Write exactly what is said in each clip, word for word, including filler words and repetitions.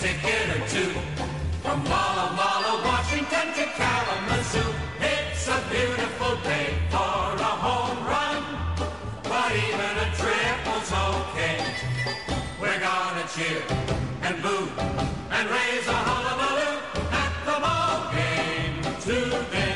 ticket or two. From Walla Walla, Washington to Kalamazoo, it's a beautiful day for a home run. But even a triple's okay. We're gonna cheer and boo and raise a hullabaloo at the ball game today.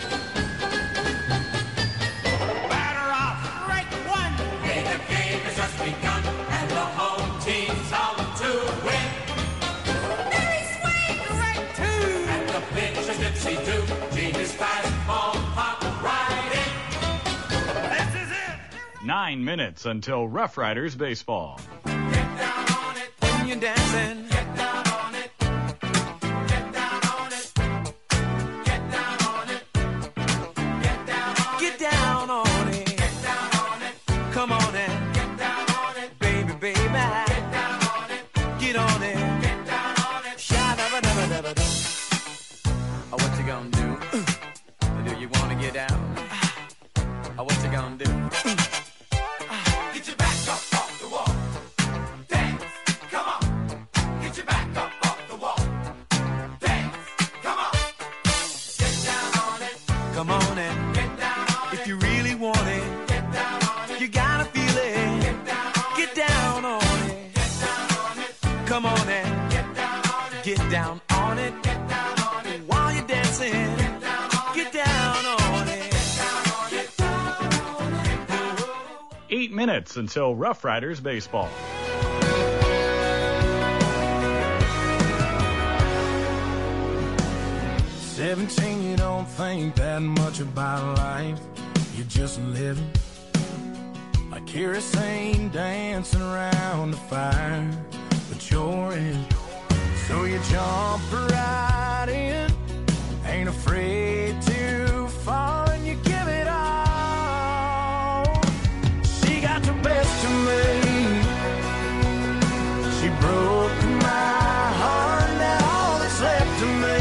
Batter off, strike one. Hey, the game has just begun, and the home team's out to win. Very swing, right two. And the pitch is dipsy-do. Genius fastball pop right in. This is it. Nine minutes until Rough Riders baseball. Get down on it when you're dancing. Get down on it. Get down on it. Get down on it. Get down on it. Get down on it. Get down on it. Come on and Get down on it. baby, baby. Get down on it. Get on it. Get down on it. Sha-da-ba-da-ba-da-ba-da. Oh, what you gonna do? Do you wanna get down? Oh, what you gonna do? Get your back up off the wall. Dance. Come on. Get your back up off the wall. Dance. Come on. Get down on it. Come on and Get down on if it. you really want it, Get down on it. you gotta feel it. Get down on Get it. down on it. Get down on it. Come on and Get down on it. get down on it. Get down on it. While you're dancing, Get down on get it. down on it. Get down on it. Get down on it. Eight minutes until Rough Riders baseball. Seventeen, you don't think that much about life. You're just living like kerosene dancing around the fire, but you're in. So you jump right in, ain't afraid to fall, and you give it all. She got the best of me. She broke my heart, now all that's left of me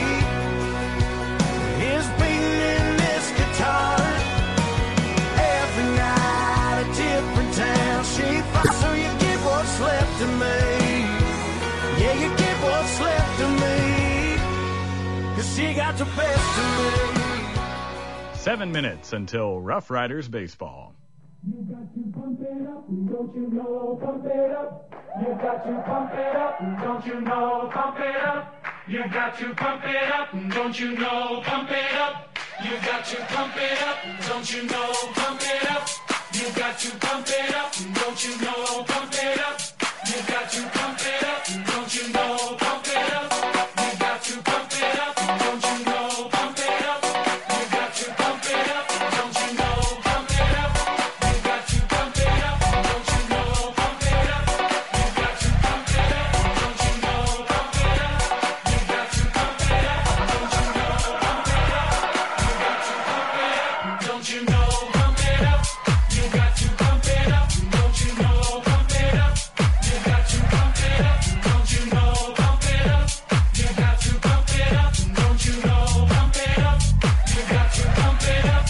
is beating in this guitar. Every night a different town she finds. So you get what's left of me. Yeah, you get what's left of me, 'cause she got the best of me. Seven minutes until Rough Riders baseball. You got to pump it up, don't you know, pump it up. You got to pump it up, don't you know, pump it up. You got to pump it up, don't you know, pump it up. You got to pump it up, don't you know, pump it up. You got to pump it up, don't you know, pump it up. You got to pump it up, don't you know, pump it up. You got to pump it up, don't you know, pump it up. You got to pump it up, don't you know, pump it up. You got to pump it up, don't you know, pump it up. You got to pump it up, don't you know, pump it up. You got to pump it up, don't you know, pump it up. You got to pump it up, don't you know, pump it up. You got to pump it up, don't you know, pump it up. You got to pump it up, don't you know, pump it up. You got to pump it up, don't you know, pump it up. You got to pump it up.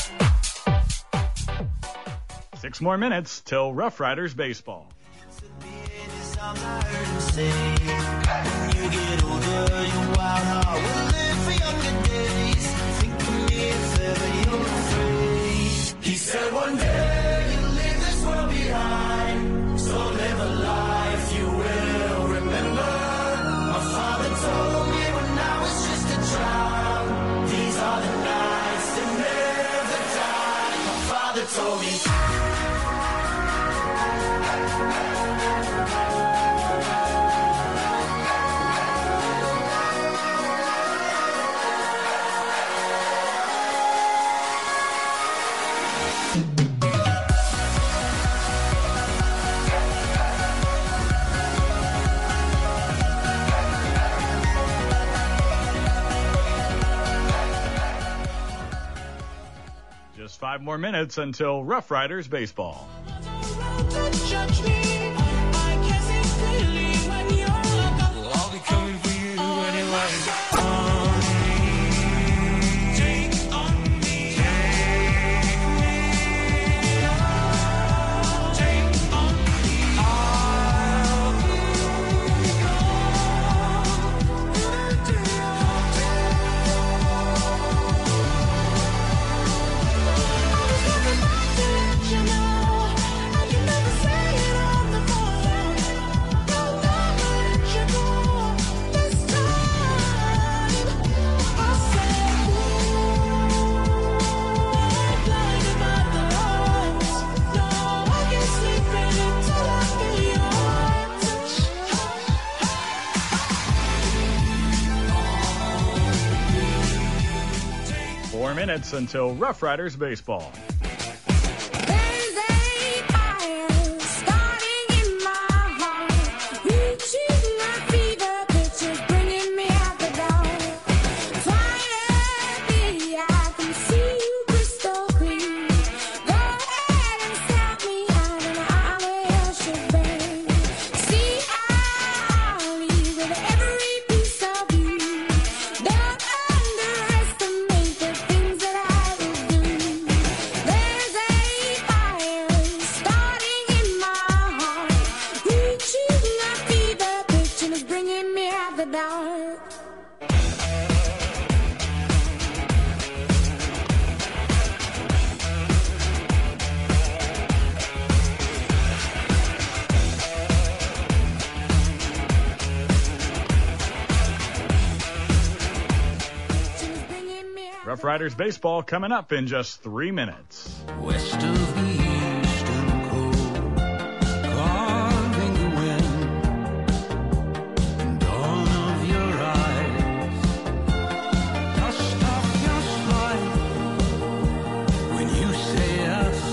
Six more minutes till Rough Riders baseball. He said one day you'll leave this world behind, so live a life you will remember. My father told me when I was just a child, these are the nights that never die. My father told me. Just five more minutes until Rough Riders baseball. I'll be coming for you anyway. On me, take on me, take me, take on me. I'll minutes until Rough Riders baseball. There's a fire starting in my heart, reaching my fever pitch is bringing me out the dark. Finally, I can see you crystal clear. Go ahead and stop me out and I will shebang. See, I'll leave with every piece of you. Don't underestimate the things that I will do. There's a fire starting in my heart, reaching my fever pitch and it's bringing me out the dark. It's bringing me out. Rough Riders baseball coming up in just three minutes. West of the eastern coast, carving the wind, and dawn of your eyes, dust off your smile, when you say yes,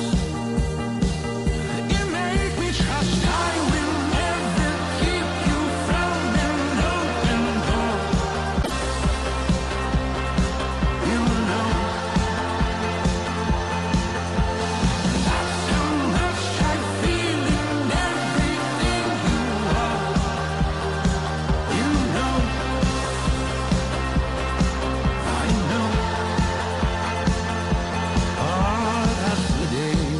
you make me trust I will never keep you from an open door. You know how much I feel in everything you are. You know, I know. Ah, that's the day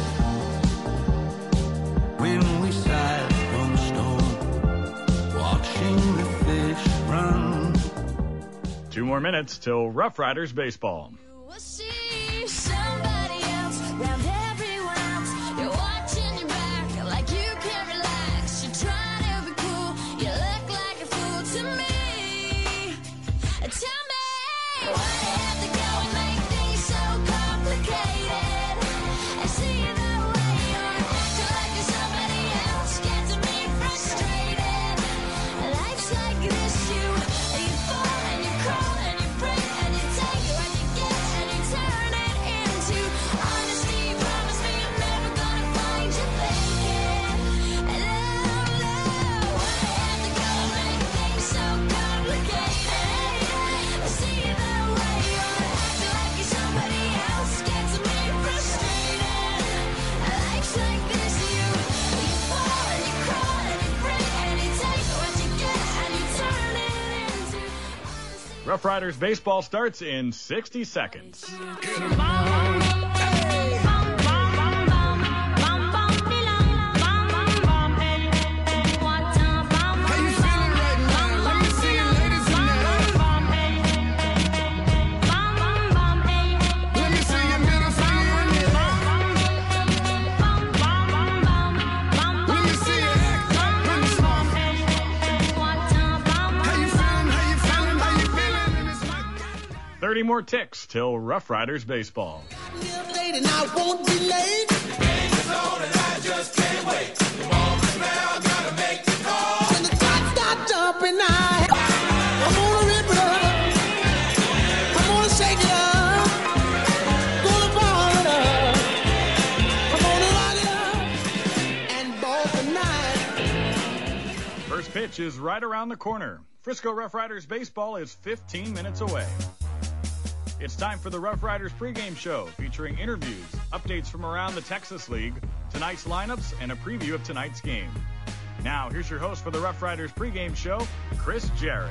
when we sat on stone, watching the fish run. Two more minutes till Rough Riders baseball. will see somebody else round everyone else. You're watching your back like you can't relax. You're trying to be cool. You look like a fool to me. Tell me why you have to go and make things so complicated. I see the way you're acting like you're somebody else, gets me frustrated. Life's like this, you you fall and you crawl and you break and you take what you get and you turn it into honesty. Promise me you're never gonna find you faking. And oh no, why you have to go and make things so complicated? I see the way you're acting like you're somebody else, gets me frustrated. Life's like this, you you fall and you crawl and you break and you take what you get and you turn it into honesty. Rough Riders baseball starts in sixty seconds. How you feeling right now? Let me see you ladies in there. Let me see your middle finger in there. Let me see you act up and smart. How you feeling? How you feeling? How you feeling? And it's like thirty more ticks till Rough Riders baseball. Live late and I won't be late. When the clock starts jumping, I, I'm gonna rip it up. I'm gonna shake it up. Gonna ball it up. I'm gonna lock it up and ball tonight. First pitch is right around the corner. Frisco Rough Riders baseball is fifteen minutes away. It's time for the Rough Riders pregame show, featuring interviews, updates from around the Texas League, tonight's lineups, and a preview of tonight's game. Now, here's your host for the Rough Riders pregame show, Chris Jarrett.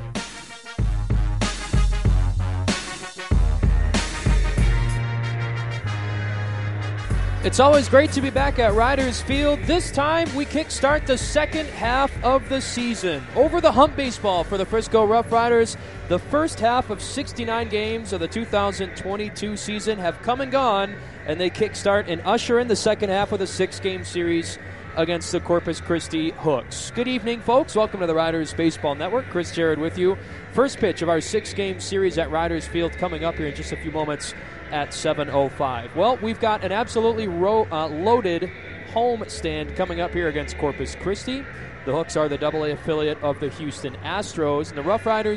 It's always great to be back at Riders Field. This time we kickstart the second half of the season. Over the hump baseball for the Frisco Rough Riders. The first half of sixty-nine games of the two thousand twenty-two season have come and gone, and they kickstart and usher in the second half with a six-game series against the Corpus Christi Hooks. Good evening, folks. Welcome to the Riders Baseball Network. Chris Jarrett with you. First pitch of our six-game series at Riders Field coming up here in just a few moments at seven oh five. Well, we've got an absolutely ro- uh, loaded home stand coming up here against Corpus Christi. The Hooks are the double A affiliate of the Houston Astros, and the Rough Riders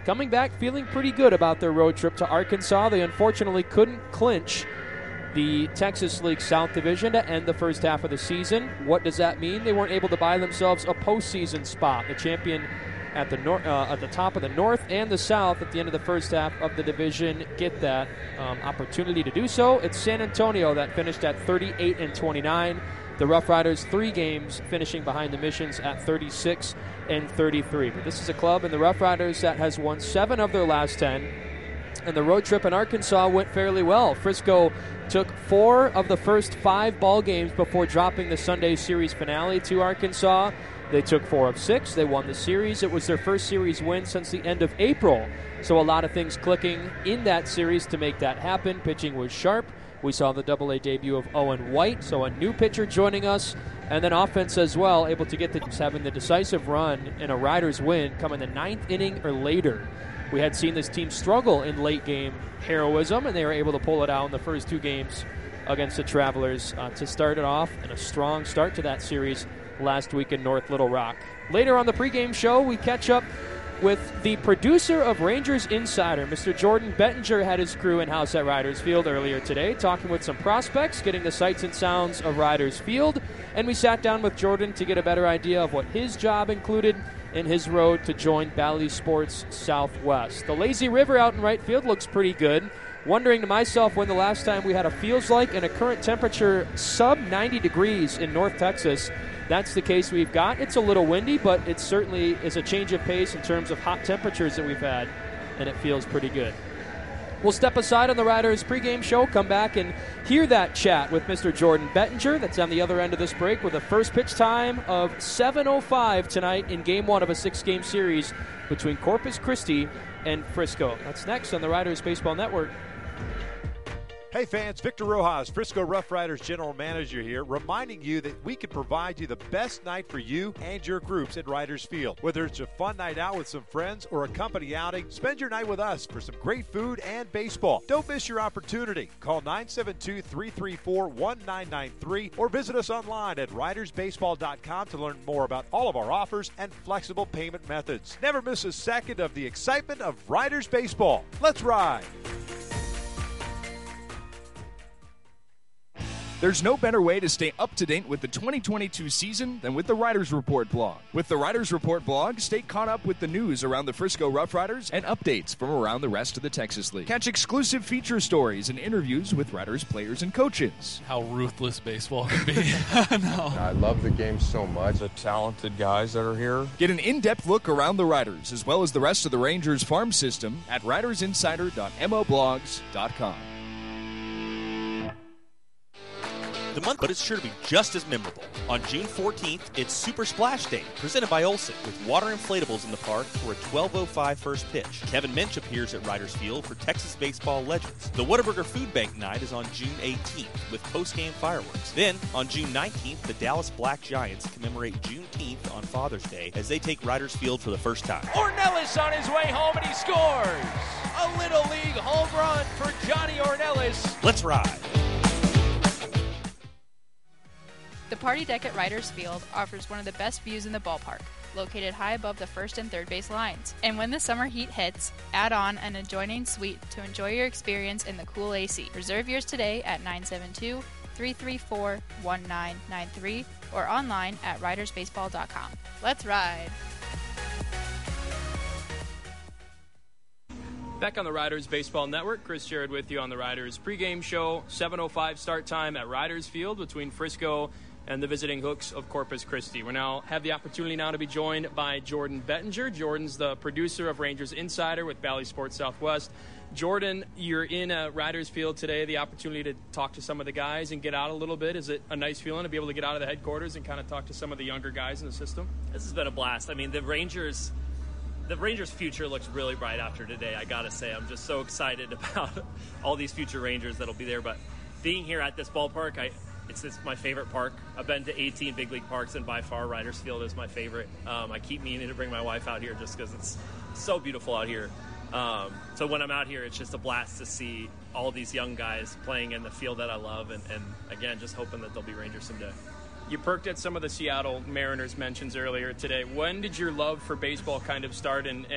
coming back feeling pretty good about their road trip to Arkansas. They unfortunately couldn't clinch the Texas League South Division to end the first half of the season. What does that mean? They weren't able to buy themselves a postseason spot. The champion at the nor- uh, at the top of the North and the South at the end of the first half of the division get that um, opportunity to do so. It's San Antonio that finished at thirty-eight and twenty-nine. The Rough Riders, three games, finishing behind the Missions at thirty-six and thirty-three. But this is a club in the Rough Riders that has won seven of their last ten. And the road trip in Arkansas went fairly well. Frisco took four of the first five ball games before dropping the Sunday series finale to Arkansas. They took four of six. They won the series. It was their first series win since the end of April. So a lot of things clicking in that series to make that happen. Pitching was sharp. We saw the double A debut of Owen White, so a new pitcher joining us. And then offense as well, able to get the having the decisive run in a Riders win come in the ninth inning or later. We had seen this team struggle in late-game heroism, and they were able to pull it out in the first two games against the Travelers uh, to start it off, and a strong start to that series last week in North Little Rock. Later on the pregame show, we catch up with the producer of Rangers Insider. Mister Jordan Bettinger had his crew in-house at Riders Field earlier today, talking with some prospects, getting the sights and sounds of Riders Field, and we sat down with Jordan to get a better idea of what his job included in his road to join Bally Sports Southwest. The lazy river out in right field looks pretty good. Wondering to myself when the last time we had a feels like and a current temperature sub ninety degrees in North Texas. That's the case we've got. It's a little windy, but it certainly is a change of pace in terms of hot temperatures that we've had, and it feels pretty good. We'll step aside on the Riders pregame show, come back and hear that chat with Mister Jordan Bettinger. That's on the other end of this break with a first pitch time of seven oh five tonight in game one of a six-game series between Corpus Christi and Frisco. That's next on the Riders Baseball Network. Hey fans, Victor Rojas, Frisco Rough Riders General Manager here, reminding you that we can provide you the best night for you and your groups at Riders Field. Whether it's a fun night out with some friends or a company outing, spend your night with us for some great food and baseball. Don't miss your opportunity. Call nine seven two, three three four, one nine nine three or visit us online at riders baseball dot com to learn more about all of our offers and flexible payment methods. Never miss a second of the excitement of Riders Baseball. Let's ride! There's no better way to stay up to date with the twenty twenty-two season than with the Riders Report blog. With the Riders Report blog, stay caught up with the news around the Frisco Rough Riders and updates from around the rest of the Texas League. Catch exclusive feature stories and interviews with Riders players and coaches. How ruthless baseball can be. No. I love the game so much. The talented guys that are here. Get an in-depth look around the Riders as well as the rest of the Rangers farm system at riders insider dot mo blogs dot com. The month, but it's sure to be just as memorable. On June fourteenth, it's Super Splash Day, presented by Olsen, with water inflatables in the park for a twelve oh five first pitch. Kevin Minch appears at Riders Field for Texas baseball legends. The Whataburger Food Bank Night is on June eighteenth, with post-game fireworks. Then, on June nineteenth, the Dallas Black Giants commemorate Juneteenth on Father's Day as they take Riders Field for the first time. Ornelas on his way home, and he scores! A Little League home run for Johnny Ornelas. Let's ride! The Party Deck at Riders Field offers one of the best views in the ballpark, located high above the first and third base lines. And when the summer heat hits, add on an adjoining suite to enjoy your experience in the cool A C. Reserve yours today at nine seven two, three three four, one nine nine three or online at riders baseball dot com. Let's ride! Back on the Riders Baseball Network, Chris Jared with you on the Riders pregame show. seven oh five start time at Riders Field between Frisco and the visiting Hooks of Corpus Christi. We now have the opportunity now to be joined by Jordan Bettinger. Jordan's the producer of Rangers Insider with Bally Sports Southwest. Jordan, you're in uh, Riders Field today, the opportunity to talk to some of the guys and get out a little bit. Is it a nice feeling to be able to get out of the headquarters and kind of talk to some of the younger guys in the system? This has been a blast. I mean, the Rangers... The Rangers' future looks really bright after today, I got to say. I'm just so excited about all these future Rangers that'll be there. But being here at this ballpark, I, it's, it's my favorite park. I've been to eighteen big league parks, and by far Riders Field is my favorite. Um, I keep meaning to bring my wife out here just because it's so beautiful out here. Um, so when I'm out here, it's just a blast to see all these young guys playing in the field that I love. And, and again, just hoping that they'll be Rangers someday. You perked at some of the Seattle Mariners mentions earlier today. When did your love for baseball kind of start, and, and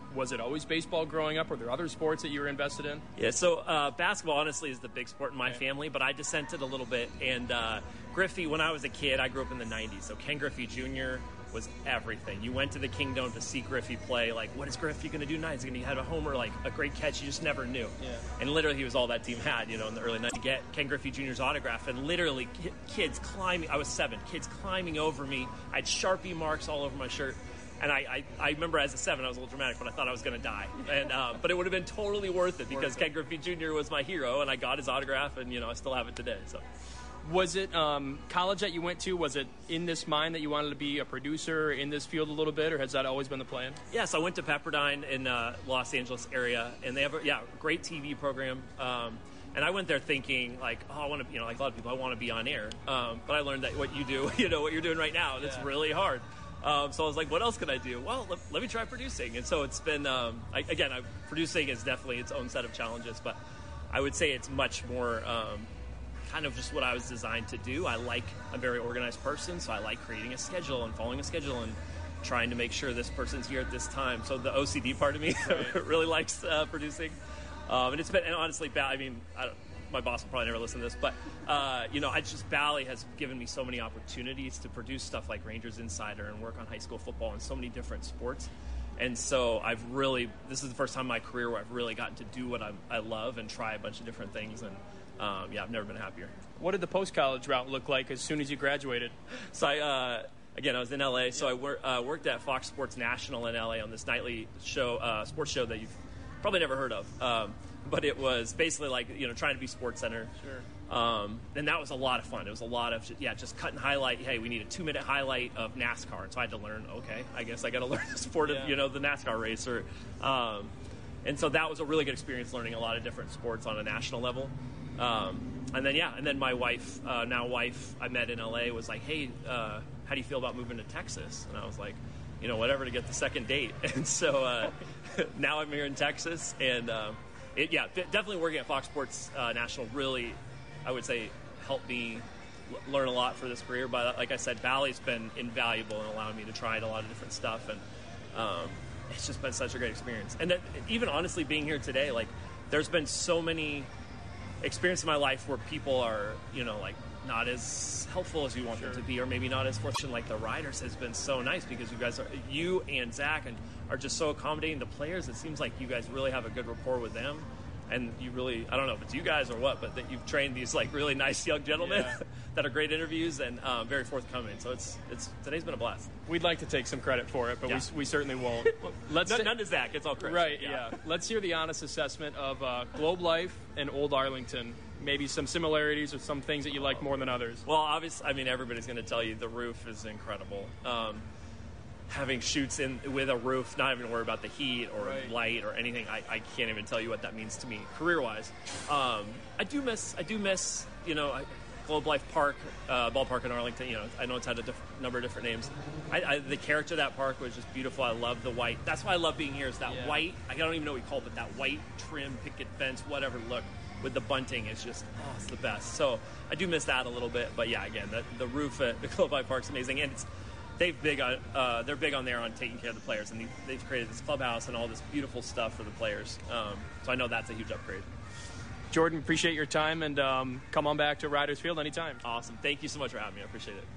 Was it always baseball growing up? Were there other sports that you were invested in? Yeah, so uh, basketball, honestly, is the big sport in my family, but I dissented a little bit. And uh, Griffey, when I was a kid, I grew up in the nineties, so Ken Griffey Junior was everything. You went to the Kingdome to see Griffey play. Like, what is Griffey going to do tonight? He's going to have a homer, like a great catch. You just never knew. Yeah. And literally, he was all that team had, you know, in the early nineties. To get Ken Griffey Junior's autograph, and literally, ki- kids climbing. I was seven. Kids climbing over me. I had Sharpie marks all over my shirt. And I, I, I remember as a seven, I was a little dramatic, but I thought I was going to die. And uh, but it would have been totally worth it because Ken Griffey Junior was my hero, and I got his autograph, and you know I still have it today. So. Was it um, college that you went to? Was it in this mind that you wanted to be a producer in this field a little bit, or has that always been the plan? Yes, I went to Pepperdine in uh, Los Angeles area, and they have a yeah great T V program. Um, and I went there thinking like, oh, I want to, you know, like a lot of people, I want to be on air. Um, but I learned that what you do, you know, what you're doing right now, and it's Yeah. really hard. Um, so I was like, what else can I do? Well, let, let me try producing. And so it's been, um, I, again, I, producing is definitely its own set of challenges, but I would say it's much more um, kind of just what I was designed to do. I like, I'm a very organized person, so I like creating a schedule and following a schedule and trying to make sure this person's here at this time. So the O C D part of me right. really likes uh, producing. Um, and it's been, and honestly, ba- I mean, I don't, my boss will probably never listen to this, but, uh, you know, I just, Bally has given me so many opportunities to produce stuff like Rangers Insider and work on high school football and so many different sports. And so I've really, this is the first time in my career where I've really gotten to do what I'm, I love and try a bunch of different things. And, um, yeah, I've never been happier. What did the post-college route look like as soon as you graduated? So I, uh, again, I was in L A, so I wor- uh, worked at Fox Sports National in L A on this nightly show, uh, sports show that you've probably never heard of. Um, but it was basically like, you know, trying to be Sports Center. Sure. Um, and that was a lot of fun. It was a lot of, yeah, just cut and highlight. Hey, we need a two-minute highlight of NASCAR. And so I had to learn, okay, I guess I got to learn the sport of, Yeah. you know, the NASCAR racer. Um, and so that was a really good experience learning a lot of different sports on a national level. Um, and then, yeah, and then my wife, uh, now wife, I met in L A, was like, hey, uh, how do you feel about moving to Texas? And I was like, you know, whatever to get the second date. And so uh, now I'm here in Texas, and uh, it, yeah, d- definitely working at Fox Sports uh, National really, I would say, helped me l- learn a lot for this career. But like I said, Bally's been invaluable in allowing me to try a lot of different stuff, and um, it's just been such a great experience. And that, even honestly, being here today, like, there's been so many experiences in my life where people are, you know, like, not as helpful as you want Sure. them to be, or maybe not as fortunate. Like the Riders has been so nice because you guys are, you and Zach, and are just so accommodating the players. It seems like you guys really have a good rapport with them, and you really, I don't know if it's you guys or what, but that you've trained these like really nice young gentlemen Yeah. that are great interviews and um, very forthcoming. So it's it's today's been a blast. We'd like to take some credit for it, but Yeah. we, we certainly won't. Let's none, ta- none to Zach. It's all credit. Right, yeah. Let's hear the honest assessment of uh, Globe Life and Old Arlington. Maybe some similarities or some things that you like more than others. Well, obviously, I mean, everybody's going to tell you the roof is incredible. Um, having shoots in with a roof, not even worry about the heat or Right. light or anything. I, I can't even tell you what that means to me career-wise. Um, I do miss, I do miss, you know, I, Globe Life Park, uh, ballpark in Arlington. You know, I know it's had a diff- number of different names. I, I, the character of that park was just beautiful. I love the white. That's why I love being here. Is that Yeah. white? I don't even know what we call it, but that white trim picket fence, whatever look. With the bunting, it's just, oh, it's the best. So I do miss that a little bit, but yeah, again, the, the roof at the Globe Life Park's amazing, and it's they've big on uh, they're big on there on taking care of the players, and they've, they've created this clubhouse and all this beautiful stuff for the players. Um, so I know that's a huge upgrade. Jordan, appreciate your time, and um, come on back to Riders Field anytime. Awesome, thank you so much for having me. I appreciate it.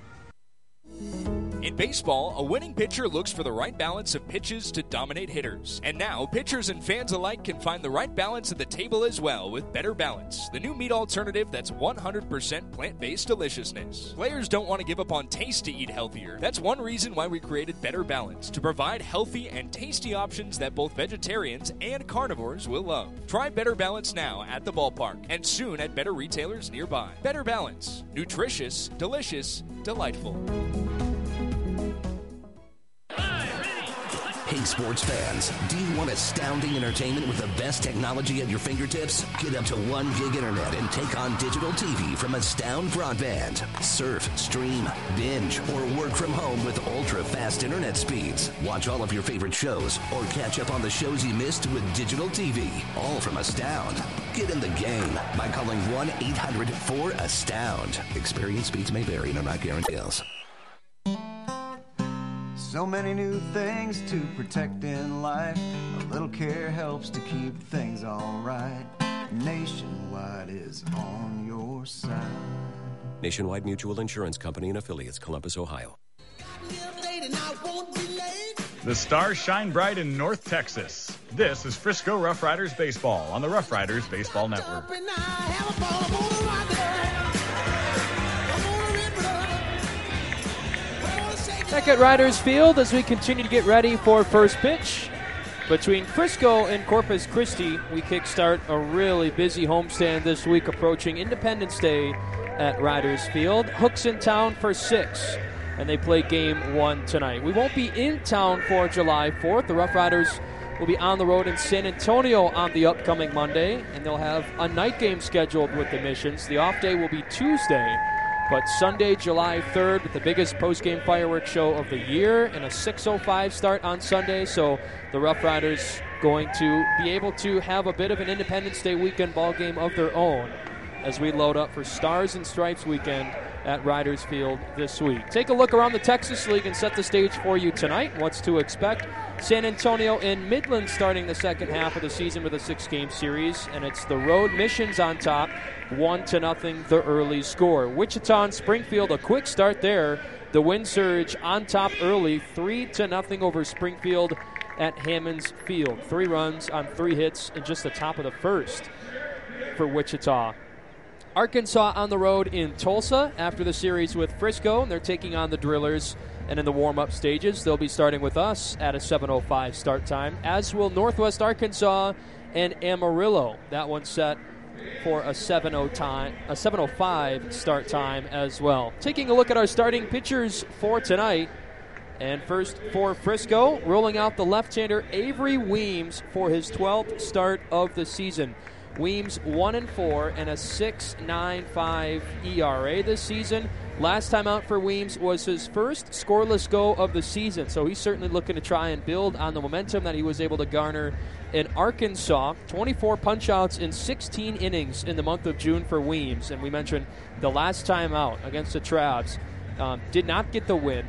In baseball, a winning pitcher looks for the right balance of pitches to dominate hitters. And now, pitchers and fans alike can find the right balance at the table as well with Better Balance, the new meat alternative that's one hundred percent plant-based deliciousness. Players don't want to give up on taste to eat healthier. That's one reason why we created Better Balance, to provide healthy and tasty options that both vegetarians and carnivores will love. Try Better Balance now at the ballpark and soon at better retailers nearby. Better Balance. Nutritious, delicious, delightful. Hey, sports fans, do you want astounding entertainment with the best technology at your fingertips? Get up to one gig internet and take on digital T V from Astound Broadband. Surf, stream, binge, or work from home with ultra-fast internet speeds. Watch all of your favorite shows or catch up on the shows you missed with digital T V, all from Astound. Get in the game by calling one eight hundred four astound. Experience speeds may vary and are not guarantees. So many new things to protect in life. A little care helps to keep things alright. Nationwide is on your side. Nationwide Mutual Insurance Company and affiliates, Columbus, Ohio. The stars shine bright in North Texas. This is Frisco Rough Riders Baseball on the Rough Riders Baseball Network. Back at Riders Field as we continue to get ready for first pitch. Between Frisco and Corpus Christi, we kickstart a really busy homestand this week approaching Independence Day at Riders Field. Hooks in town for six, and they play game one tonight. We won't be in town for July fourth. The Rough Riders will be on the road in San Antonio on the upcoming Monday, and they'll have a night game scheduled with the Missions. The off day will be Tuesday, but Sunday, July third, with the biggest post-game fireworks show of the year and a six oh five start on Sunday. So the Rough Riders going to be able to have a bit of an Independence Day weekend ball game of their own as we load up for Stars and Stripes weekend at Riders Field this week. Take a look around the Texas League and set the stage for you tonight. What's to expect? San Antonio and Midland starting the second half of the season with a six-game series, and it's the road Missions on top, one to nothing the early score. Wichita and Springfield, a quick start there. The Wind Surge on top early, three to nothing over Springfield at Hammonds Field. Three runs on three hits in just the top of the first for Wichita. Arkansas on the road in Tulsa after the series with Frisco, and they're taking on the Drillers. And in the warm-up stages, they'll be starting with us at a seven oh five start time, as will Northwest Arkansas and Amarillo. That one's set for a seven oh time, a seven oh five start time as well. Taking a look at our starting pitchers for tonight. And first for Frisco, rolling out the left-hander Avery Weems for his twelfth start of the season. Weems one and four and a six point nine five E R A this season. Last time out for Weems was his first scoreless go of the season, so he's certainly looking to try and build on the momentum that he was able to garner in Arkansas. twenty-four punch-outs in sixteen innings in the month of June for Weems, and we mentioned the last time out against the Travs. Um, did not get the win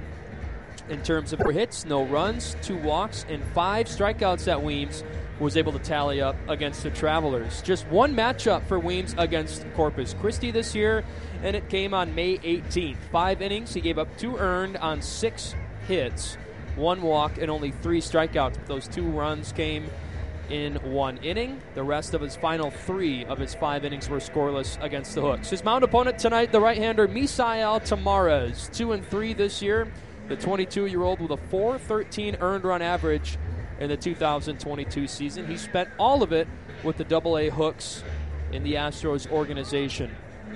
in terms of hits, no runs, two walks, and five strikeouts that Weems was able to tally up against the Travelers. Just one matchup for Weems against Corpus Christi this year, and it came on May eighteenth. Five innings, he gave up two earned on six hits, one walk, and only three strikeouts. Those two runs came in one inning. The rest of his final three of his five innings were scoreless against the Hooks. His mound opponent tonight, the right-hander Misael Tamarez, two and three this year. The twenty-two-year-old with a four thirteen earned run average in the two thousand twenty-two season. He spent all of it with the double A Hooks in the Astros organization.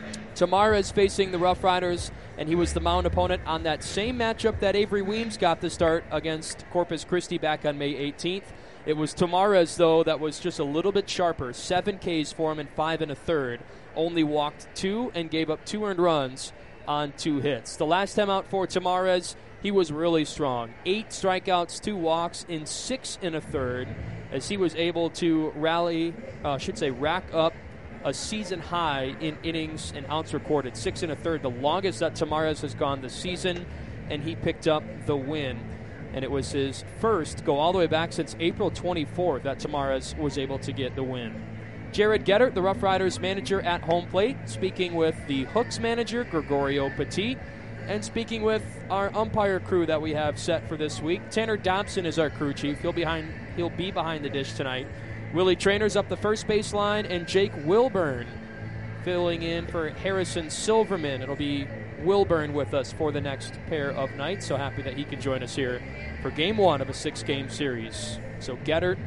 Tamarez facing the Rough Riders, and he was the mound opponent on that same matchup that Avery Weems got the start against Corpus Christi back on May eighteenth. It was Tamarez, though, that was just a little bit sharper. Seven Ks for him and five and a third. Only walked two and gave up two earned runs on two hits. The last time out for Tamarez, he was really strong. Eight strikeouts, two walks in six and a third, as he was able to rally, uh, I should say, rack up a season high in innings and outs recorded. Six and a third, the longest that Tamarez has gone this season, and he picked up the win. And it was his first, go all the way back since April twenty-fourth, that Tamarez was able to get the win. Jared Gettert, the Rough Riders manager at home plate, speaking with the Hooks manager, Gregorio Petit, and speaking with our umpire crew that we have set for this week. Tanner Dobson is our crew chief. He'll, behind, he'll be behind the dish tonight. Willie Trainer's up the first base line, and Jake Wilburn filling in for Harrison Silverman. It'll be Wilburn with us for the next pair of nights. So happy that he can join us here for game one of a six-game series. So Gettert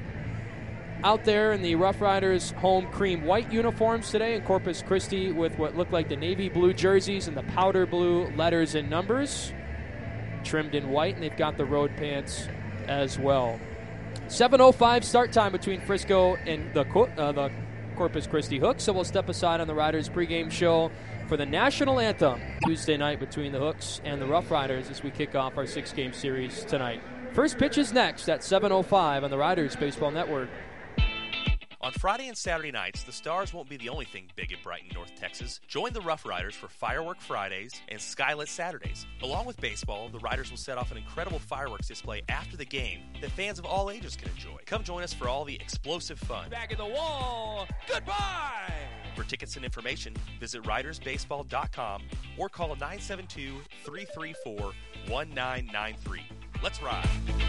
out there in the Rough Riders home cream white uniforms today in Corpus Christi with what looked like the navy blue jerseys and the powder blue letters and numbers trimmed in white, and they've got the road pants as well. seven oh five start time between Frisco and the, uh, the Corpus Christi Hooks, so we'll step aside on the Riders pregame show for the national anthem Tuesday night between the Hooks and the Rough Riders as we kick off our six-game series tonight. First pitch is next at seven oh five on the Riders Baseball Network. On Friday and Saturday nights, the Stars won't be the only thing big in Brighton, North Texas. Join the Rough Riders for Firework Fridays and Skylit Saturdays. Along with baseball, the Riders will set off an incredible fireworks display after the game that fans of all ages can enjoy. Come join us for all the explosive fun. Back in the wall. Goodbye. For tickets and information, visit riders baseball dot com or call nine seven two, three three four, one nine nine three. Let's ride.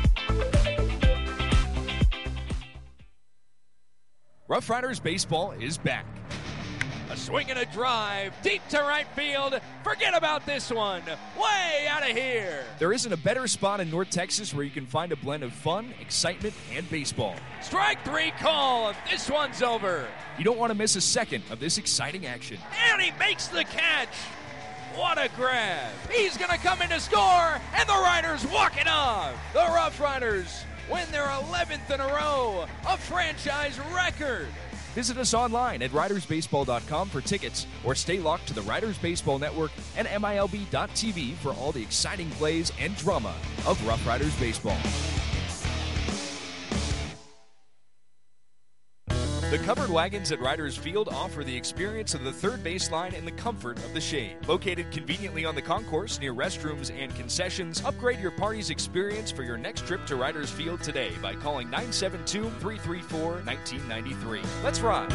Rough Riders baseball is back. A swing and a drive, deep to right field. Forget about this one. Way out of here. There isn't a better spot in North Texas where you can find a blend of fun, excitement, and baseball. Strike three call. This one's over. You don't want to miss a second of this exciting action. And he makes the catch. What a grab. He's going to come in to score, and the Riders walk it off. The Rough Riders win their eleventh in a row, a franchise record. Visit us online at riders baseball dot com for tickets or stay locked to the Riders Baseball Network and M I L B dot T V for all the exciting plays and drama of Rough Riders baseball. The covered wagons at Riders Field offer the experience of the third baseline and the comfort of the shade. Located conveniently on the concourse near restrooms and concessions, upgrade your party's experience for your next trip to Riders Field today by calling nine seven two, three three four, one nine nine three. Let's ride.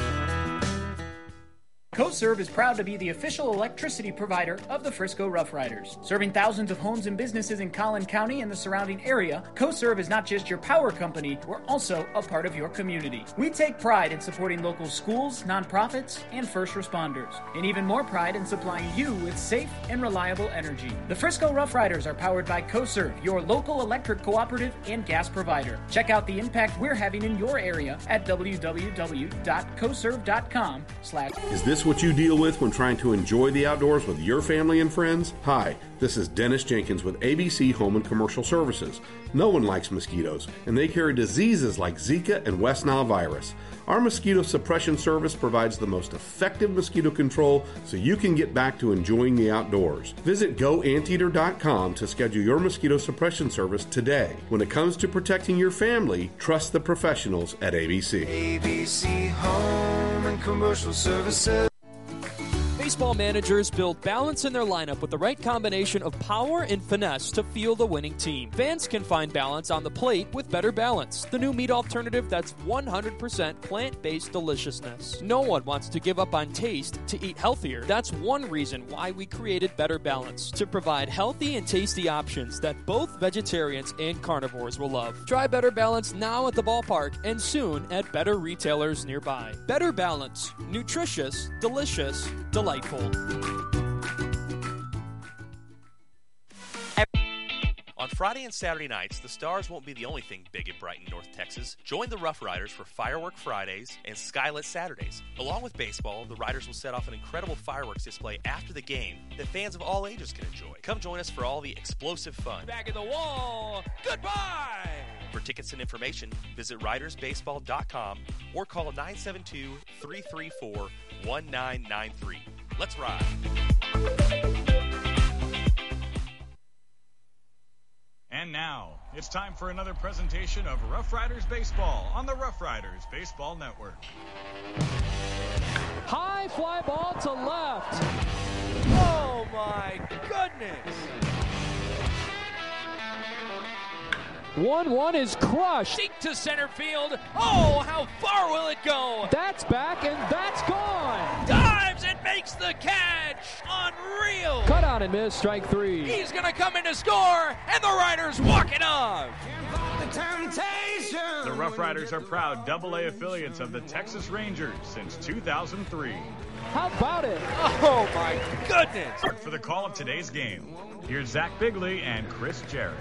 CoServe is proud to be the official electricity provider of the Frisco Rough Riders. Serving thousands of homes and businesses in Collin County and the surrounding area, CoServe is not just your power company, we're also a part of your community. We take pride in supporting local schools, nonprofits, and first responders, and even more pride in supplying you with safe and reliable energy. The Frisco Rough Riders are powered by CoServe, your local electric cooperative and gas provider. Check out the impact we're having in your area at w w w dot coserve dot com slash. Is this what you deal with when trying to enjoy the outdoors with your family and friends? Hi, this is Dennis Jenkins with A B C Home and Commercial Services. No one likes mosquitoes, and they carry diseases like Zika and West Nile virus. Our mosquito suppression service provides the most effective mosquito control so you can get back to enjoying the outdoors. Visit go anteater dot com to schedule your mosquito suppression service today. When it comes to protecting your family, trust the professionals at A B C. A B C Home and Commercial Services. Baseball managers build balance in their lineup with the right combination of power and finesse to field a winning team. Fans can find balance on the plate with Better Balance, the new meat alternative that's one hundred percent plant-based deliciousness. No one wants to give up on taste to eat healthier. That's one reason why we created Better Balance, to provide healthy and tasty options that both vegetarians and carnivores will love. Try Better Balance now at the ballpark and soon at better retailers nearby. Better Balance, nutritious, delicious, delightful. On Friday and Saturday nights, the Stars won't be the only thing big in Brighton, North Texas. Join the Rough Riders for Firework Fridays and Skylit Saturdays. Along with baseball, the Riders will set off an incredible fireworks display after the game that fans of all ages can enjoy. Come join us for all the explosive fun. Back in the wall. Goodbye. For tickets and information, visit riders baseball dot com or call nine seven two, three three four, one nine nine three. Let's ride. And now, it's time for another presentation of Rough Riders Baseball on the Rough Riders Baseball Network. High fly ball to left. Oh, my goodness. one one is crushed. Deep to center field. Oh, how far will it go? That's back, and that's gone. Dives and makes the catch. Unreal. Cut out and miss, strike three. He's going to come in to score, and the Riders walk it off. The Rough Riders are proud double A affiliates of the Texas Rangers since two thousand three. How about it? Oh, my goodness. For the call of today's game, here's Zach Bigley and Chris Jarrett.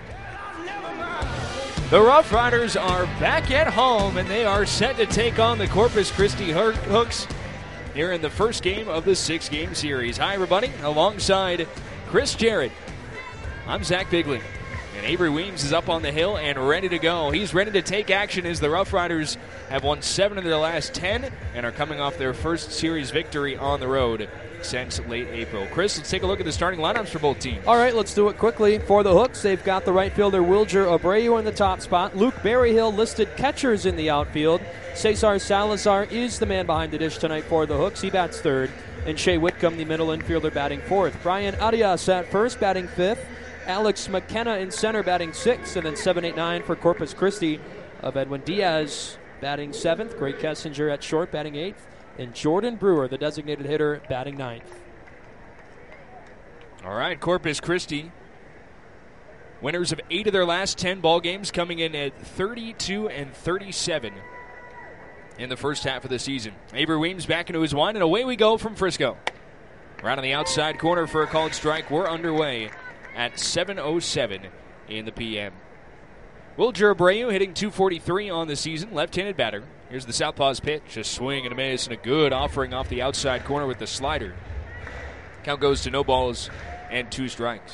The Rough Riders are back at home, and they are set to take on the Corpus Christi Hooks here in the first game of the six-game series. Hi, everybody. Alongside Chris Jarrett, I'm Zach Bigley. And Avery Weems is up on the hill and ready to go. He's ready to take action as the Rough Riders have won seven of their last ten and are coming off their first series victory on the road since late April. Chris, let's take a look at the starting lineups for both teams. All right, let's do it quickly. For the Hooks, they've got the right fielder Wilger Abreu in the top spot. Luke Berryhill listed catchers in the outfield. Cesar Salazar is the man behind the dish tonight for the Hooks. He bats third. And Shea Whitcomb, the middle infielder, batting fourth. Brian Arias at first, batting fifth. Alex McKenna in center, batting sixth. And then seven eight nine for Corpus Christi of Edwin Diaz, batting seventh. Greg Kessinger at short, batting eighth. And Jordan Brewer, the designated hitter, batting ninth. All right, Corpus Christi, winners of eight of their last ten ball games, coming in at thirty-two and thirty-seven in the first half of the season. Avery Weems back into his wind, and away we go from Frisco. Right on the outside corner for a called strike. We're underway at seven oh seven in the P M. Wilger Abreu hitting two forty-three on the season, left-handed batter. Here's the southpaw's pitch, a swing and a miss, and a good offering off the outside corner with the slider. Count goes to no balls and two strikes.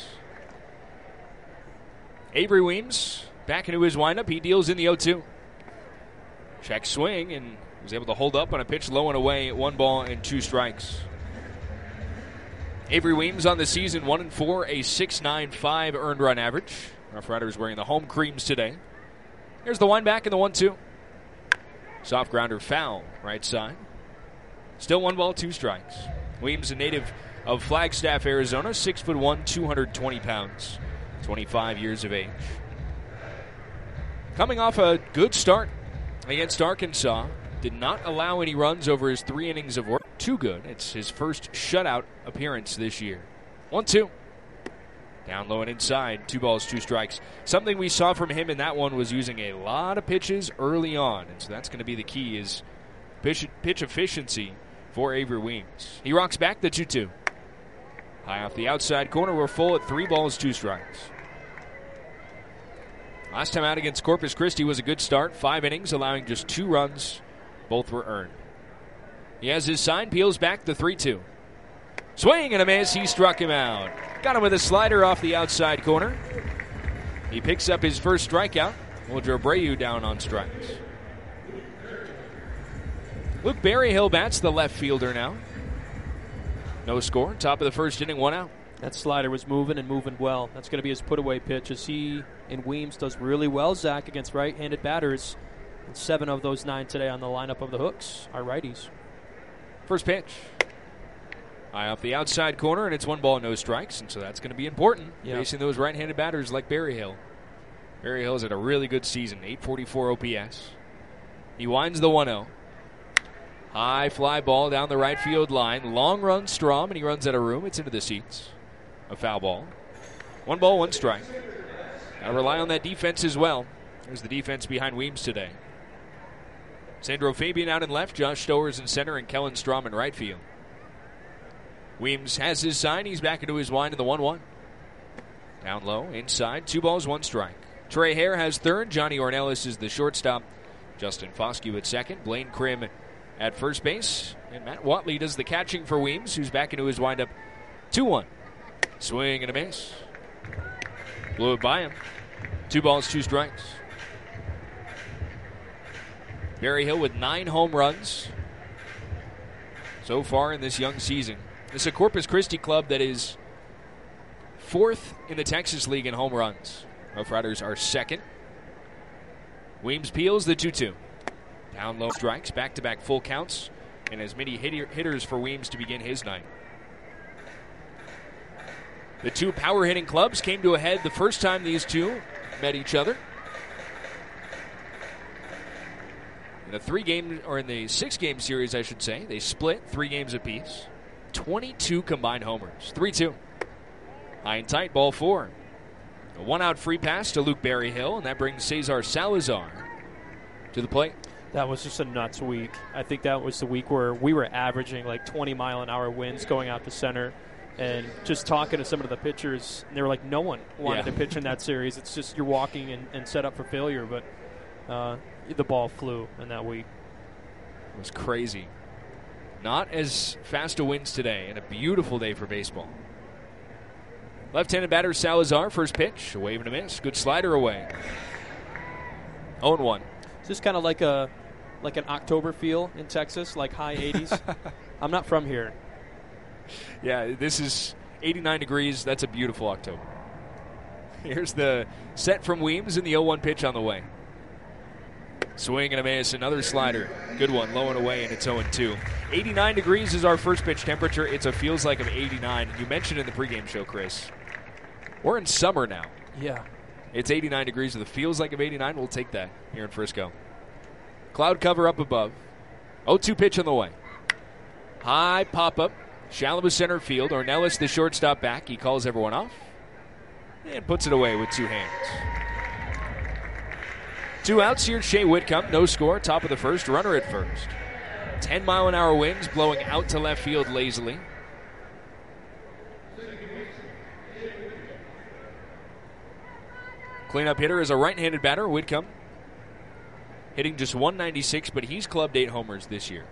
Avery Weems back into his windup. He deals in the oh two. Check swing, and was able to hold up on a pitch low and away, one ball and two strikes. Avery Weems on the season, one and four, a six nine five earned run average. Rough Riders wearing the home creams today. Here's the wind back and the one two. Soft grounder foul, right side. Still one ball, two strikes. Weems, a native of Flagstaff, Arizona, six foot one, two hundred twenty pounds, twenty-five years of age. Coming off a good start against Arkansas, did not allow any runs over his three innings of work. Too good. It's his first shutout appearance this year. one two. Down low and inside. Two balls, two strikes. Something we saw from him in that one was using a lot of pitches early on. And so that's going to be the key, is pitch, pitch efficiency for Avery Weems. He rocks back the two two. High off the outside corner. We're full at three balls, two strikes. Last time out against Corpus Christi was a good start. Five innings, allowing just two runs. Both were earned. He has his sign, peels back the three two. Swing and a miss. He struck him out. Got him with a slider off the outside corner. He picks up his first strikeout. Wilger Abreu down on strikes. Luke Berryhill bats, the left fielder now. No score. Top of the first inning, one out. That slider was moving and moving well. That's going to be his put-away pitch, as he and Weems does really well, Zach, against right-handed batters. And seven of those nine today on the lineup of the Hooks are righties. First pitch. High off the outside corner, and it's one ball, no strikes, and so that's going to be important, yeah. facing those right-handed batters like Berryhill. Berryhill's had a really good season, eight forty-four O P S. He winds the one oh. High fly ball down the right field line. Long run Strom, and he runs out of room. It's into the seats. A foul ball. One ball, one strike. Got to rely on that defense as well. There's the defense behind Weems today. Sandro Fabian out in left, Josh Stowers in center, and Kellen Strom in right field. Weems has his sign. He's back into his wind in the one one. Down low, inside, two balls, one strike. Trey Hare has third. Johnny Ornelas is the shortstop. Justin Foscue at second. Blaine Krim at first base. And Matt Watley does the catching for Weems, who's back into his windup. two one. Swing and a miss. Blew it by him. Two balls, two strikes. Berryhill with nine home runs so far in this young season. This is a Corpus Christi club that is fourth in the Texas League in home runs. Rough Riders are second. Weems peels the two two. Down low strikes, back-to-back full counts, and as many hitter- hitters for Weems to begin his night. The two power-hitting clubs came to a head the first time these two met each other. In the three-game, or in the six-game series, I should say, they split three games apiece. twenty-two combined homers. three two. High and tight, ball four. A one-out free pass to Luke Berryhill, and that brings Cesar Salazar to the plate. That was just a nuts week. I think that was the week where we were averaging like twenty mile an hour winds going out the center. And just talking to some of the pitchers, they were like, no one wanted Yeah. to pitch in that series. It's just you're walking and, and set up for failure. But uh, the ball flew in that week. It was crazy. Not as fast a winds today, and a beautiful day for baseball. Left-handed batter Salazar, first pitch, a wave and a miss. Good slider away. oh and one. Is this kind of like a like an October feel in Texas, like high eighties? I'm not from here. Yeah, this is eighty-nine degrees. That's a beautiful October. Here's the set from Weems and the oh one pitch on the way. Swing and a miss, another slider. Good one, low and away, and it's oh and two. eighty-nine degrees is our first pitch temperature. It's a feels like of eighty-nine. You mentioned in the pregame show, Chris, we're in summer now. Yeah. It's eighty-nine degrees with a feels like of eighty-nine. We'll take that here in Frisco. Cloud cover up above. oh two pitch on the way. High pop-up. Shallow to center field. Ornelas, the shortstop, back. He calls everyone off and puts it away with two hands. Two outs here. Shea Whitcomb, no score. Top of the first. Runner at first. ten mile an hour winds blowing out to left field lazily. Cleanup hitter is a right-handed batter, Whitcomb. Hitting just one ninety-six, but he's clubbed eight homers this year.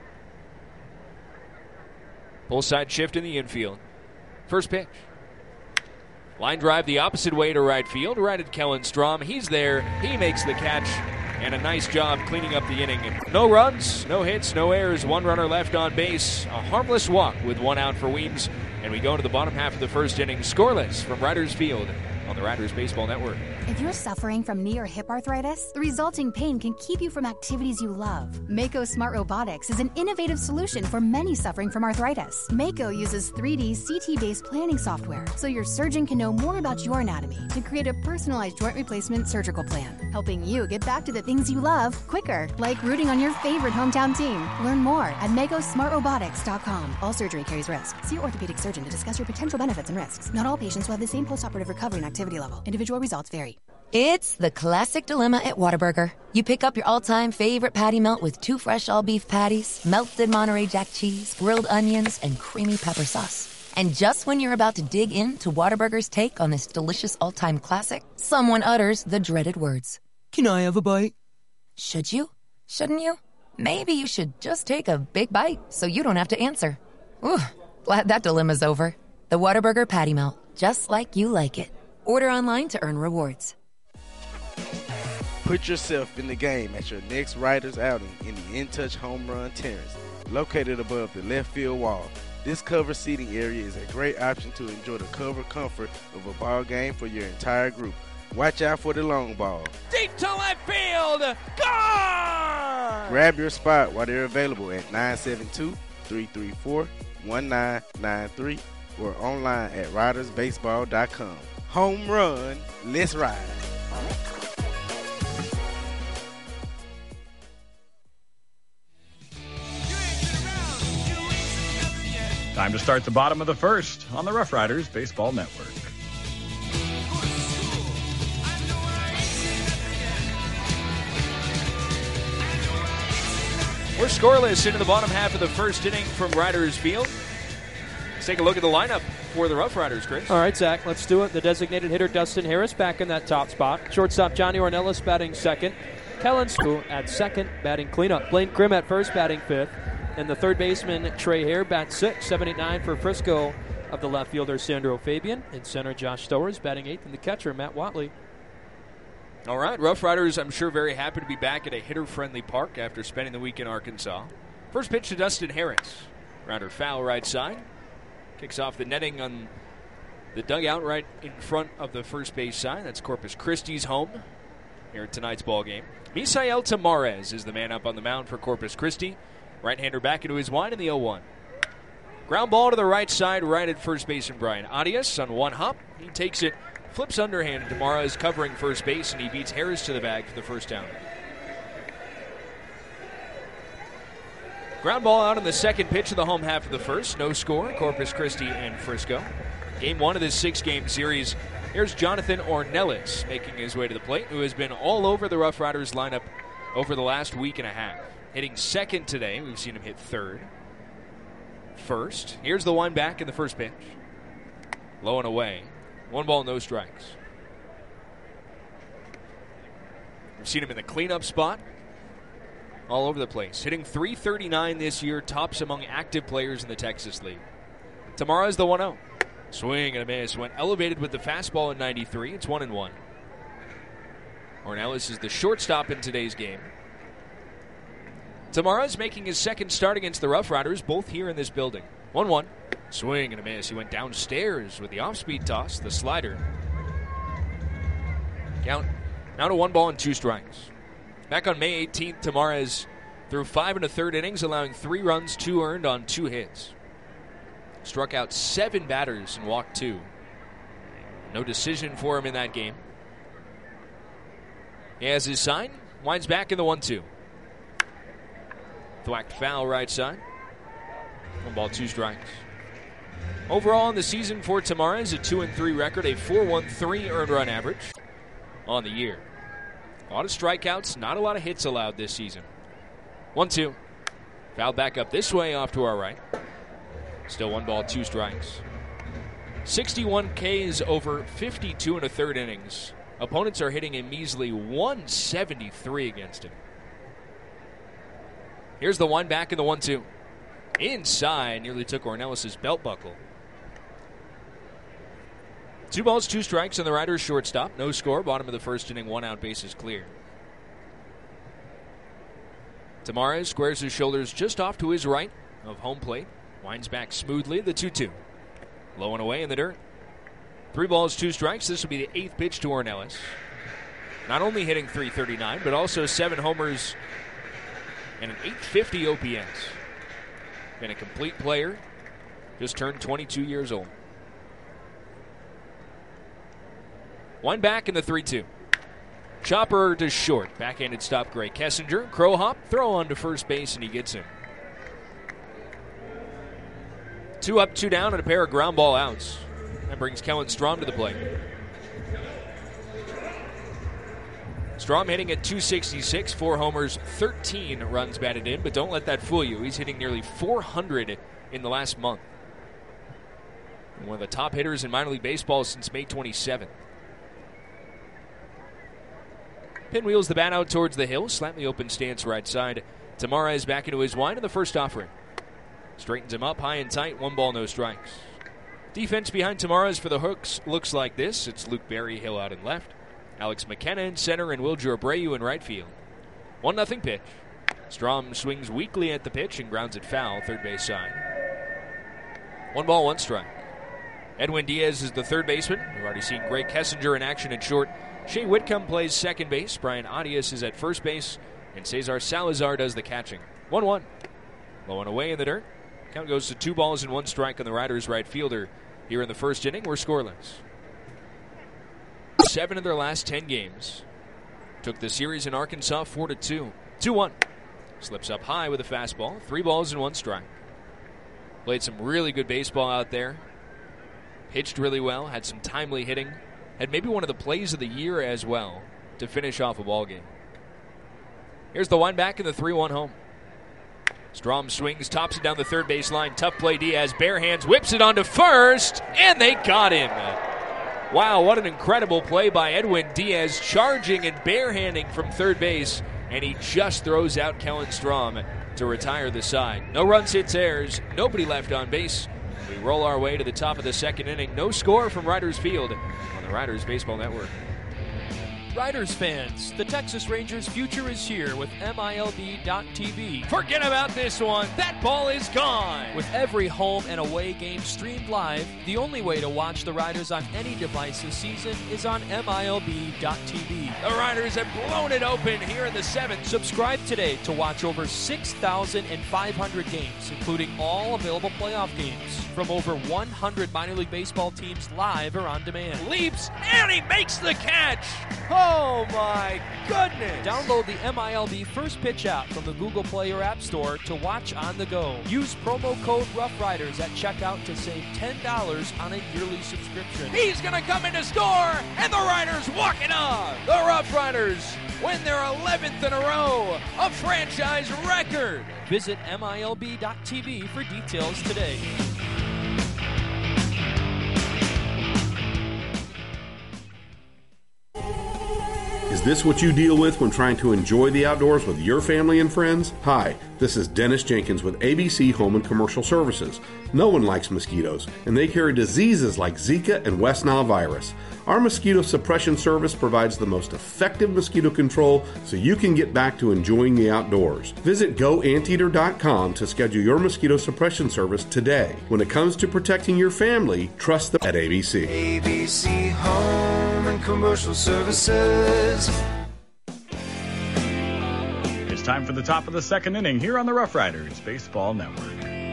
Pull side shift in the infield. First pitch. Line drive the opposite way to right field. Right at Kellen Strom. He's there. He makes the catch. And a nice job cleaning up the inning. No runs, no hits, no errors. One runner left on base. A harmless walk with one out for Weems. And we go into the bottom half of the first inning. Scoreless from Riders Field on the Riders Baseball Network. If you're suffering from knee or hip arthritis, the resulting pain can keep you from activities you love. Mako Smart Robotics is an innovative solution for many suffering from arthritis. Mako uses three D C T-based planning software, so your surgeon can know more about your anatomy to create a personalized joint replacement surgical plan, helping you get back to the things you love quicker, like rooting on your favorite hometown team. Learn more at Mako Smart Robotics dot com. All surgery carries risk. See your orthopedic surgeon to discuss your potential benefits and risks. Not all patients will have the same postoperative recovery and activity level. Individual results vary. It's the classic dilemma at Whataburger. You pick up your all-time favorite patty melt with two fresh all-beef patties, melted Monterey Jack cheese, grilled onions, and creamy pepper sauce. And just when you're about to dig into Whataburger's take on this delicious all-time classic, someone utters the dreaded words. Can I have a bite? Should you? Shouldn't you? Maybe you should just take a big bite so you don't have to answer. Ooh, glad that dilemma's over. The Whataburger patty melt, just like you like it. Order online to earn rewards. Put yourself in the game at your next Riders outing in the In Touch Home Run Terrace, located above the left field wall. This covered seating area is a great option to enjoy the covered comfort of a ball game for your entire group. Watch out for the long ball. Deep to left field. Gone! Grab your spot while they're available at nine seven two, three three four, one nine nine three or online at riders baseball dot com. Home run, let's ride. Time to start the bottom of the first on the Rough Riders Baseball Network. We're scoreless into the bottom half of the first inning from Riders Field. Let's take a look at the lineup for the Rough Riders, Chris. All right, Zach, let's do it. The designated hitter, Dustin Harris, back in that top spot. Shortstop, Johnny Ornelas, batting second. Kellen Stu at second, batting cleanup. Blaine Grimm at first, batting fifth. And the third baseman, Trey Hare, bats six. seven eight nine for Frisco of the left fielder, Sandro Fabian. In center, Josh Stowers, batting eighth. And the catcher, Matt Watley. All right, Rough Riders, I'm sure very happy to be back at a hitter-friendly park after spending the week in Arkansas. First pitch to Dustin Harris. Rounder foul right side. Kicks off the netting on the dugout right in front of the first base sign. That's Corpus Christi's home here at tonight's ball game. Misael Tamarez is the man up on the mound for Corpus Christi. Right-hander back into his line in the oh one. Ground ball to the right side, right at first baseman Brian Arias on one hop. He takes it, flips underhand. Tamarez is covering first base, and he beats Harris to the bag for the first down. Ground ball out on the second pitch of the home half of the first. No score, Corpus Christi and Frisco. Game one of this six-game series. Here's Jonathan Ornelas making his way to the plate, who has been all over the Rough Riders lineup over the last week and a half. Hitting second today. We've seen him hit third. First. Here's the one back in the first pitch. Low and away. One ball, no strikes. We've seen him in the cleanup spot. All over the place. Hitting three thirty-nine this year. Tops among active players in the Texas League. Tomorrow is the one oh. Swing and a miss. Went elevated with the fastball in ninety-three. It's one and one. Ornelas is the shortstop in today's game. Tamara's making his second start against the Rough Riders, both here in this building. one one. Swing and a miss. He went downstairs with the off-speed toss, the slider. Count now to one ball and two strikes. Back on May eighteenth, Tamara's threw five and a third innings, allowing three runs, two earned on two hits. Struck out seven batters and walked two. No decision for him in that game. He has his sign, winds back in the one two. Thwacked foul right side. One ball, two strikes. Overall in the season for Tamara is a two and three record, a four one three earned run average on the year. A lot of strikeouts, not a lot of hits allowed this season. one two. Foul back up this way off to our right. Still one ball, two strikes. sixty-one Ks over fifty-two and a third innings. Opponents are hitting a measly one seventy-three against him. Here's the one back in the one two. Inside, nearly took Ornelas' belt buckle. Two balls, two strikes, and the Riders shortstop. No score, bottom of the first inning, one out, bases clear. Tamares squares his shoulders just off to his right of home plate. Winds back smoothly, the two two. Low and away in the dirt. Three balls, two strikes. This will be the eighth pitch to Ornelas. Not only hitting three thirty-nine, but also seven homers and an eight fifty O P S. Been a complete player. Just turned twenty-two years old. One back in the three two. Chopper to short. Backhanded stop, Gray Kessinger. Crow hop, throw on to first base, and he gets him. Two up, two down, and a pair of ground ball outs. That brings Kellen Strom to the plate. Strom hitting at two sixty-six, four homers, thirteen runs batted in, but don't let that fool you. He's hitting nearly four hundred in the last month. One of the top hitters in minor league baseball since May twenty-seventh. Pinwheels the bat out towards the hill, slightly open stance right side. Tamara is back into his wind in the first offering. Straightens him up high and tight, one ball, no strikes. Defense behind Tamara's for the Hooks looks like this. It's Luke Berryhill out in left, Alex McKenna in center, and Wilger Abreu in right field. one nothing pitch. Strom swings weakly at the pitch and grounds it foul, third base side. One ball, one strike. Edwin Diaz is the third baseman. We've already seen Gray Kessinger in action at short. Shea Whitcomb plays second base. Brian Arias is at first base. And Cesar Salazar does the catching. one one. Low and away in the dirt. Count goes to two balls and one strike on the Riders' right fielder. Here in the first inning, we're scoreless. Seven of their last ten games. Took the series in Arkansas four to two. two one. Slips up high with a fastball. Three balls and one strike. Played some really good baseball out there. Pitched really well. Had some timely hitting. Had maybe one of the plays of the year as well to finish off a ball game. Here's the wind back in the three one home. Strom swings, tops it down the third base line. Tough play, Diaz. Bare hands, whips it onto first, and they got him. Wow, what an incredible play by Edwin Diaz, charging and barehanding from third base, and he just throws out Kellen Strom to retire the side. No runs, hits, errors, nobody left on base. We roll our way to the top of the second inning. No score from Riders Field on the Riders Baseball Network. Riders fans, the Texas Rangers' future is here with M I L B dot T V. Forget about this one. That ball is gone. With every home and away game streamed live, the only way to watch the Riders on any device this season is on M I L B dot T V. The Riders have blown it open here in the seventh. Subscribe today to watch over six thousand five hundred games, including all available playoff games from over one hundred minor league baseball teams live or on demand. Leaps, and he makes the catch. Oh, my goodness. Download the M I L B First Pitch app from the Google Play or App Store to watch on the go. Use promo code Rough Riders at checkout to save ten dollars on a yearly subscription. He's going to come in to score, and the Riders walk it off. The Rough Riders win their eleventh in a row, a franchise record. Visit M I L B dot T V for details today. Is this what you deal with when trying to enjoy the outdoors with your family and friends? Hi, this is Dennis Jenkins with A B C Home and Commercial Services. No one likes mosquitoes, and they carry diseases like Zika and West Nile virus. Our mosquito suppression service provides the most effective mosquito control so you can get back to enjoying the outdoors. Visit go anteater dot com to schedule your mosquito suppression service today. When it comes to protecting your family, trust them at A B C. A B C Home and Commercial Services. It's time for the top of the second inning here on the Rough Riders Baseball Network.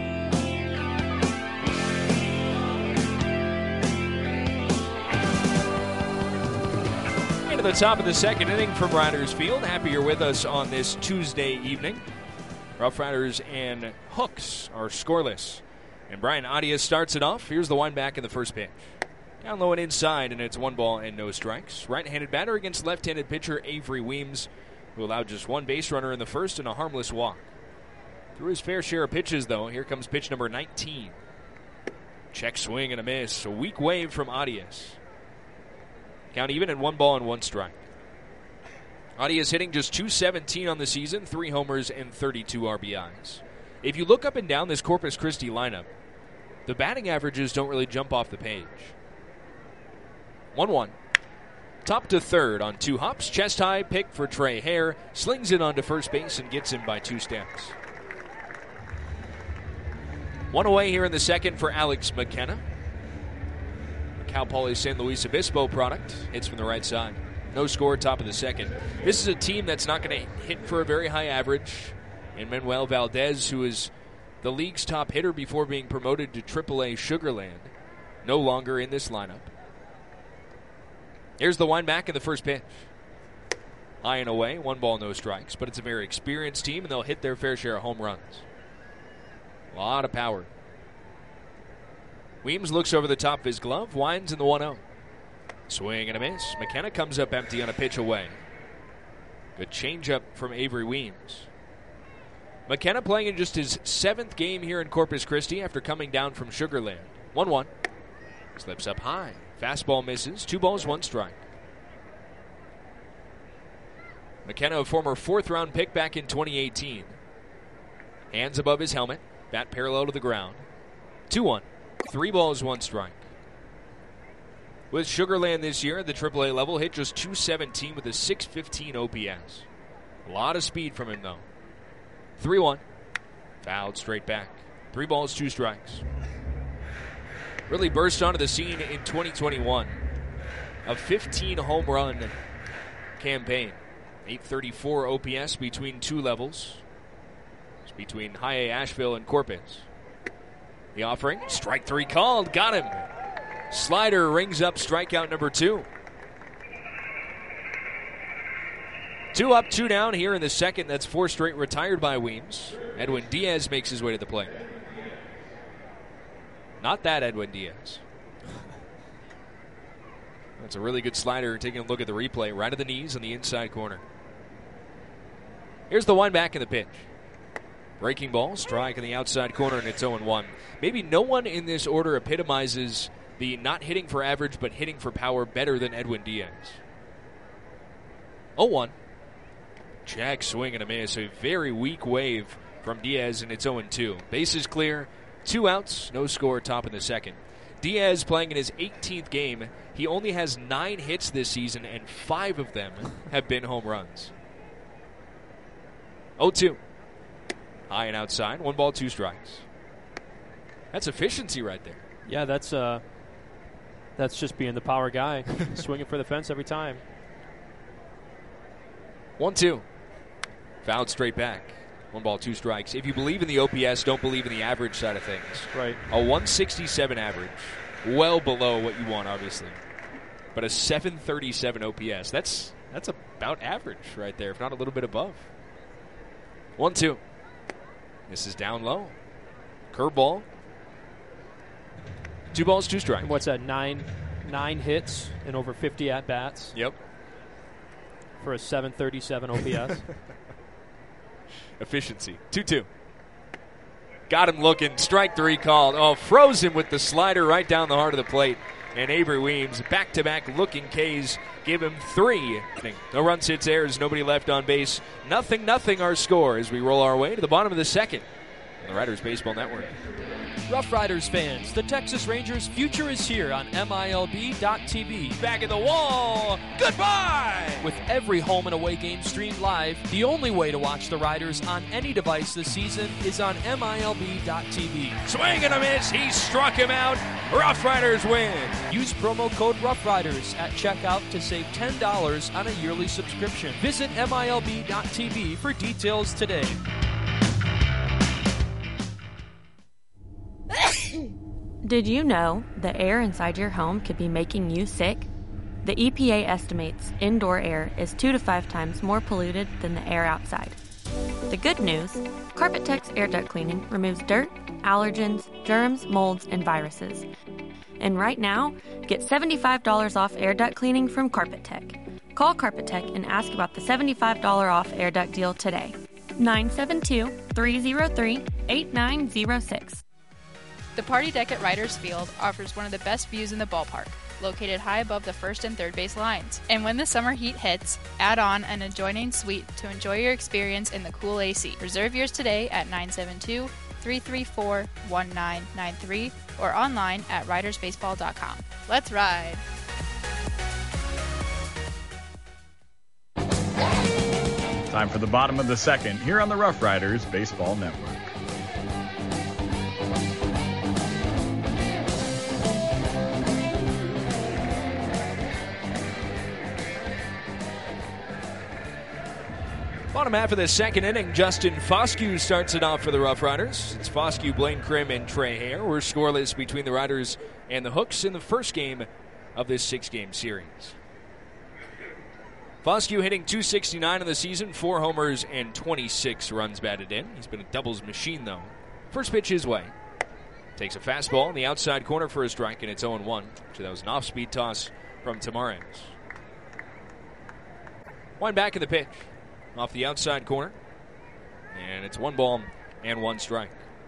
The top of the second inning from Riders Field. Happy you're with us on this Tuesday evening. Rough Riders and Hooks are scoreless. And Brian Arias starts it off. Here's the wind back in the first pitch. Down low and inside, and it's one ball and no strikes. Right-handed batter against left-handed pitcher Avery Weems, who allowed just one base runner in the first and a harmless walk. Through his fair share of pitches, though, here comes pitch number nineteen. Check swing and a miss. A weak wave from Arias. Count even at one ball and one strike. Arias hitting just two seventeen on the season, three homers and thirty-two R B Is. If you look up and down this Corpus Christi lineup, the batting averages don't really jump off the page. one one. Top to third on two hops. Chest high pick for Trey Hare. Slings it onto first base and gets him by two steps. One away here in the second for Alex McKenna. Cal Poly San Luis Obispo product. Hits from the right side. No score, top of the second. This is a team that's not going to hit for a very high average. And Manuel Valdez, who is the league's top hitter before being promoted to triple A Sugar Land, no longer in this lineup. Here's the wind back in the first pitch. High and away, one ball, no strikes. But it's a very experienced team, and they'll hit their fair share of home runs. A lot of power. Weems looks over the top of his glove, winds in the one oh. Swing and a miss. McKenna comes up empty on a pitch away. Good changeup from Avery Weems. McKenna playing in just his seventh game here in Corpus Christi after coming down from Sugar Land. one one. Slips up high. Fastball misses. Two balls, one strike. McKenna, a former fourth-round pick back in twenty eighteen. Hands above his helmet. Bat parallel to the ground. two one. Three balls, one strike. With Sugar Land this year at the triple A level, hit just two seventeen with a six fifteen O P S. A lot of speed from him, though. three one. Fouled straight back. Three balls, two strikes. Really burst onto the scene in twenty twenty-one. A fifteen home run campaign. eight thirty-four O P S between two levels. It's between High A Asheville and Corpus. The offering, strike three called, got him. Slider rings up strikeout number two. Two up, two down here in the second. That's four straight retired by Weems. Edwin Diaz makes his way to the plate. Not that Edwin Diaz. That's a really good slider. Taking a look at the replay, right at the knees on the inside corner. Here's the wind back in the pitch. Breaking ball, strike in the outside corner, and it's oh one. Maybe no one in this order epitomizes the not hitting for average but hitting for power better than Edwin Diaz. oh one. Jack swing and a miss. A very weak wave from Diaz, and it's oh two. Bases clear, two outs, no score, top of the second. Diaz playing in his eighteenth game. He only has nine hits this season, and five of them have been home runs. oh two. High and outside, one ball, two strikes. That's efficiency right there. Yeah, that's uh, that's just being the power guy, swinging for the fence every time. one two. Fouled straight back. One ball, two strikes. If you believe in the O P S, don't believe in the average side of things. Right. A one sixty-seven average. Well below what you want, obviously. But a seven thirty-seven O P S. That's that's about average right there, if not a little bit above. one two. This is down low. Curveball. Two balls, two strikes. What's that, nine nine hits and over fifty at-bats? Yep. For a seven thirty-seven O P S. Efficiency. two two. Got him looking. Strike three called. Oh, froze him with the slider right down the heart of the plate. and Avery Weems, back-to-back looking K's, give him three. No runs, hits, errors, nobody left on base. Nothing, nothing our score as we roll our way to the bottom of the second on the Riders Baseball Network. Rough Riders fans, the Texas Rangers' future is here on M I L B dot T V. Back at the wall, goodbye! With every home and away game streamed live, the only way to watch the Riders on any device this season is on M I L B dot T V. Swing and a miss, he struck him out. Rough Riders win. Use promo code Rough Riders at checkout to save ten dollars on a yearly subscription. Visit M I L B dot T V for details today. Did you know the air inside your home could be making you sick? The E P A estimates indoor air is two to five times more polluted than the air outside. The good news, Carpet-Tech's air duct cleaning removes dirt, allergens, germs, molds, and viruses. And right now, get seventy-five dollars off air duct cleaning from Carpet-Tech. Call Carpet-Tech and ask about the seventy-five dollars off air duct deal today. nine seven two, three zero three, eight nine zero six. The Party Deck at Riders Field offers one of the best views in the ballpark, located high above the first and third base lines. And when the summer heat hits, add on an adjoining suite to enjoy your experience in the cool A C. Reserve yours today at nine seven two, three three four, one nine nine three or online at riders baseball dot com. Let's ride! Time for the bottom of the second here on the Rough Riders Baseball Network. Bottom half of the second inning, Justin Foscue starts it off for the Rough Riders. It's Foscue, Blaine Krim, and Trey Hare. We're scoreless between the Riders and the Hooks in the first game of this six-game series. Foscue hitting two sixty-nine in the season, four homers and twenty-six runs batted in. He's been a doubles machine, though. First pitch his way. Takes a fastball in the outside corner for a strike, and it's oh one. So that was an off-speed toss from Tamares. One back in the pitch. Off the outside corner. And it's one ball and one strike.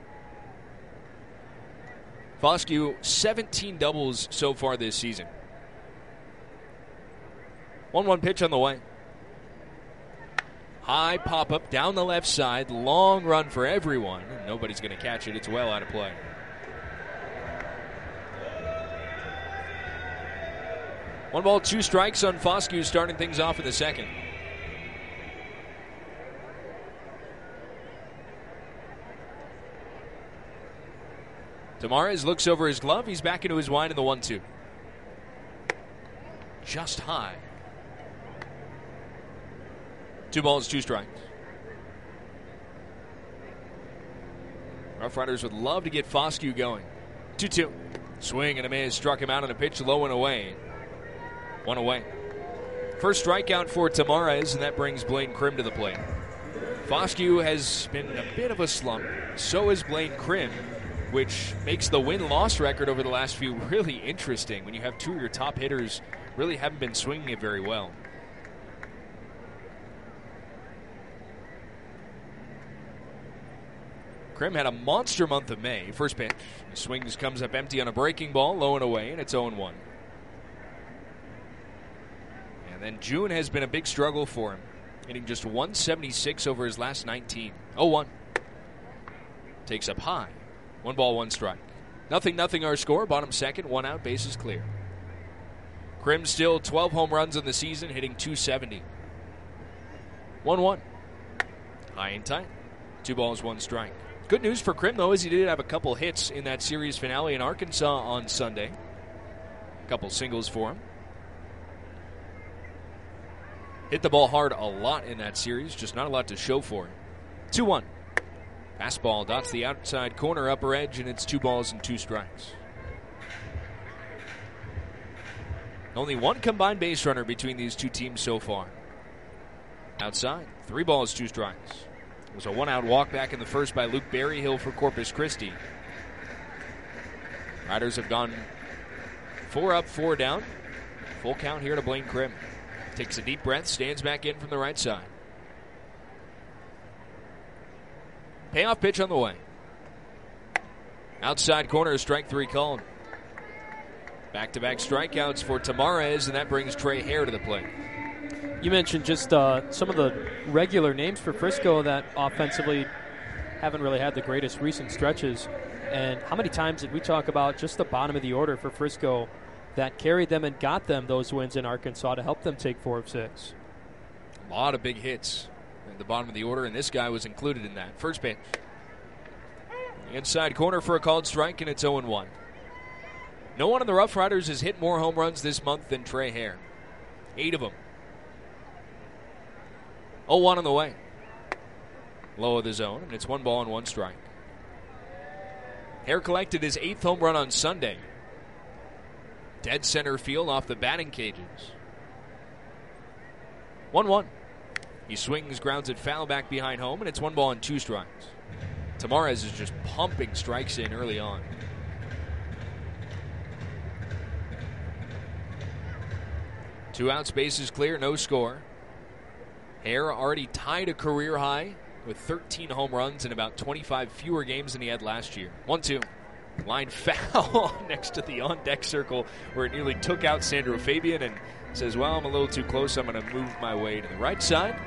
Foscue, seventeen doubles so far this season. one one pitch on the way. High pop-up down the left side. Long run for everyone. Nobody's going to catch it. It's well out of play. One ball, two strikes on Foscue starting things off in the second. Tamares looks over his glove. He's back into his wind in the one two. Just high. Two balls, two strikes. Rough Riders would love to get Foscue going. two two. Swing and a miss. Struck him out on a pitch low and away. One away. First strikeout for Tamares, and that brings Blaine Krim to the plate. Foscue has been a bit of a slump. So is Blaine Krim, which makes the win-loss record over the last few really interesting when you have two of your top hitters really haven't been swinging it very well. Krim had a monster month of May. First pitch. The swings comes up empty on a breaking ball, low and away, and it's oh one. And then June has been a big struggle for him, hitting just one seventy-six over his last nineteen. oh one. Takes up high. One ball, one strike. Nothing, nothing our score. Bottom second, one out, bases clear. Krim still twelve home runs in the season, hitting two seventy. one one. High and tight. Two balls, one strike. Good news for Krim, though, is he did have a couple hits in that series finale in Arkansas on Sunday. A couple singles for him. Hit the ball hard a lot in that series, just not a lot to show for it. two one. Fastball dots the outside corner, upper edge, and it's two balls and two strikes. Only one combined base runner between these two teams so far. Outside, three balls, two strikes. It was a one-out walk back in the first by Luke Berryhill for Corpus Christi. Riders have gone four up, four down. Full count here to Blaine Krim. Takes a deep breath, stands back in from the right side. Payoff pitch on the way. Outside corner, strike three called. Back-to-back strikeouts for Tamarez, and that brings Trey Hare to the plate. You mentioned just uh, some of the regular names for Frisco that offensively haven't really had the greatest recent stretches. And how many times did we talk about just the bottom of the order for Frisco that carried them and got them those wins in Arkansas to help them take four of six? A lot of big hits at the bottom of the order, and this guy was included in that. First pitch. Inside corner for a called strike, and it's oh and one. No one on the Rough Riders has hit more home runs this month than Trey Hare. Eight of them. oh one on the way. Low of the zone, and it's one ball and one strike. Hare collected his eighth home run on Sunday. Dead center field off the batting cages. one one. He swings, grounds it foul back behind home, and it's one ball and two strikes. Tamarez is just pumping strikes in early on. Two outs, bases clear, no score. Hare already tied a career high with thirteen home runs in about twenty-five fewer games than he had last year. one two. Line foul next to the on-deck circle where it nearly took out Sandro Fabian, and says, well, I'm a little too close. I'm going to move my way to the right side.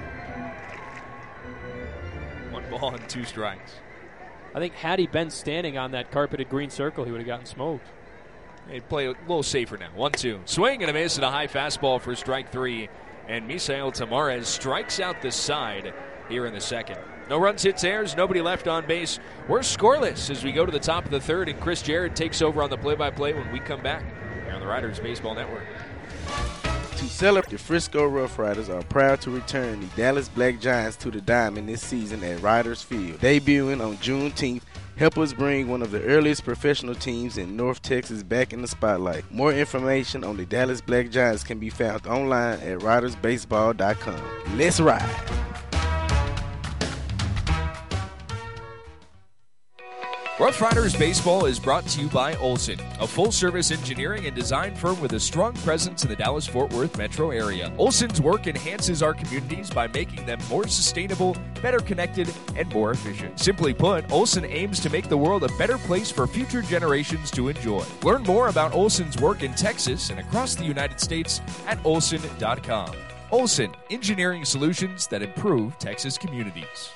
One ball and two strikes. I think had he been standing on that carpeted green circle, he would have gotten smoked. They play a little safer now. one two. Swing and a miss and a high fastball for strike three. And Misael Tamarez strikes out the side here in the second. No runs, hits, errors, nobody left on base. We're scoreless as we go to the top of the third, and Chris Jarrett takes over on the play-by-play when we come back here on the Riders Baseball Network. To celebrate, the Frisco Rough Riders are proud to return the Dallas Black Giants to the diamond this season at Riders Field. Debuting on Juneteenth, help us bring one of the earliest professional teams in North Texas back in the spotlight. More information on the Dallas Black Giants can be found online at riders baseball dot com. Let's ride! Rough Riders Baseball is brought to you by Olson, a full-service engineering and design firm with a strong presence in the Dallas-Fort Worth metro area. Olson's work enhances our communities by making them more sustainable, better connected, and more efficient. Simply put, Olson aims to make the world a better place for future generations to enjoy. Learn more about Olson's work in Texas and across the United States at olson dot com. Olson, engineering solutions that improve Texas communities.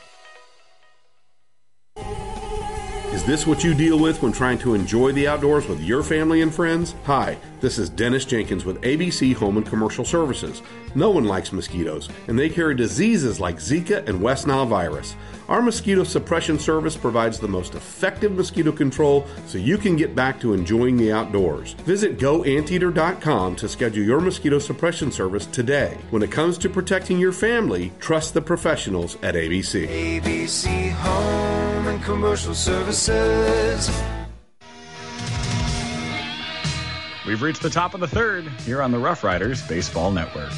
Is this what you deal with when trying to enjoy the outdoors with your family and friends? Hi, this is Dennis Jenkins with A B C Home and Commercial Services. No one likes mosquitoes, and they carry diseases like Zika and West Nile virus. Our mosquito suppression service provides the most effective mosquito control so you can get back to enjoying the outdoors. Visit go anteater dot com to schedule your mosquito suppression service today. When it comes to protecting your family, trust the professionals at A B C. A B C Home and Commercial Services. We've reached the top of the third here on the Rough Riders Baseball Network.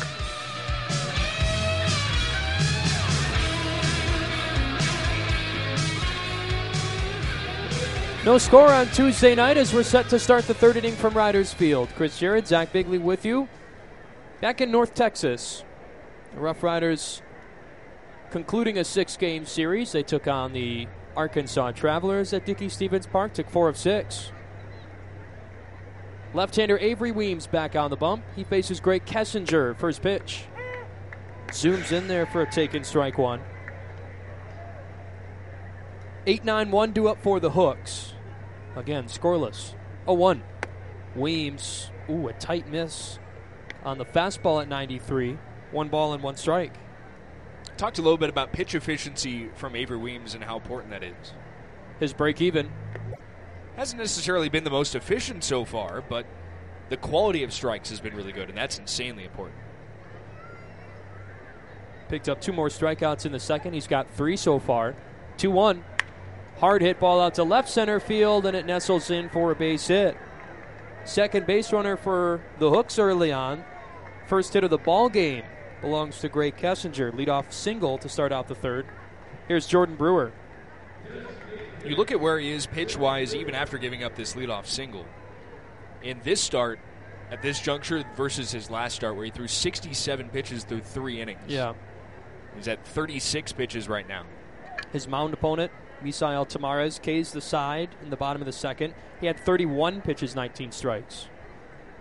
No score on Tuesday night as we're set to start the third inning from Riders Field. Chris Jarrett, Zach Bigley with you. Back in North Texas, the Rough Riders concluding a six-game series. They took on the Arkansas Travelers at Dickey-Stephens Park, took four of six. Left-hander Avery Weems back on the bump. He faces Greg Kessinger, first pitch. Zooms in there for a taken strike one. eight nine one due up for the Hooks. Again, scoreless. oh one. Weems, ooh, a tight miss on the fastball at ninety-three. One ball and one strike. Talked a little bit about pitch efficiency from Avery Weems and how important that is. His break even. Hasn't necessarily been the most efficient so far, but the quality of strikes has been really good, and that's insanely important. Picked up two more strikeouts in the second. He's got three so far. two one. Hard hit ball out to left center field, and it nestles in for a base hit. Second base runner for the Hooks early on. First hit of the ball game belongs to Greg Kessinger. Leadoff single to start out the third. Here's Jordan Brewer. You look at where he is pitch-wise even after giving up this leadoff single. In this start, at this juncture versus his last start where he threw sixty-seven pitches through three innings. Yeah. He's at thirty-six pitches right now. His mound opponent, Misael Tamarez, K's the side in the bottom of the second. He had thirty-one pitches, nineteen strikes.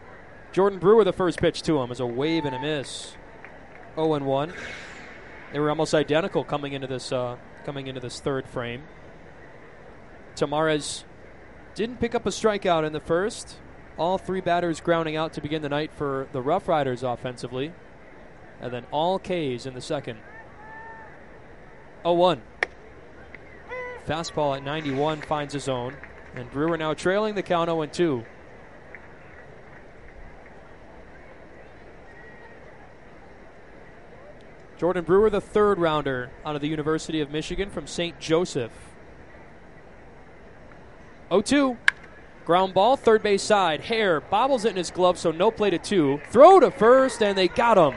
Jordan Brewer, the first pitch to him, is a wave and a miss. oh and one. They were almost identical coming into this uh, coming into this third frame. Tamares didn't pick up a strikeout in the first. All three batters grounding out to begin the night for the Rough Riders offensively. And then all Ks in the second. oh one. Fastball at ninety-one finds his own. And Brewer now trailing the count oh and two. Jordan Brewer, the third rounder out of the University of Michigan from Saint Joseph. oh two. Ground ball, third base side. Hare bobbles it in his glove, so no play to two. Throw to first, and they got him.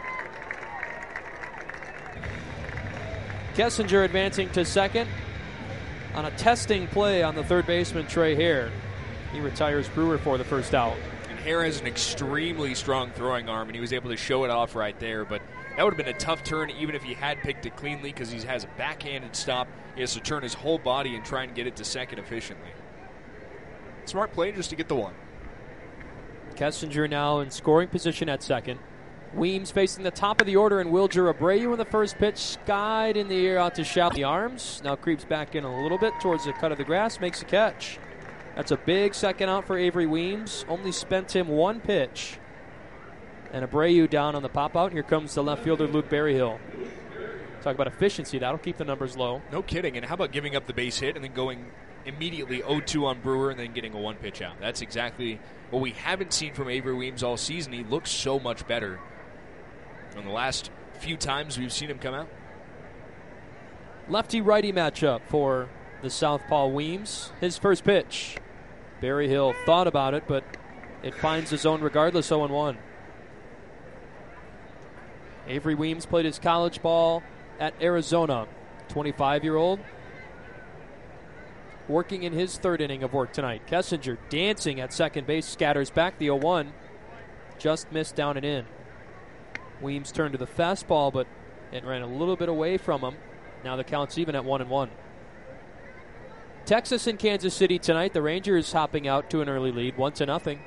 Kessinger advancing to second on a testing play on the third baseman, Trey Hare. He retires Brewer for the first out. And Hare has an extremely strong throwing arm, and he was able to show it off right there, but that would have been a tough turn even if he had picked it cleanly because he has a backhanded stop. He has to turn his whole body and try and get it to second efficiently. Smart play just to get the one. Kessinger now in scoring position at second. Weems facing the top of the order, and Wilger Abreu in the first pitch. Skied in the air out to shallow the arms. Now creeps back in a little bit towards the cut of the grass. Makes a catch. That's a big second out for Avery Weems. Only spent him one pitch. And Abreu down on the pop-out. Here comes the left fielder, Luke Berryhill. Talk about efficiency. That'll keep the numbers low. No kidding. And how about giving up the base hit and then going immediately oh two on Brewer and then getting a one pitch out? That's exactly what we haven't seen from Avery Weems all season. He looks so much better in the last few times we've seen him come out. Lefty-righty matchup for the southpaw Weems. His first pitch. Berryhill thought about it, but it finds the zone regardless, oh and one. Avery Weems played his college ball at Arizona. twenty-five-year-old. Working in his third inning of work tonight. Kessinger dancing at second base, scatters back the oh one. Just missed down and in. Weems turned to the fastball, but it ran a little bit away from him. Now the count's even at one and one. Texas and Kansas City tonight. The Rangers hopping out to an early lead, one to nothing.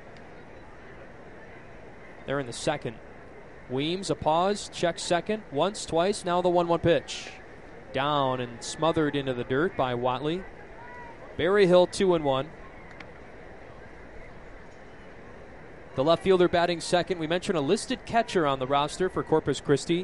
They're in the second. Weems a pause, checks second once, twice. Now the one one pitch. Down and smothered into the dirt by Watley. Berryhill two and one. The left fielder batting second. We mentioned a listed catcher on the roster for Corpus Christi.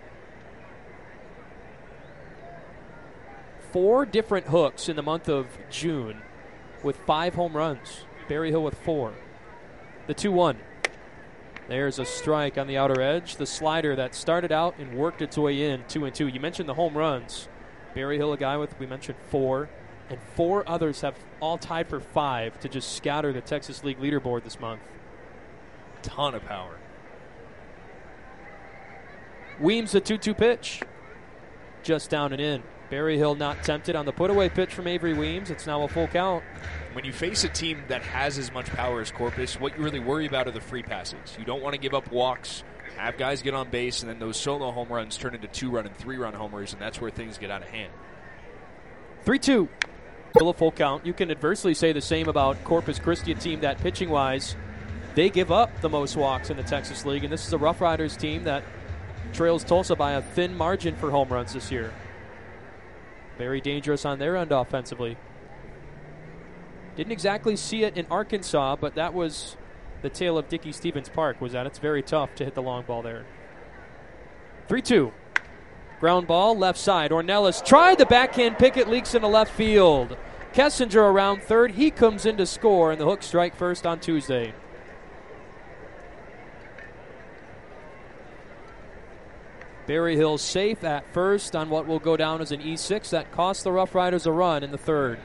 Four different hooks in the month of June with five home runs. Berryhill with four. The two one. There's a strike on the outer edge. The slider that started out and worked its way in, two and two. You mentioned the home runs. Berryhill, a guy with, we mentioned, four. And four others have all tied for five to just scatter the Texas League leaderboard this month. Ton of power. Weems, the two two pitch. Just down and in. Berryhill not tempted on the put-away pitch from Avery Weems. It's now a full count. When you face a team that has as much power as Corpus, what you really worry about are the free passes. You don't want to give up walks, have guys get on base, and then those solo home runs turn into two-run and three-run homers, and that's where things get out of hand. three two. Still a full count. You can adversely say the same about Corpus Christi, a team that, pitching-wise, they give up the most walks in the Texas League, and this is a Rough Riders team that trails Tulsa by a thin margin for home runs this year. Very dangerous on their end offensively. Didn't exactly see it in Arkansas, but that was the tale of Dickey Stevens Park, was that it's very tough to hit the long ball there. three two. Ground ball, left side. Ornelas tried the backhand pick. It leaks into left field. Kessinger around third. He comes in to score, and the Hooks strike first on Tuesday. Berryhill safe at first on what will go down as an E six. That cost the Rough Riders a run in the third.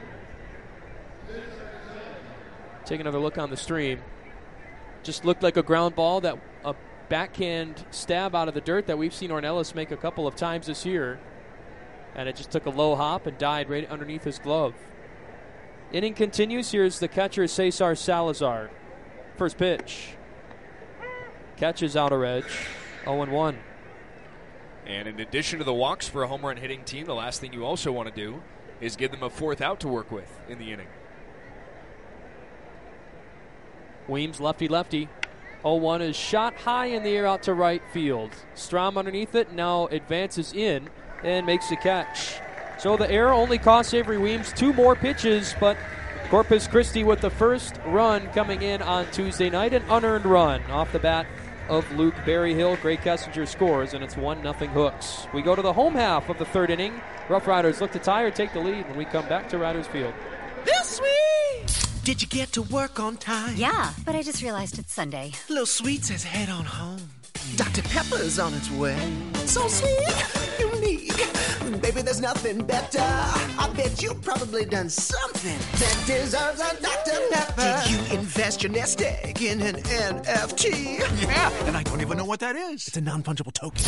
Take another look on the stream. Just looked like a ground ball, that a backhand stab out of the dirt that we've seen Ornelas make a couple of times this year. And it just took a low hop and died right underneath his glove. Inning continues. Here's the catcher, Cesar Salazar. First pitch. Catches outer edge. oh and one. And in addition to the walks for a home run hitting team, the last thing you also want to do is give them a fourth out to work with in the inning. Weems, lefty-lefty. oh one is shot high in the air out to right field. Strom underneath it, now advances in and makes the catch. So the error only cost Avery Weems two more pitches, but Corpus Christi with the first run coming in on Tuesday night, an unearned run off the bat of Luke Berryhill. Gray Kessinger scores, and it's one nothing Hooks. We go to the home half of the third inning. Rough Riders look to tie or take the lead when we come back to Riders Field. This sweet! Did you get to work on time? Yeah, but I just realized it's Sunday. Little Sweet says head on home. Doctor Pepper's on its way. So sweet, unique. Baby, there's nothing better. I bet you've probably done something that deserves a Doctor Pepper. Did you invest your nest egg in an N F T? Yeah, and I don't even know what that is. It's a non-fungible token.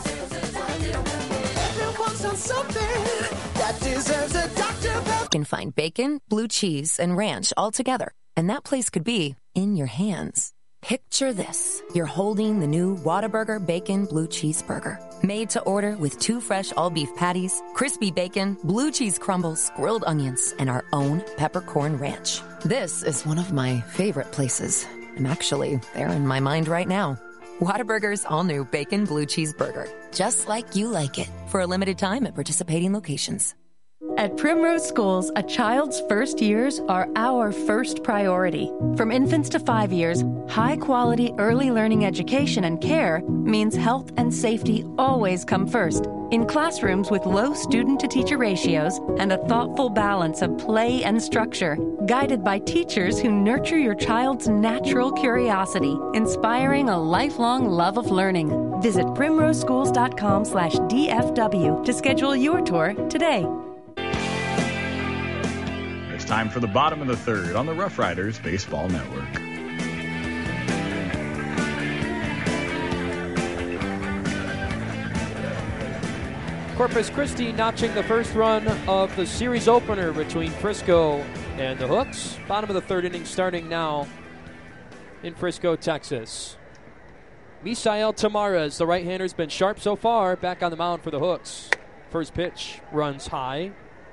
Everyone's done something that deserves a Doctor Pepper. You can find bacon, blue cheese, and ranch all together, and that place could be in your hands. Picture this. You're holding the new Whataburger Bacon Blue Cheese Burger. Made to order with two fresh all-beef patties, crispy bacon, blue cheese crumbles, grilled onions, and our own peppercorn ranch. This is one of my favorite places. I'm actually there in my mind right now. Whataburger's all-new Bacon Blue Cheese Burger. Just like you like it. For a limited time at participating locations. At Primrose Schools, a child's first years are our first priority. From infants to five years, high-quality early learning education and care means health and safety always come first. In classrooms with low student-to-teacher ratios and a thoughtful balance of play and structure, guided by teachers who nurture your child's natural curiosity, inspiring a lifelong love of learning. Visit primroseschools.com slash DFW to schedule your tour today. It's time for the bottom of the third on the Rough Riders Baseball Network. Corpus Christi notching the first run of the series opener between Frisco and the Hooks. Bottom of the third inning starting now in Frisco, Texas. Misael Tamarez, the right-hander, has been sharp so far, back on the mound for the Hooks. First pitch runs high.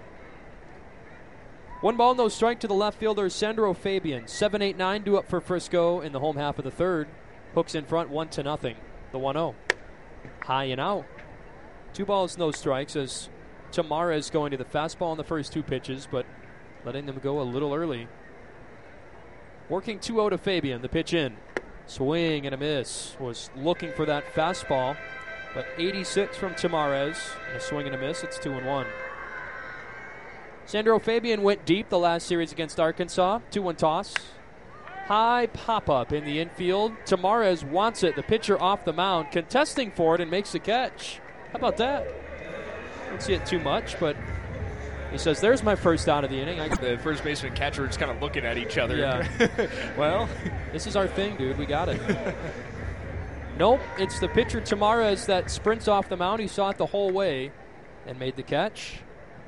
One ball, no strike to the left fielder, Sandro Fabian. seven eight nine due up for Frisco in the home half of the third. Hooks in front, one to nothing. The one oh. High and out. Two balls, no strikes as Tamarez going to the fastball in the first two pitches, but letting them go a little early. Working two oh to Fabian, the pitch in. Swing and a miss. Was looking for that fastball, but eighty-six from Tamarez. And a swing and a miss, it's two and one. Sandro Fabian went deep the last series against Arkansas. two one toss. High pop-up in the infield. Tamarez wants it. The pitcher off the mound, contesting for it and makes the catch. How about that? Don't see it too much, but he says, there's my first out of the inning. I- the first baseman and catcher are just kind of looking at each other. Yeah. Well, this is our thing, dude. We got it. Nope, it's the pitcher Tamarez that sprints off the mound. He saw it the whole way and made the catch.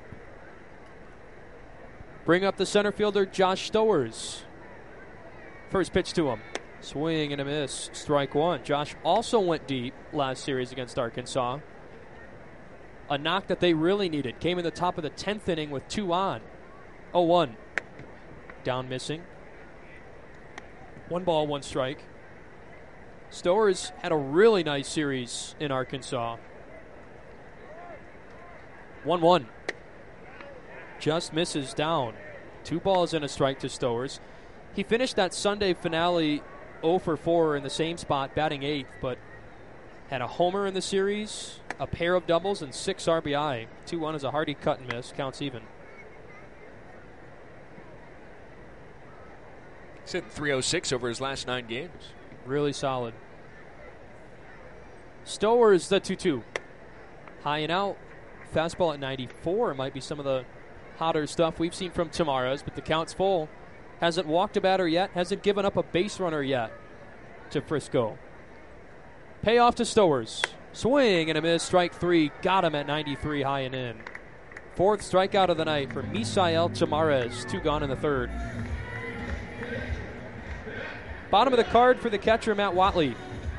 Bring up the center fielder, Josh Stowers. First pitch to him. Swing and a miss. Strike one. Josh also went deep last series against Arkansas. A knock that they really needed. Came in the top of the tenth inning with two on. oh one. Down missing. One ball, one strike. Stowers had a really nice series in Arkansas. one one. Just misses down. Two balls and a strike to Stowers. He finished that Sunday finale oh for four in the same spot, batting eighth, but had a homer in the series, a pair of doubles, and six R B I. two one is a hearty cut and miss. Counts even. He's hit three oh six over his last nine games. Really solid. Stowers, the two two. High and out. Fastball at ninety-four might be some of the hotter stuff we've seen from Tamarez, but the count's full. Hasn't walked a batter yet. Hasn't given up a base runner yet to Frisco. Payoff to Stowers. Swing and a miss. Strike three. Got him at ninety-three, high and in. Fourth strikeout of the night for Misael Tamarez. Two gone in the third. Bottom of the card for the catcher, Matt Watley.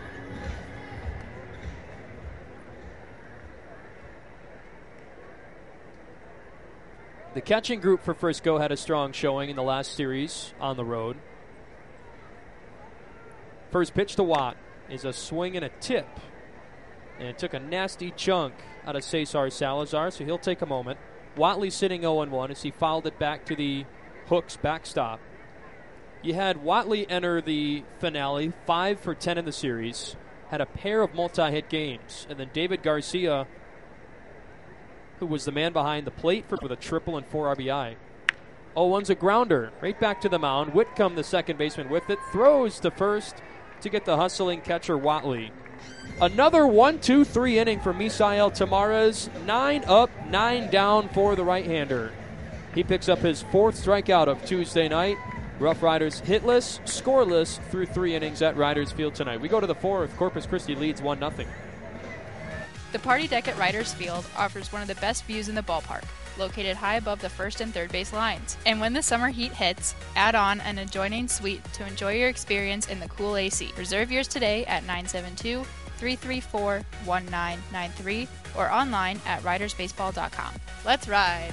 The catching group for Frisco had a strong showing in the last series on the road. First pitch to Watt is a swing and a tip. And it took a nasty chunk out of Cesar Salazar, so he'll take a moment. Watley sitting oh and one as he fouled it back to the Hooks backstop. You had Watley enter the finale, five for ten in the series, had a pair of multi-hit games, and then David Garcia, who was the man behind the plate for with a triple and four R B I. oh one's a grounder, right back to the mound. Whitcomb, the second baseman, with it, throws to first to get the hustling catcher Watley. Another one two three inning for Misael Tamarez. Nine up, nine down for the right-hander. He picks up his fourth strikeout of Tuesday night. Rough Riders hitless, scoreless through three innings at Riders Field tonight. We go to the fourth. Corpus Christi leads one nothing. The party deck at Riders Field offers one of the best views in the ballpark, located high above the first and third base lines. And when the summer heat hits, add on an adjoining suite to enjoy your experience in the cool A C. Reserve yours today at nine seven two, three three four, one nine nine three or online at riders baseball dot com. Let's ride!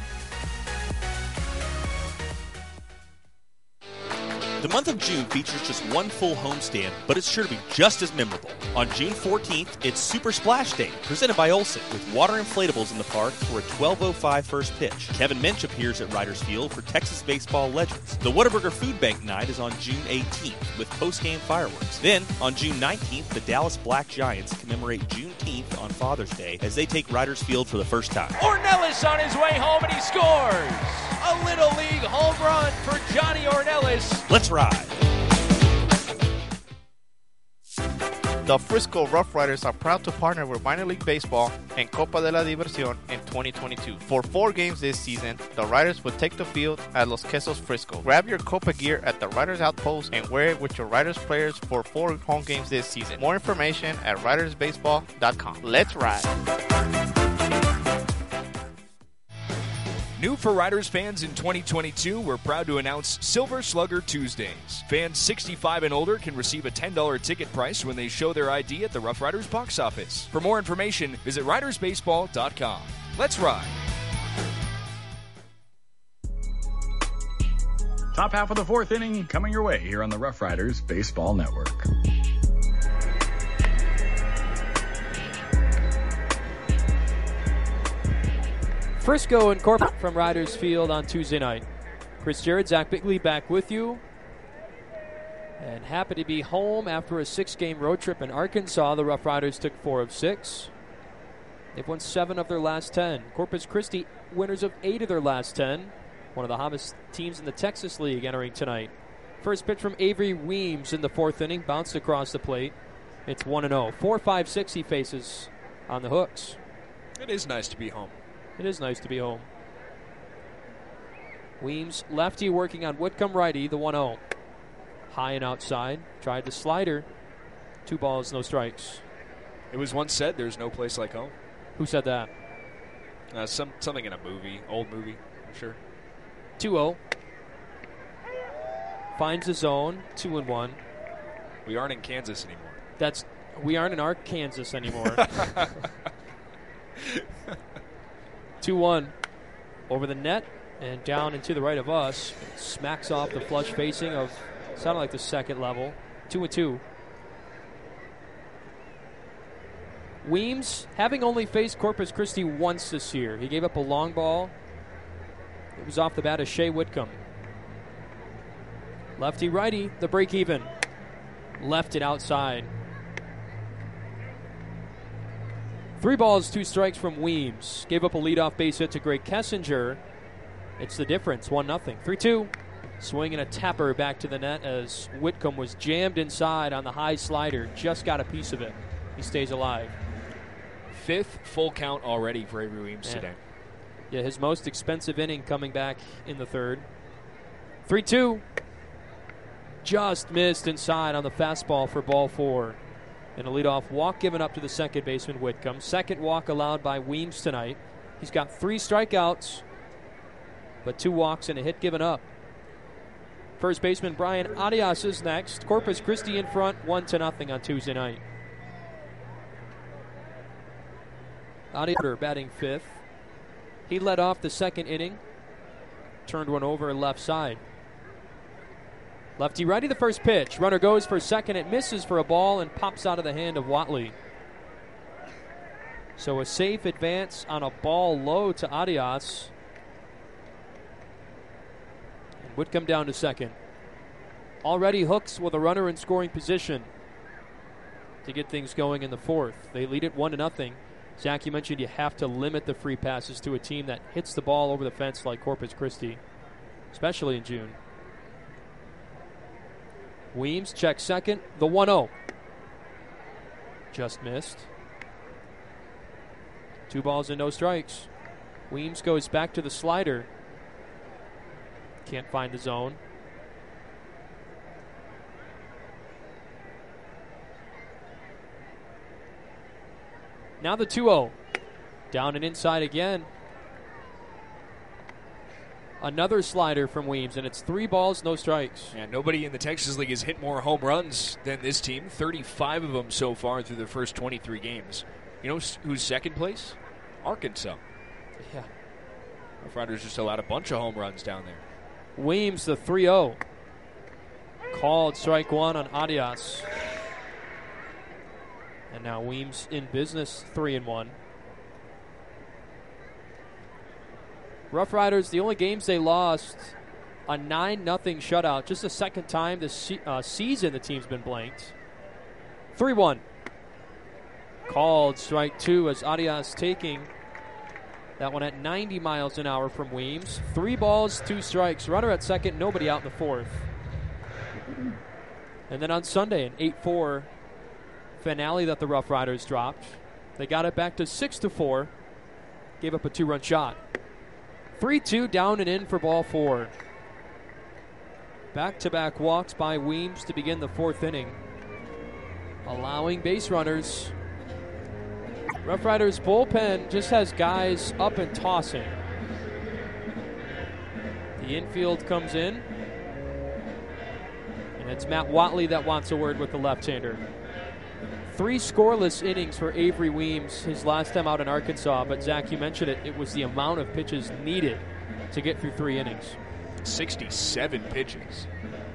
The month of June features just one full homestand, but it's sure to be just as memorable. On June fourteenth, it's Super Splash Day, presented by Olsen, with water inflatables in the park for a twelve oh five first pitch. Kevin Minch appears at Riders Field for Texas baseball legends. The Whataburger Food Bank Night is on June eighteenth, with post-game fireworks. Then, on June nineteenth, the Dallas Black Giants commemorate Juneteenth on Father's Day as they take Riders Field for the first time. Ornelas on his way home, and he scores! A Little League home run for Johnny Ornelas. Let's ride. The Frisco Rough Riders are proud to partner with Minor League Baseball and Copa de la Diversión in twenty twenty-two. For four games this season, the Riders will take the field at Los Quesos Frisco. Grab your Copa gear at the Riders Outpost and wear it with your Riders players for four home games this season. More information at riders baseball dot com. Let's ride. New for Riders fans in twenty twenty-two, we're proud to announce Silver Slugger Tuesdays. Fans sixty-five and older can receive a ten dollars ticket price when they show their I D at the Rough Riders box office. For more information, visit riders baseball dot com. Let's ride. Top half of the fourth inning coming your way here on the Rough Riders Baseball Network. Frisco and Corpus from Riders Field on Tuesday night. Chris Jarrett, Zach Bigley back with you. And happy to be home after a six-game road trip in Arkansas. The Rough Riders took four of six. They've won seven of their last ten. Corpus Christi, winners of eight of their last ten. One of the hottest teams in the Texas League entering tonight. First pitch from Avery Weems in the fourth inning. Bounced across the plate. It's one and oh. four five six he faces on the Hooks. It is nice to be home. It is nice to be home. Weems, lefty, working on Whitcomb, righty, the one oh. High and outside. Tried the slider. Two balls, no strikes. It was once said there's no place like home. Who said that? Uh, some Something in a movie, old movie, I'm sure. two oh. Finds the zone, two and one. We aren't in Kansas anymore. That's we aren't in Arkansas anymore. two one over the net and down and to the right of us. Smacks off the flush facing of, sounded like the second level. two and two. Weems, having only faced Corpus Christi once this year. He gave up a long ball. It was off the bat of Shea Whitcomb. Lefty-righty, the break even. Left it outside. Three balls, two strikes from Weems. Gave up a leadoff base hit to Greg Kessinger. It's the difference, one nothing. three two. Swing and a tapper back to the net as Whitcomb was jammed inside on the high slider. Just got a piece of it. He stays alive. Fifth full count already for Avery Weems yeah. today. Yeah, his most expensive inning coming back in the third. three two. Just missed inside on the fastball for ball four. And a leadoff walk given up to the second baseman, Whitcomb. Second walk allowed by Weems tonight. He's got three strikeouts, but two walks and a hit given up. First baseman Brian Arias is next. Corpus Christi in front, one to nothing on Tuesday night. Arias batting fifth. He led off the second inning. Turned one over left side. Lefty righty the first pitch. Runner goes for second. It misses for a ball and pops out of the hand of Whatley. So a safe advance on a ball low to Arias. And would come down to second. Already Hooks with a runner in scoring position to get things going in the fourth. They lead it one to nothing. Zach, you mentioned you have to limit the free passes to a team that hits the ball over the fence like Corpus Christi, especially in June. Weems checks second. The one oh. Just missed. Two balls and no strikes. Weems goes back to the slider. Can't find the zone. Now the two oh. Down and inside again. Another slider from Weems, and it's three balls, no strikes. Yeah, nobody in the Texas League has hit more home runs than this team. thirty-five of them so far through their first twenty-three games. You know who's second place? Arkansas. Yeah. Rough Riders just allowed a bunch of home runs down there. Weems, the three oh. Called strike one on Arias. And now Weems in business, three and one. Rough Riders, the only games they lost, a nine nothing shutout. Just the second time this se- uh, season the team's been blanked. three one. Called strike two as Arias taking that one at ninety miles an hour from Weems. Three balls, two strikes. Runner at second, nobody out in the fourth. And then on Sunday, an eight four finale that the Rough Riders dropped. They got it back to six to four. Gave up a two-run shot. three two down and in for ball four. Back-to-back walks by Weems to begin the fourth inning, allowing base runners. Rough Riders bullpen just has guys up and tossing. The infield comes in, and it's Matt Whatley that wants a word with the left-hander. Three scoreless innings for Avery Weems his last time out in Arkansas, but Zach, you mentioned it, it was the amount of pitches needed to get through three innings. sixty-seven pitches.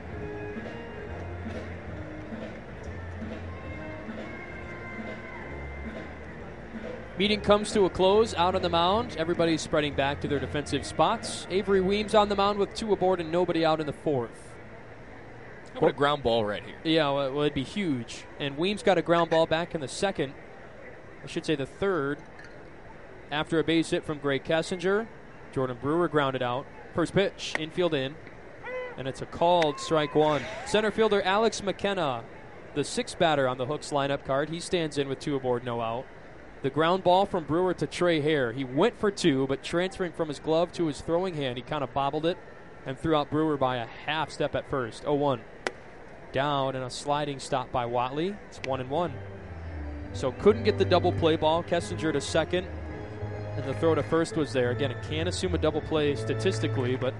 Meeting comes to a close out on the mound. Everybody's spreading back to their defensive spots. Avery Weems on the mound with two aboard and nobody out in the fourth. What a ground ball right here. Yeah, well, it'd be huge. And Weems got a ground ball back in the second. I should say the third. After a base hit from Greg Kessinger, Jordan Brewer grounded out. First pitch, infield in. And it's a called strike one. Center fielder Alex McKenna, the sixth batter on the Hooks lineup card. He stands in with two aboard, no out. The ground ball from Brewer to Trey Hare. He went for two, but transferring from his glove to his throwing hand, he kind of bobbled it and threw out Brewer by a half step at first. oh one. Down and a sliding stop by Whatley. It's one and one. So couldn't get the double play ball. Kessinger to second, and the throw to first was there. Again, it can't assume a double play statistically, but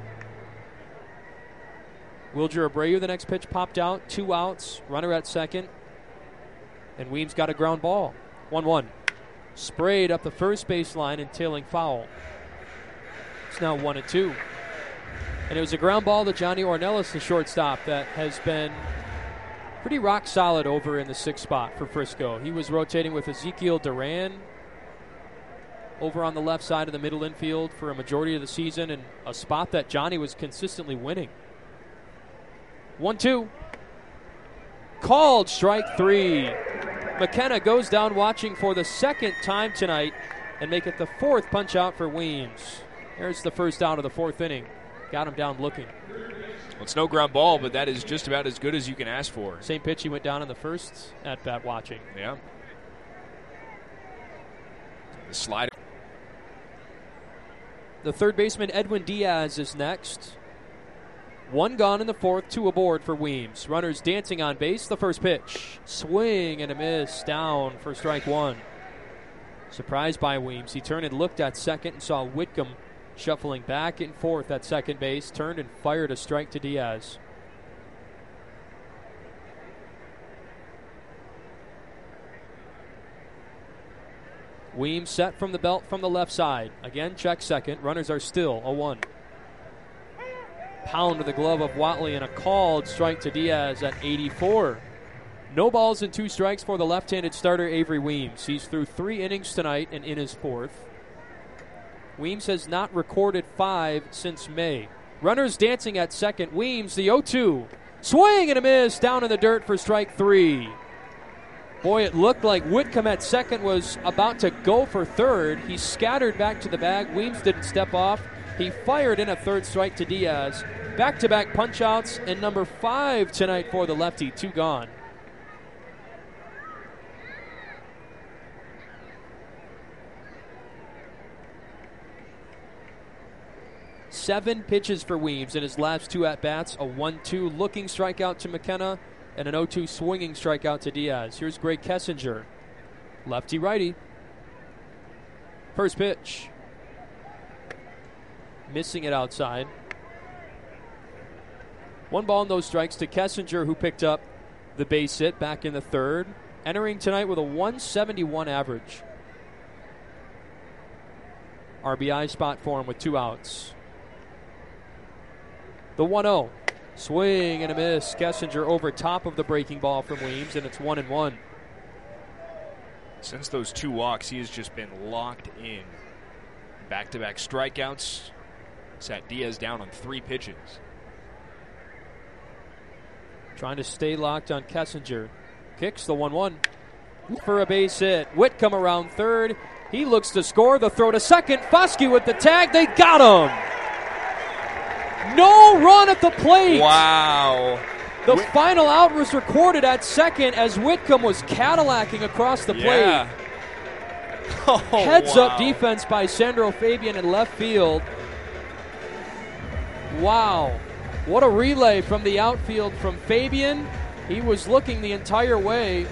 Wilger Abreu, the next pitch popped out. Two outs, runner at second, and Weems got a ground ball. one one. Sprayed up the first baseline and tailing foul. It's now one and two. And it was a ground ball to Johnny Ornelas, the shortstop, that has been pretty rock solid over in the sixth spot for Frisco. He was rotating with Ezekiel Duran over on the left side of the middle infield for a majority of the season, and a spot that Johnny was consistently winning. one two. Called strike three. McKenna goes down watching for the second time tonight and make it the fourth punch out for Weems. There's the first out of the fourth inning. Got him down looking. Well, it's no ground ball, but that is just about as good as you can ask for. Same pitch he went down in the first at bat watching. Yeah. The slider. The third baseman, Edwin Diaz, is next. One gone in the fourth, two aboard for Weems. Runners dancing on base. The first pitch. Swing and a miss. Down for strike one. Surprised by Weems. He turned and looked at second and saw Whitcomb shuffling back and forth at second base. Turned and fired a strike to Diaz. Weems set from the belt from the left side. Again, check second. Runners are still oh one. pound to the glove of Whatley and a called strike to Diaz at eighty-four. No balls and two strikes for the left-handed starter Avery Weems. He's through three innings tonight and in his fourth. Weems has not recorded five since May. Runners dancing at second. Weems, the oh two. Swing and a miss down in the dirt for strike three. Boy, it looked like Whitcomb at second was about to go for third. He scattered back to the bag. Weems didn't step off. He fired in a third strike to Diaz. Back-to-back punch-outs and number five tonight for the lefty. Two gone. Seven pitches for Weems in his last two at-bats. A one two looking strikeout to McKenna and an oh two swinging strikeout to Diaz. Here's Greg Kessinger. Lefty-righty. First pitch. Missing it outside. One ball and those strikes to Kessinger, who picked up the base hit back in the third. Entering tonight with a one seventy-one average. R B I spot for him with two outs. The one oh. Swing and a miss. Kessinger over top of the breaking ball from Weems, and it's one and one. Since those two walks, he has just been locked in. Back-to-back strikeouts. Sat Diaz down on three pitches. Trying to stay locked on Kessinger. Kicks the one one. For a base hit. Whitcomb around third. He looks to score. The throw to second. Foskey with the tag. They got him. No run at the plate. Wow. The Whit- final out was recorded at second as Whitcomb was Cadillacing across the plate. Yeah. Oh, Heads wow. up defense by Sandro Fabian in left field. Wow. What a relay from the outfield from Fabian. He was looking the entire way.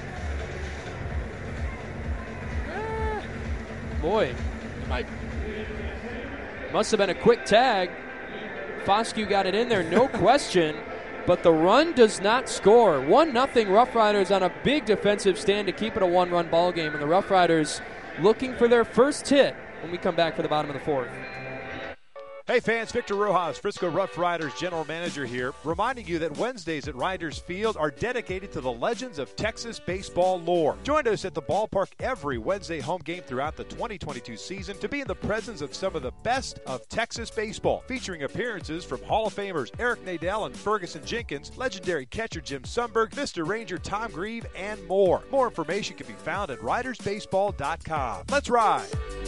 Eh, boy. Might. Must have been a quick tag. Foskey got it in there, no question. But the run does not score. one nothing Rough Riders on a big defensive stand to keep it a one-run ball game. And the Rough Riders looking for their first hit when we come back for the bottom of the fourth. Hey fans, Victor Rojas, Frisco Rough Riders General Manager here, reminding you that Wednesdays at Riders Field are dedicated to the legends of Texas baseball lore. Join us at the ballpark every Wednesday home game throughout the twenty twenty-two season to be in the presence of some of the best of Texas baseball, featuring appearances from Hall of Famers Eric Nadel and Ferguson Jenkins, legendary catcher Jim Sundberg, Vista Ranger Tom Grieve, and more. More information can be found at riders baseball dot com. Let's ride!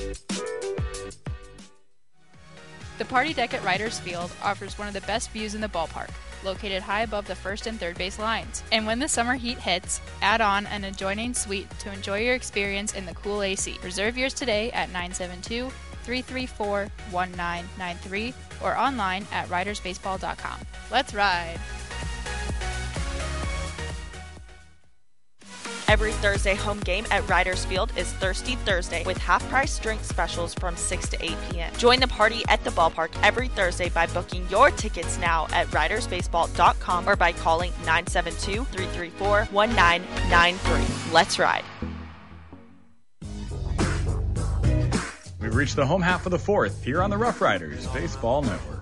The Party Deck at Riders Field offers one of the best views in the ballpark, located high above the first and third base lines. And when the summer heat hits, add on an adjoining suite to enjoy your experience in the cool A C. Reserve yours today at nine seven two, three three four, one nine nine three or online at riders baseball dot com. Let's ride! Every Thursday home game at Riders Field is Thirsty Thursday with half-price drink specials from six to eight p.m. Join the party at the ballpark every Thursday by booking your tickets now at riders baseball dot com or by calling nine seven two, three three four, one nine nine three. Let's ride. We've reached the home half of the fourth here on the Rough Riders Baseball Network.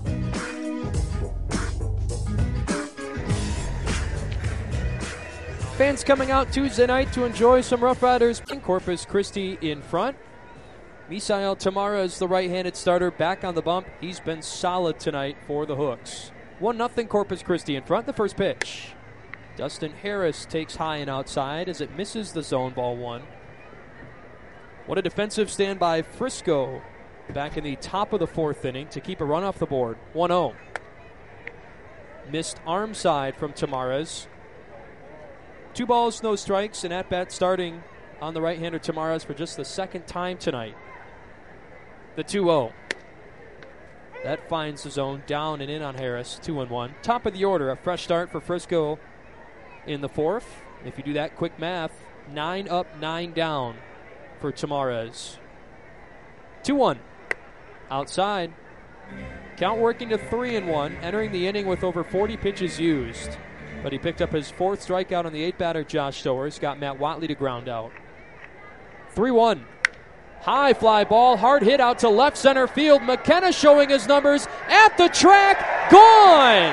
Fans coming out Tuesday night to enjoy some Rough Riders. Corpus Christi in front. Misael Tamara is the right-handed starter back on the bump. He's been solid tonight for the Hooks. one nothing Corpus Christi in front. The first pitch. Dustin Harris takes high and outside as it misses the zone, ball one. What a defensive stand by Frisco back in the top of the fourth inning to keep a run off the board. one oh. Missed arm side from Tamaras. Two balls, no strikes, and at-bat starting on the right-hander Tamaras for just the second time tonight. The two oh. That finds the zone down and in on Harris, two and one. Top of the order, a fresh start for Frisco in the fourth. If you do that quick math, nine up, nine down for Tamaras. two one. Outside. Count working to three and one, entering the inning with over forty pitches used. But he picked up his fourth strikeout on the eight-batter Josh Stowers. Got Matt Whatley to ground out. three one. High fly ball, hard hit out to left center field. McKenna showing his numbers at the track. Gone!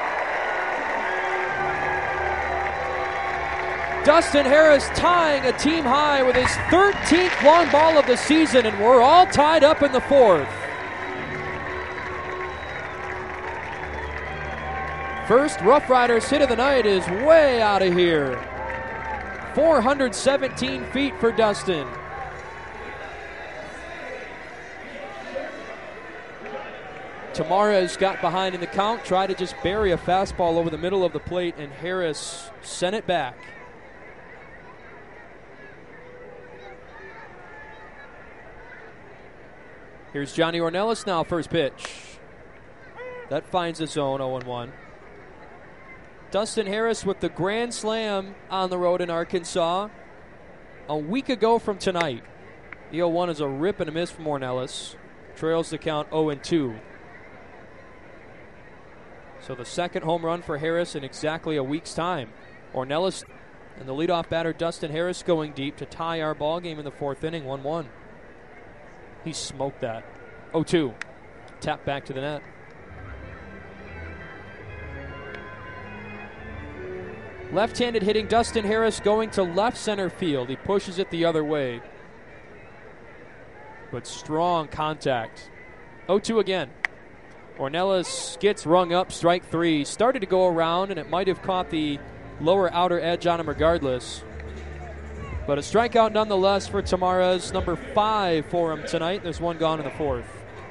Dustin Harris tying a team high with his thirteenth long ball of the season, and we're all tied up in the fourth. First Rough Riders hit of the night is way out of here. four hundred seventeen feet for Dustin. Tamares got behind in the count, tried to just bury a fastball over the middle of the plate, and Harris sent it back. Here's Johnny Ornelas now, first pitch. That finds the zone, oh and one. Dustin Harris with the grand slam on the road in Arkansas a week ago from tonight. The oh one is a rip and a miss from Ornelas. Trails the count oh and two. So the second home run for Harris in exactly a week's time. Ornelas and the leadoff batter Dustin Harris going deep to tie our ball game in the fourth inning, one one. He smoked that. oh two. Tap back to the net. Left-handed hitting Dustin Harris going to left center field. He pushes it the other way. But strong contact. oh two again. Ornelas gets rung up, strike three. Started to go around, and it might have caught the lower outer edge on him regardless. But a strikeout nonetheless for Tamares, number five for him tonight. There's one gone in the fourth.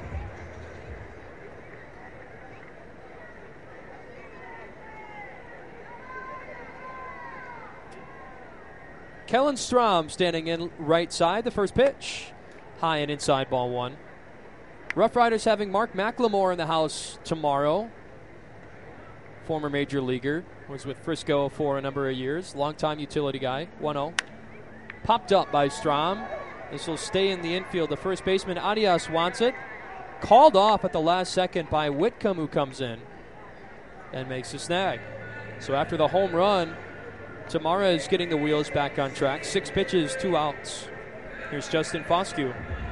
Kellen Strom standing in right side, the first pitch. High and inside, ball one. Rough Riders having Mark McLemore in the house tomorrow. Former major leaguer, was with Frisco for a number of years. Longtime utility guy, one oh. Popped up by Strom. This will stay in the infield. The first baseman, Arias, wants it. Called off at the last second by Whitcomb, who comes in and makes a snag. So after the home run, Tamara is getting the wheels back on track. Six pitches, two outs. Here's Justin Foscue.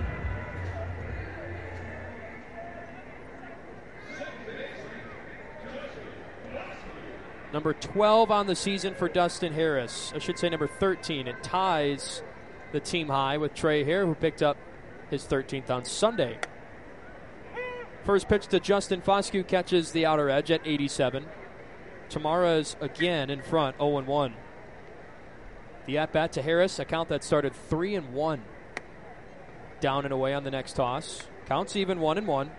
Number twelve on the season for Dustin Harris. I should say number thirteen. It ties the team high with Trey Hare, who picked up his thirteenth on Sunday. First pitch to Justin Foscue catches the outer edge at eighty-seven. Tamara's again in front, oh and one. The at-bat to Harris, a count that started three and one. Down and away on the next toss. Counts even, one and one.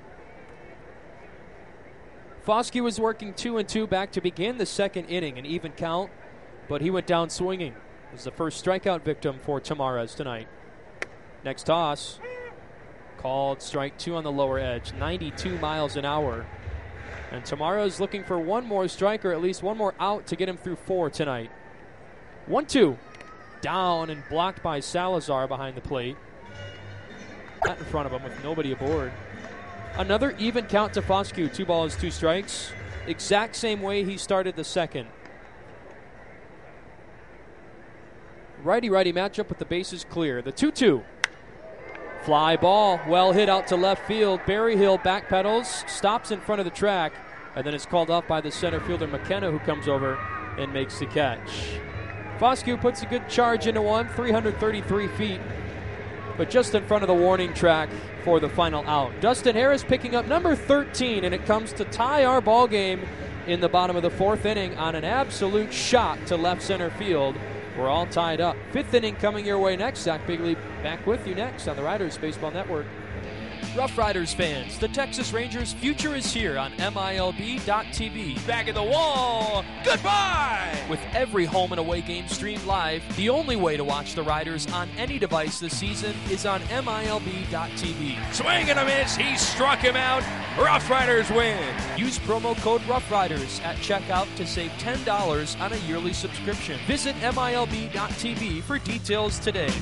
Foscue was working two and two back to begin the second inning, an even count, but he went down swinging. It was the first strikeout victim for Tamares tonight. Next toss, called strike two on the lower edge, ninety-two miles an hour. And Tamares looking for one more strike or at least one more out to get him through four tonight. one two. Down and blocked by Salazar behind the plate. Not in front of him with nobody aboard. Another even count to Foscue. Two balls, two strikes. Exact same way he started the second. Righty-righty matchup with the bases clear. The two two. Fly ball, well hit out to left field. Berryhill backpedals, stops in front of the track, and then it's called off by the center fielder McKenna, who comes over and makes the catch. Foscue puts a good charge into one, three hundred thirty-three feet, but just in front of the warning track for the final out. Dustin Harris picking up number thirteen, and it comes to tie our ball game in the bottom of the fourth inning on an absolute shot to left center field. We're all tied up. Fifth inning coming your way next. Zach Bigley back with you next on the Riders Baseball Network. Rough Riders fans, the Texas Rangers' future is here on M I L B dot T V. Back at the wall, goodbye! With every home and away game streamed live, the only way to watch the Riders on any device this season is on M I L B dot T V. Swing and a miss, he struck him out. Rough Riders win. Use promo code Rough Riders at checkout to save ten dollars on a yearly subscription. Visit M I L B dot T V for details today.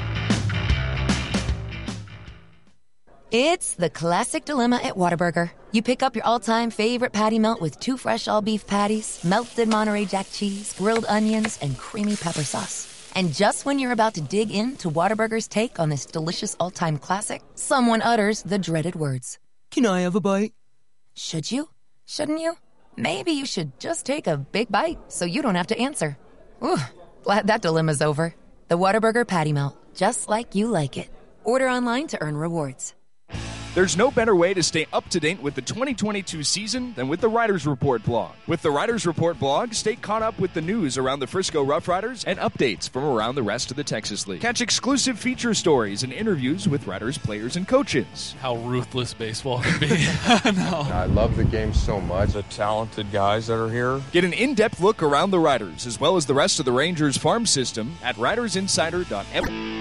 It's the classic dilemma at Whataburger. You pick up your all-time favorite patty melt with two fresh all-beef patties, melted Monterey Jack cheese, grilled onions, and creamy pepper sauce. And just when you're about to dig into Whataburger's take on this delicious all-time classic, someone utters the dreaded words. Can I have a bite? Should you? Shouldn't you? Maybe you should just take a big bite so you don't have to answer. Ooh, glad that dilemma's over. The Whataburger Patty Melt, just like you like it. Order online to earn rewards. There's no better way to stay up to date with the twenty twenty-two season than with the Writers Report blog. With the Writers Report blog, stay caught up with the news around the Frisco Rough Riders and updates from around the rest of the Texas League. Catch exclusive feature stories and interviews with Riders players and coaches. How ruthless baseball can be. No. I love the game so much. The talented guys that are here. Get an in-depth look around the Riders as well as the rest of the Rangers farm system at riders insider dot m.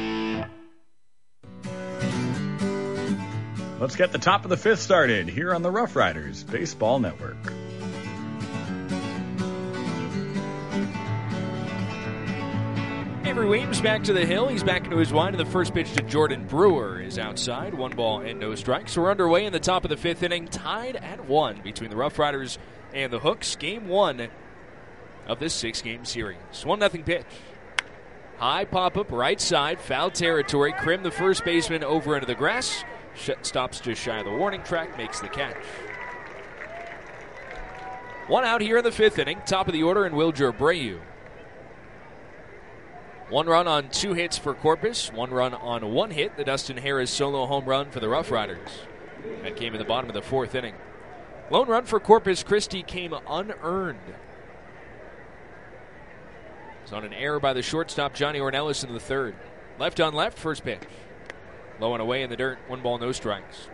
Let's get the top of the fifth started here on the Rough Riders Baseball Network. Avery Weems back to the hill. He's back into his wind, and the first pitch to Jordan Brewer is outside. One ball and no strikes. We're underway in the top of the fifth inning, tied at one between the Rough Riders and the Hooks. Game one of this six-game series. one nothing pitch. High pop-up, right side, foul territory. Krim, the first baseman, over into the grass. Stops just shy of the warning track, makes the catch. One out here in the fifth inning, top of the order in Wilger Abreu. One run on two hits for Corpus, one run on one hit, the Dustin Harris solo home run for the Rough Riders. That came in the bottom of the fourth inning. Lone run for Corpus Christi came unearned. It's on an error by the shortstop, Johnny Ornelas, in the third. Left on left, first pitch. Low and away in the dirt, one ball, no strikes.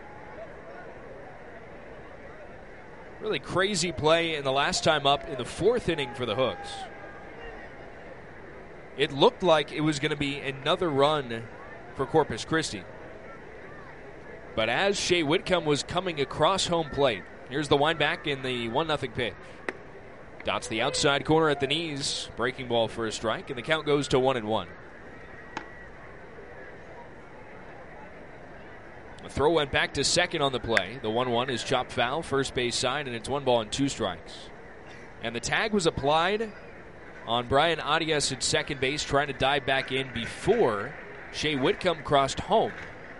Really crazy play in the last time up in the fourth inning for the Hooks. It looked like it was going to be another run for Corpus Christi. But as Shea Whitcomb was coming across home plate, here's the wind back in the one nothing pitch. Dots the outside corner at the knees, breaking ball for a strike, and the count goes to one and one. The throw went back to second on the play. The one one is chopped foul, first base side, and it's one ball and two strikes. And the tag was applied on Brian Arias at second base, trying to dive back in before Shea Whitcomb crossed home.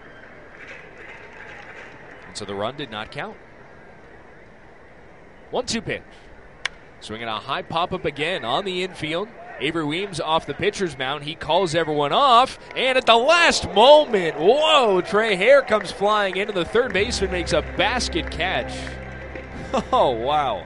And so the run did not count. one two pitch. Swinging a high pop-up again on the infield. Avery Weems off the pitcher's mound. He calls everyone off, and at the last moment, whoa, Trey Hare comes flying into the third baseman, makes a basket catch. Oh, wow.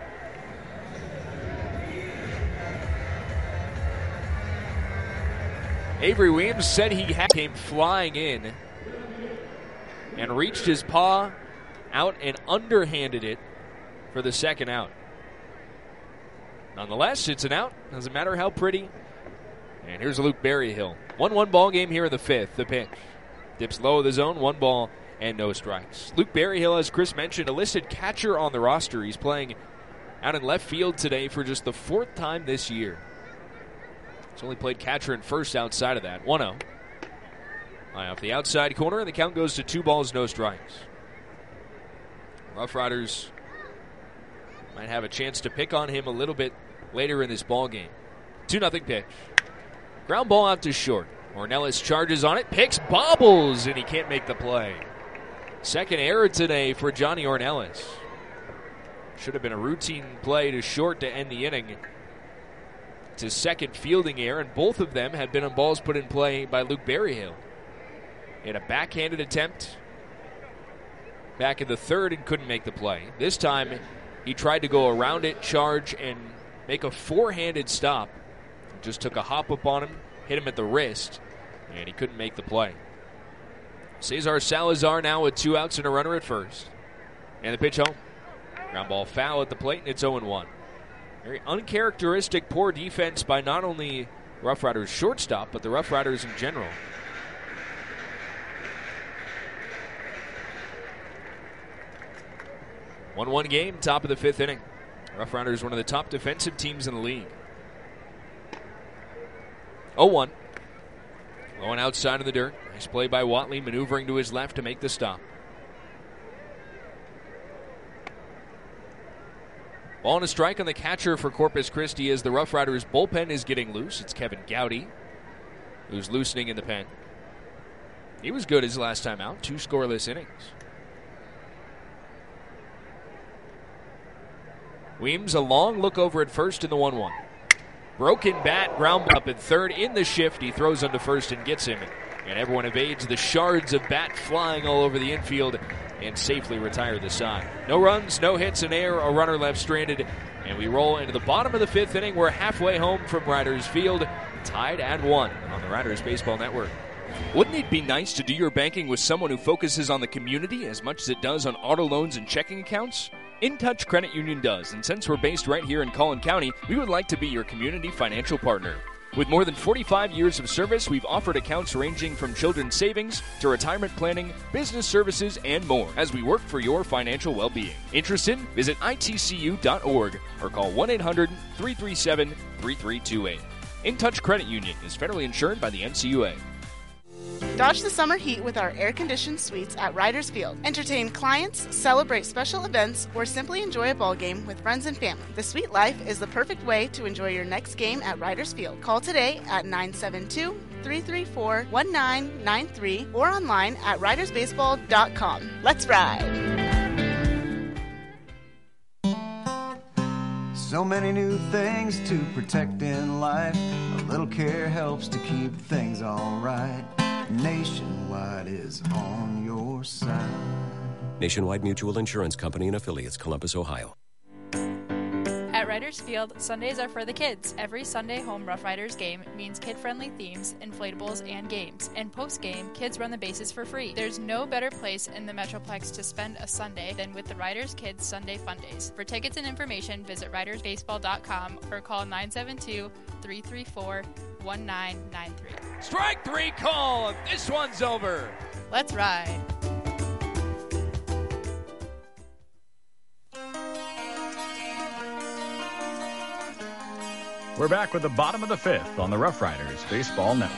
Avery Weems said he had came flying in and reached his paw out and underhanded it for the second out. Nonetheless, it's an out. Doesn't matter how pretty. And here's Luke Berryhill. one one ball game here in the fifth. The pitch. Dips low of the zone. One ball and no strikes. Luke Berryhill, as Chris mentioned, a listed catcher on the roster. He's playing out in left field today for just the fourth time this year. He's only played catcher and first outside of that. one oh. High off the outside corner, and the count goes to two balls, no strikes. Rough Riders might have a chance to pick on him a little bit later in this ball game. two nothing pitch. Ground ball out to short. Ornelas charges on it, picks, bobbles, and he can't make the play. Second error today for Johnny Ornelas. Should have been a routine play to short to end the inning. It's his second fielding error, and both of them have been on balls put in play by Luke Berryhill. He had a backhanded attempt back in the third and couldn't make the play. This time, he tried to go around it, charge, and make a four-handed stop. Just took a hop up on him, hit him at the wrist, and he couldn't make the play. Cesar Salazar now with two outs and a runner at first. And the pitch home. Ground ball foul at the plate, and it's oh one. Very uncharacteristic poor defense by not only Rough Riders shortstop, but the Rough Riders in general. one one game, top of the fifth inning. Rough Riders, one of the top defensive teams in the league. oh one. Going outside of the dirt. Nice play by Watley, maneuvering to his left to make the stop. Ball and a strike on the catcher for Corpus Christi as the Rough Riders bullpen is getting loose. It's Kevin Gowdy who's loosening in the pen. He was good his last time out, two scoreless innings. Weems, a long look over at first in the one one. Broken bat, ground up at third. In the shift, he throws onto first and gets him. And everyone evades the shards of bat flying all over the infield and safely retire the side. No runs, no hits in air, a runner left stranded. And we roll into the bottom of the fifth inning. We're halfway home from Riders Field, tied at one on the Riders Baseball Network. Wouldn't it be nice to do your banking with someone who focuses on the community as much as it does on auto loans and checking accounts? InTouch Credit Union does, and since we're based right here in Collin County, we would like to be your community financial partner. With more than forty-five years of service, we've offered accounts ranging from children's savings to retirement planning, business services, and more as we work for your financial well-being. Interested? Visit I T C U dot org or call one eight hundred, three three seven, three three two eight. InTouch Credit Union is federally insured by the N C U A. Dodge the summer heat with our air-conditioned suites at Riders Field. Entertain clients, celebrate special events, or simply enjoy a ball game with friends and family. The suite life is the perfect way to enjoy your next game at Riders Field. Call today at nine seven two, three three four, one nine nine three or online at riders baseball dot com. Let's ride! So many new things to protect in life. A little care helps to keep things alright. Nationwide is on your side. Nationwide Mutual Insurance Company and Affiliates, Columbus, Ohio. At Riders Field, Sundays are for the kids. Every Sunday home Rough Riders game means kid-friendly themes, inflatables, and games. And post-game, kids run the bases for free. There's no better place in the Metroplex to spend a Sunday than with the Riders Kids Sunday Fun Days. For tickets and information, visit riders baseball dot com or call nine seven two, three three four, one nine nine three. Strike three call. This one's over. Let's ride. We're back with the bottom of the fifth on the Rough Riders Baseball Network.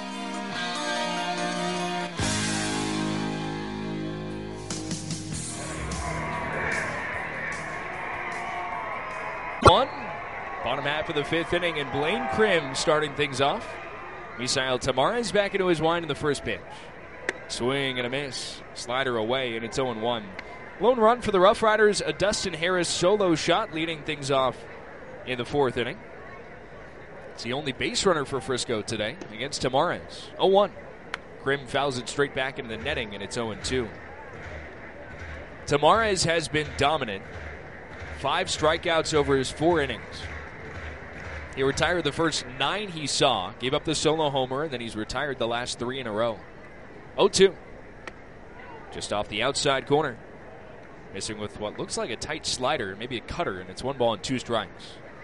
One, bottom half of the fifth inning, and Blaine Krim starting things off. Misael Tamarez back into his wind in the first pitch. Swing and a miss. Slider away, and it's oh one. Lone run for the Rough Riders, a Dustin Harris solo shot leading things off in the fourth inning. It's the only base runner for Frisco today against Tamarez. oh one. Krim fouls it straight back into the netting, and it's oh two. Tamarez has been dominant. Five strikeouts over his four innings. He retired the first nine he saw, gave up the solo homer, and then he's retired the last three in a row. oh two. Just off the outside corner. Missing with what looks like a tight slider, maybe a cutter, and it's one ball and two strikes.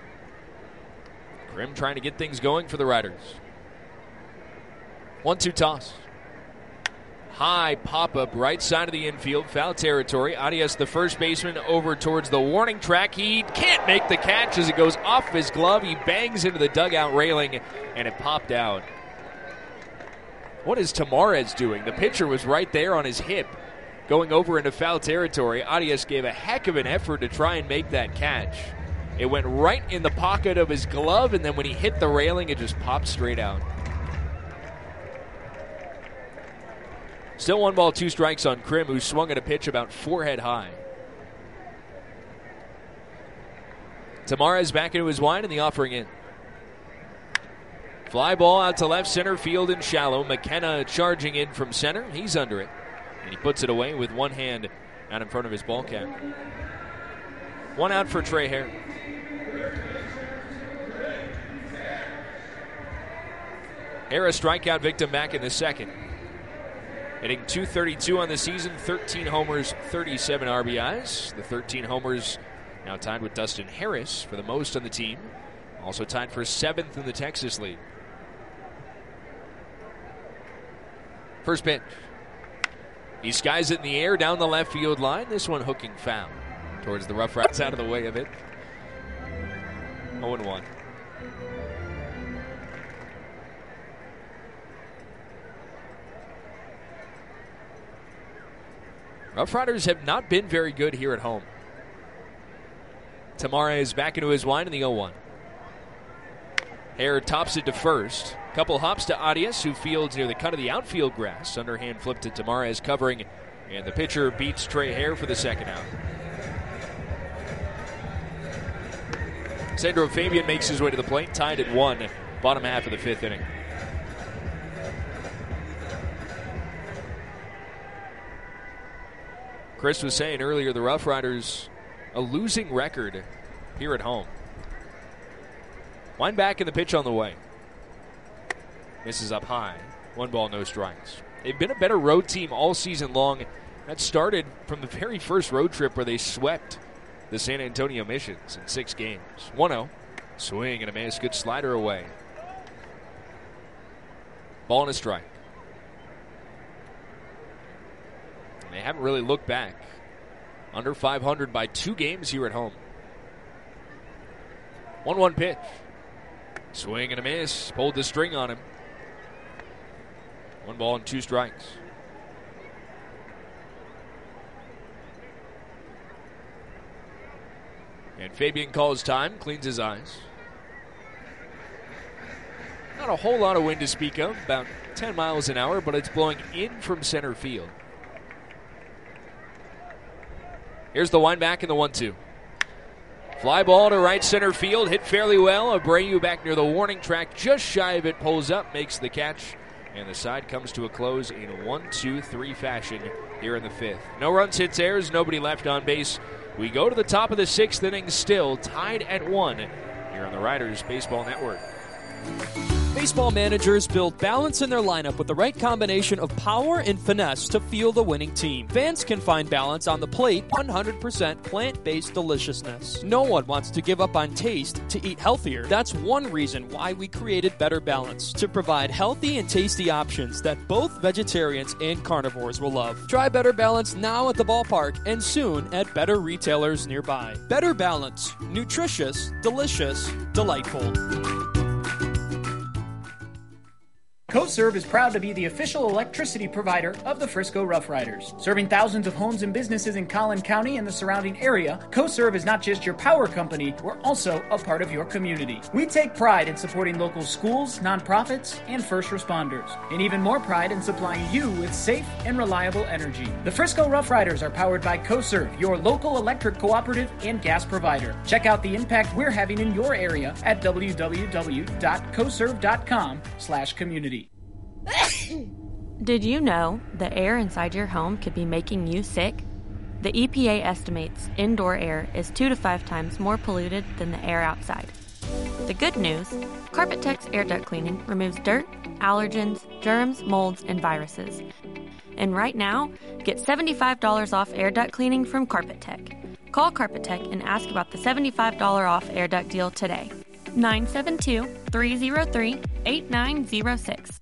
Krim trying to get things going for the Riders. one two toss. High pop-up right side of the infield, foul territory. Arias, the first baseman, over towards the warning track. He can't make the catch as it goes off his glove. He bangs into the dugout railing, and it popped out. What is Tamarez doing? The pitcher was right there on his hip, going over into foul territory. Arias gave a heck of an effort to try and make that catch. It went right in the pocket of his glove, and then when he hit the railing, it just popped straight out. Still one ball, two strikes on Krim, who swung at a pitch about forehead high. Tamarez back into his wind, and the offering in. Fly ball out to left center field and shallow. McKenna charging in from center. He's under it, and he puts it away with one hand out in front of his ball cap. One out for Trey Hare. Hare, a strikeout victim back in the second. Hitting two thirty-two on the season, thirteen homers, thirty-seven R B Is. The thirteen homers now tied with Dustin Harris for the most on the team. Also tied for seventh in the Texas League. First pitch. He skies it in the air down the left field line. This one hooking foul towards the Rough Riders, out of the way of it. oh one. Rough Riders have not been very good here at home. Tamarez back into his wind in the oh one. Hare tops it to first. Couple hops to Arias, who fields near the cut of the outfield grass. Underhand flip to Tamarez covering, and the pitcher beats Trey Hare for the second out. Sandro Fabian makes his way to the plate, tied at one, bottom half of the fifth inning. Chris was saying earlier, the Rough Riders, a losing record here at home. Wind back and the pitch on the way. Misses up high. One ball, no strikes. They've been a better road team all season long. That started from the very first road trip where they swept the San Antonio Missions in six games. one oh. Swing and a miss. Good slider away. Ball and a strike. They haven't really looked back. Under five hundred by two games here at home. one one pitch. Swing and a miss. Pulled the string on him. One ball and two strikes. And Fabian calls time, cleans his eyes. Not a whole lot of wind to speak of, about ten miles an hour, but it's blowing in from center field. Here's the wind back and the one two. Fly ball to right center field, hit fairly well. Abreu back near the warning track, just shy of it, pulls up, makes the catch, and the side comes to a close in one two three fashion here in the fifth. No runs, hits, errors, nobody left on base. We go to the top of the sixth inning, still tied at one here on the Riders Baseball Network. Baseball managers build balance in their lineup with the right combination of power and finesse to fuel the winning team. Fans can find balance on the plate, one hundred percent plant-based deliciousness. No one wants to give up on taste to eat healthier. That's one reason why we created Better Balance, to provide healthy and tasty options that both vegetarians and carnivores will love. Try Better Balance now at the ballpark and soon at better retailers nearby. Better Balance. Nutritious, delicious, delightful. CoServe is proud to be the official electricity provider of the Frisco Rough Riders. Serving thousands of homes and businesses in Collin County and the surrounding area, CoServe is not just your power company, we're also a part of your community. We take pride in supporting local schools, nonprofits, and first responders, and even more pride in supplying you with safe and reliable energy. The Frisco Rough Riders are powered by CoServe, your local electric cooperative and gas provider. Check out the impact we're having in your area at w w w dot coserve dot com slash community. Did you know the air inside your home could be making you sick? The E P A estimates indoor air is two to five times more polluted than the air outside. The good news, Carpet-Tech's air duct cleaning removes dirt, allergens, germs, molds, and viruses. And right now, get seventy-five dollars off air duct cleaning from Carpet-Tech. Call Carpet-Tech and ask about the seventy-five dollars off air duct deal today. nine seven two, three zero three, eight nine zero six.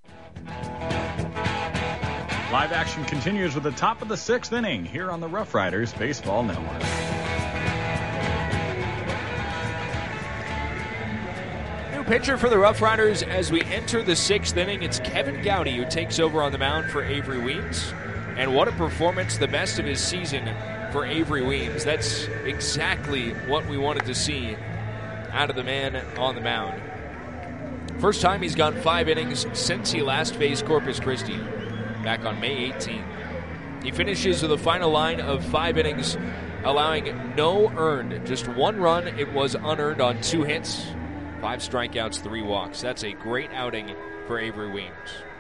Live action continues with the top of the sixth inning here on the Rough Riders Baseball Network. New pitcher for the Rough Riders as we enter the sixth inning. It's Kevin Gowdy who takes over on the mound for Avery Weems. And what a performance, the best of his season for Avery Weems. That's exactly what we wanted to see out of the man on the mound. First time he's gone five innings since he last faced Corpus Christi back on May eighteenth. He finishes with a final line of five innings, allowing no earned. Just one run. It was unearned on two hits. Five strikeouts, three walks. That's a great outing for Avery Weems.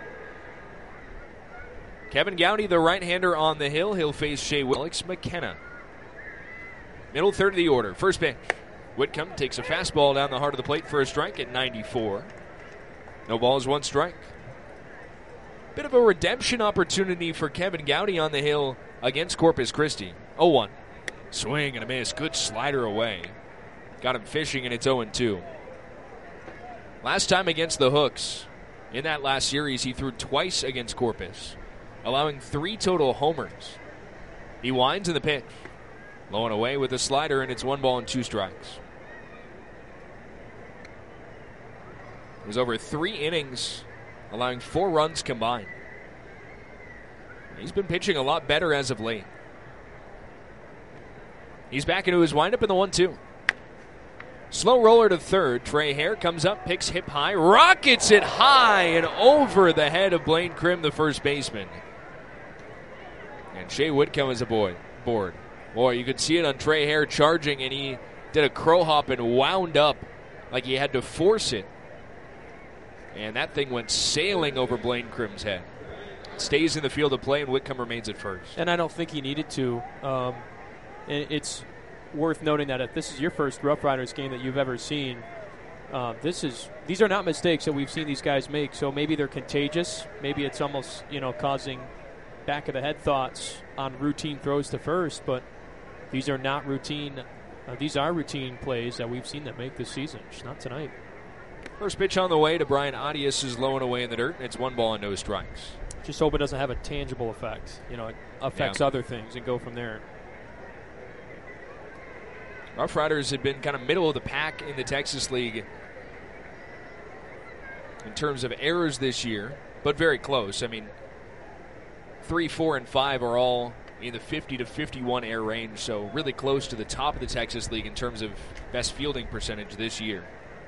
Kevin Gowdy, the right-hander on the hill. He'll face Shea Whitcomb. Alex McKenna. Middle third of the order. First pitch. Whitcomb takes a fastball down the heart of the plate for a strike at ninety-four. No balls, one strike. Bit of a redemption opportunity for Kevin Gowdy on the hill against Corpus Christi. oh one. Swing and a miss. Good slider away. Got him fishing, and it's oh two. Last time against the Hooks, in that last series, he threw twice against Corpus, allowing three total homers. He winds in the pitch. Low and away with a slider, and it's one ball and two strikes. It was over three innings, allowing four runs combined. He's been pitching a lot better as of late. He's back into his windup in the one two. Slow roller to third. Trey Hare comes up, picks hip high, rockets it high and over the head of Blaine Krim, the first baseman. And Shea Whitcomb is aboard. Board. Boy, you could see it on Trey Hare charging, and he did a crow hop and wound up like he had to force it. And that thing went sailing over Blaine Crim's head. Stays in the field of play, and Whitcomb remains at first. And I don't think he needed to. Um, it's worth noting that if this is your first Rough Riders game that you've ever seen, uh, this is these are not mistakes that we've seen these guys make. So maybe they're contagious. Maybe it's almost, you know, causing back of the head thoughts on routine throws to first. But these are not routine. Uh, these are routine plays that we've seen them make this season. Just not tonight. First pitch on the way to Brian Arias is low and away in the dirt. It's one ball and no strikes. Just hope it doesn't have a tangible effect. You know, it affects yeah. other things and go from there. Rough Riders had been kind of middle of the pack in the Texas League in terms of errors this year, but very close. I mean, three, four, and five are all in the fifty to fifty-one error range, so really close to the top of the Texas League in terms of best fielding percentage this year.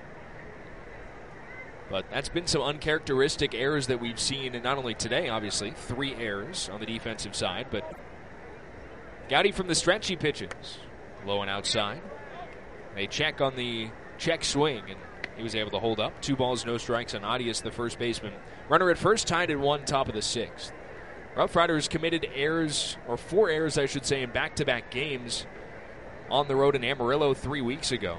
But that's been some uncharacteristic errors that we've seen, and not only today, obviously, three errors on the defensive side, but Gowdy from the stretch, he pitches. Low and outside. They check on the check swing, and he was able to hold up. Two balls, no strikes on Arias, the first baseman. Runner at first, tied at one, top of the sixth. Rough Riders committed errors, or four errors, I should say, in back-to-back games on the road in Amarillo three weeks ago.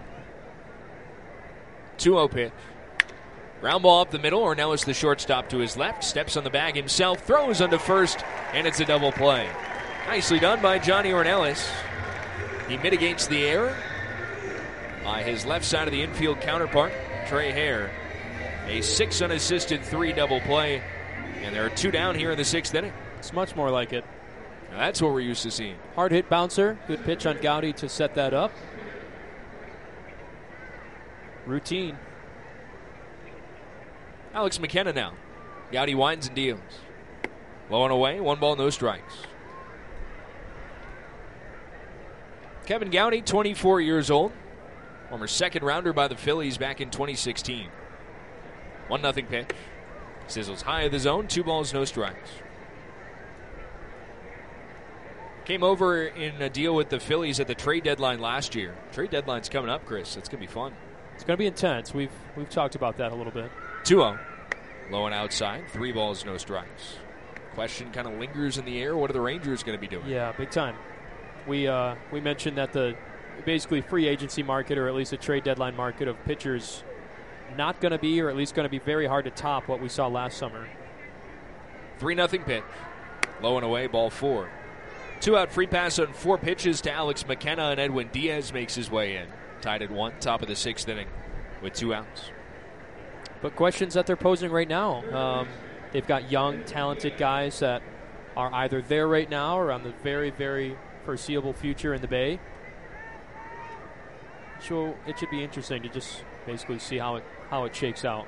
two oh pitch. Ground ball up the middle. Ornelas, the shortstop, to his left. Steps on the bag himself. Throws under first. And it's a double play. Nicely done by Johnny Ornelas. He mitigates the error by his left side of the infield counterpart, Trey Hare. A six unassisted three double play. And there are two down here in the sixth inning. It's much more like it. Now that's what we're used to seeing. Hard hit bouncer. Good pitch on Gowdy to set that up. Routine. Alex McKenna now. Gowdy winds and deals. Low and away, one ball, no strikes. Kevin Gowdy, twenty-four years old. Former second rounder by the Phillies back in twenty sixteen. one nothing pitch. Sizzles high of the zone, two balls, no strikes. Came over in a deal with the Phillies at the trade deadline last year. Trade deadline's coming up, Chris. It's going to be fun. It's going to be intense. We've we've talked about that a little bit. two oh. Low and outside. Three balls, no strikes. Question kind of lingers in the air. What are the Rangers going to be doing? Yeah, big time. We uh, we mentioned that the basically free agency market, or at least a trade deadline market of pitchers, not going to be, or at least going to be very hard to top what we saw last summer. three nothing pitch. Low and away, ball four. Two out free pass on four pitches to Alex McKenna, and Edwin Diaz makes his way in. Tied at one, top of the sixth inning with two outs. But questions that they're posing right now. Um, they've got young, talented guys that are either there right now or on the very, very foreseeable future in the Bay. So it should be interesting to just basically see how it how it shakes out.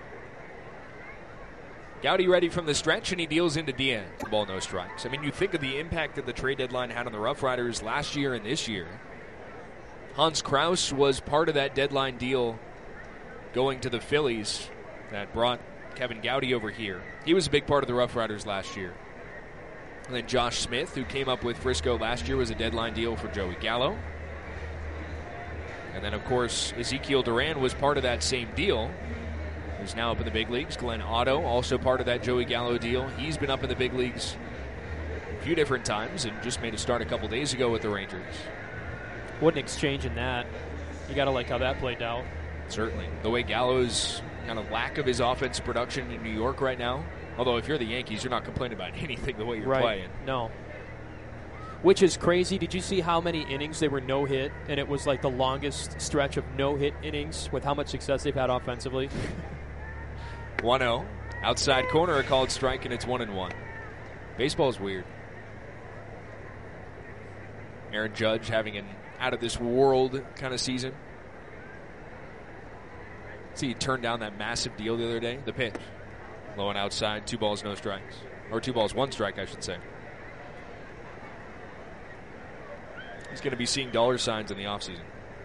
Gowdy ready from the stretch, and he deals into Diaz. Ball, no strikes. I mean, you think of the impact that the trade deadline had on the Rough Riders last year and this year. Hans Kraus was part of that deadline deal going to the Phillies that brought Kevin Gowdy over here. He was a big part of the Rough Riders last year. And then Josh Smith, who came up with Frisco last year, was a deadline deal for Joey Gallo. And then, of course, Ezekiel Duran was part of that same deal. He's now up in the big leagues. Glenn Otto, also part of that Joey Gallo deal. He's been up in the big leagues a few different times and just made a start a couple days ago with the Rangers. What an exchange in that. You got to like how that played out. Certainly. The way Gallo's kind of lack of his offense production in New York right now. Although if you're the Yankees, you're not complaining about anything the way you're right. playing. No. Which is crazy. Did you see how many innings they were no-hit? And it was like the longest stretch of no-hit innings with how much success they've had offensively. one oh. Outside corner, a called strike, and it's one and one. Baseball's weird. Aaron Judge having an out-of-this-world kind of season. See, he turned down that massive deal the other day. The pitch. Low and outside, two balls, no strikes. Or two balls, one strike, I should say. He's going to be seeing dollar signs in the offseason.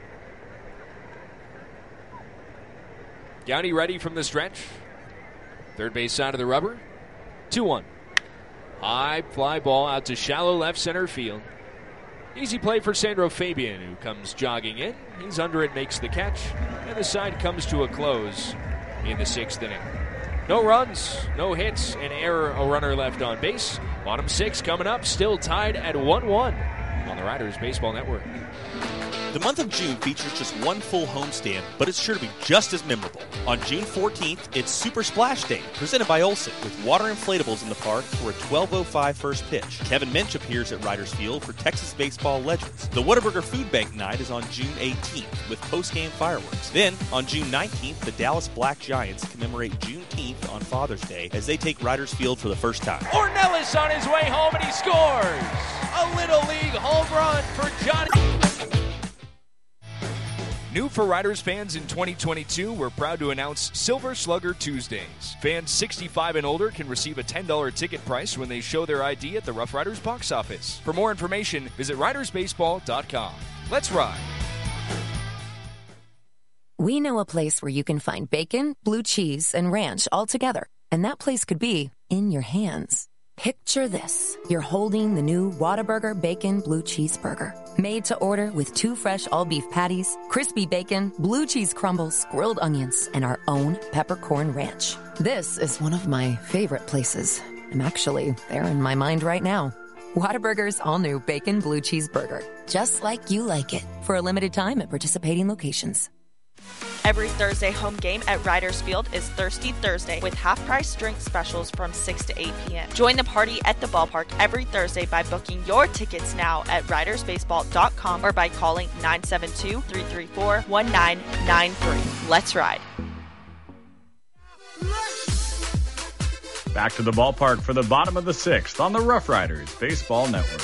Gowdy ready from the stretch. Third base side of the rubber. two one. High fly ball out to shallow left center field. Easy play for Sandro Fabian, who comes jogging in. He's under it, makes the catch, and the side comes to a close in the sixth inning. No runs, no hits, and error, a runner left on base. Bottom six coming up, still tied at one one on the Riders Baseball Network. The month of June features just one full homestand, but it's sure to be just as memorable. On June fourteenth, it's Super Splash Day, presented by Olsen, with water inflatables in the park for a twelve oh five first pitch. Kevin Mench appears at Riders Field for Texas baseball legends. The Whataburger Food Bank Night is on June eighteenth, with post-game fireworks. Then, on June nineteenth, the Dallas Black Giants commemorate Juneteenth on Father's Day as they take Riders Field for the first time. Ornelas on his way home, and he scores! A Little League home run for Johnny. New for Riders fans in twenty twenty-two, we're proud to announce Silver Slugger Tuesdays. Fans sixty-five and older can receive a ten dollars ticket price when they show their I D at the Rough Riders box office. For more information, visit riders baseball dot com. Let's ride. We know a place where you can find bacon, blue cheese, and ranch all together. And that place could be in your hands. Picture this. You're holding the new Whataburger Bacon Blue Cheeseburger. Made to order with two fresh all-beef patties, crispy bacon, blue cheese crumbles, grilled onions, and our own peppercorn ranch. This is one of my favorite places. I'm actually there in my mind right now. Whataburger's all-new Bacon Blue Cheeseburger. Just like you like it. For a limited time at participating locations. Every Thursday home game at Riders Field is Thirsty Thursday with half-price drink specials from six to eight p.m. Join the party at the ballpark every Thursday by booking your tickets now at riders baseball dot com or by calling nine seven two, three three four, one nine nine three. Let's ride. Back to the ballpark for the bottom of the sixth on the Rough Riders Baseball Network.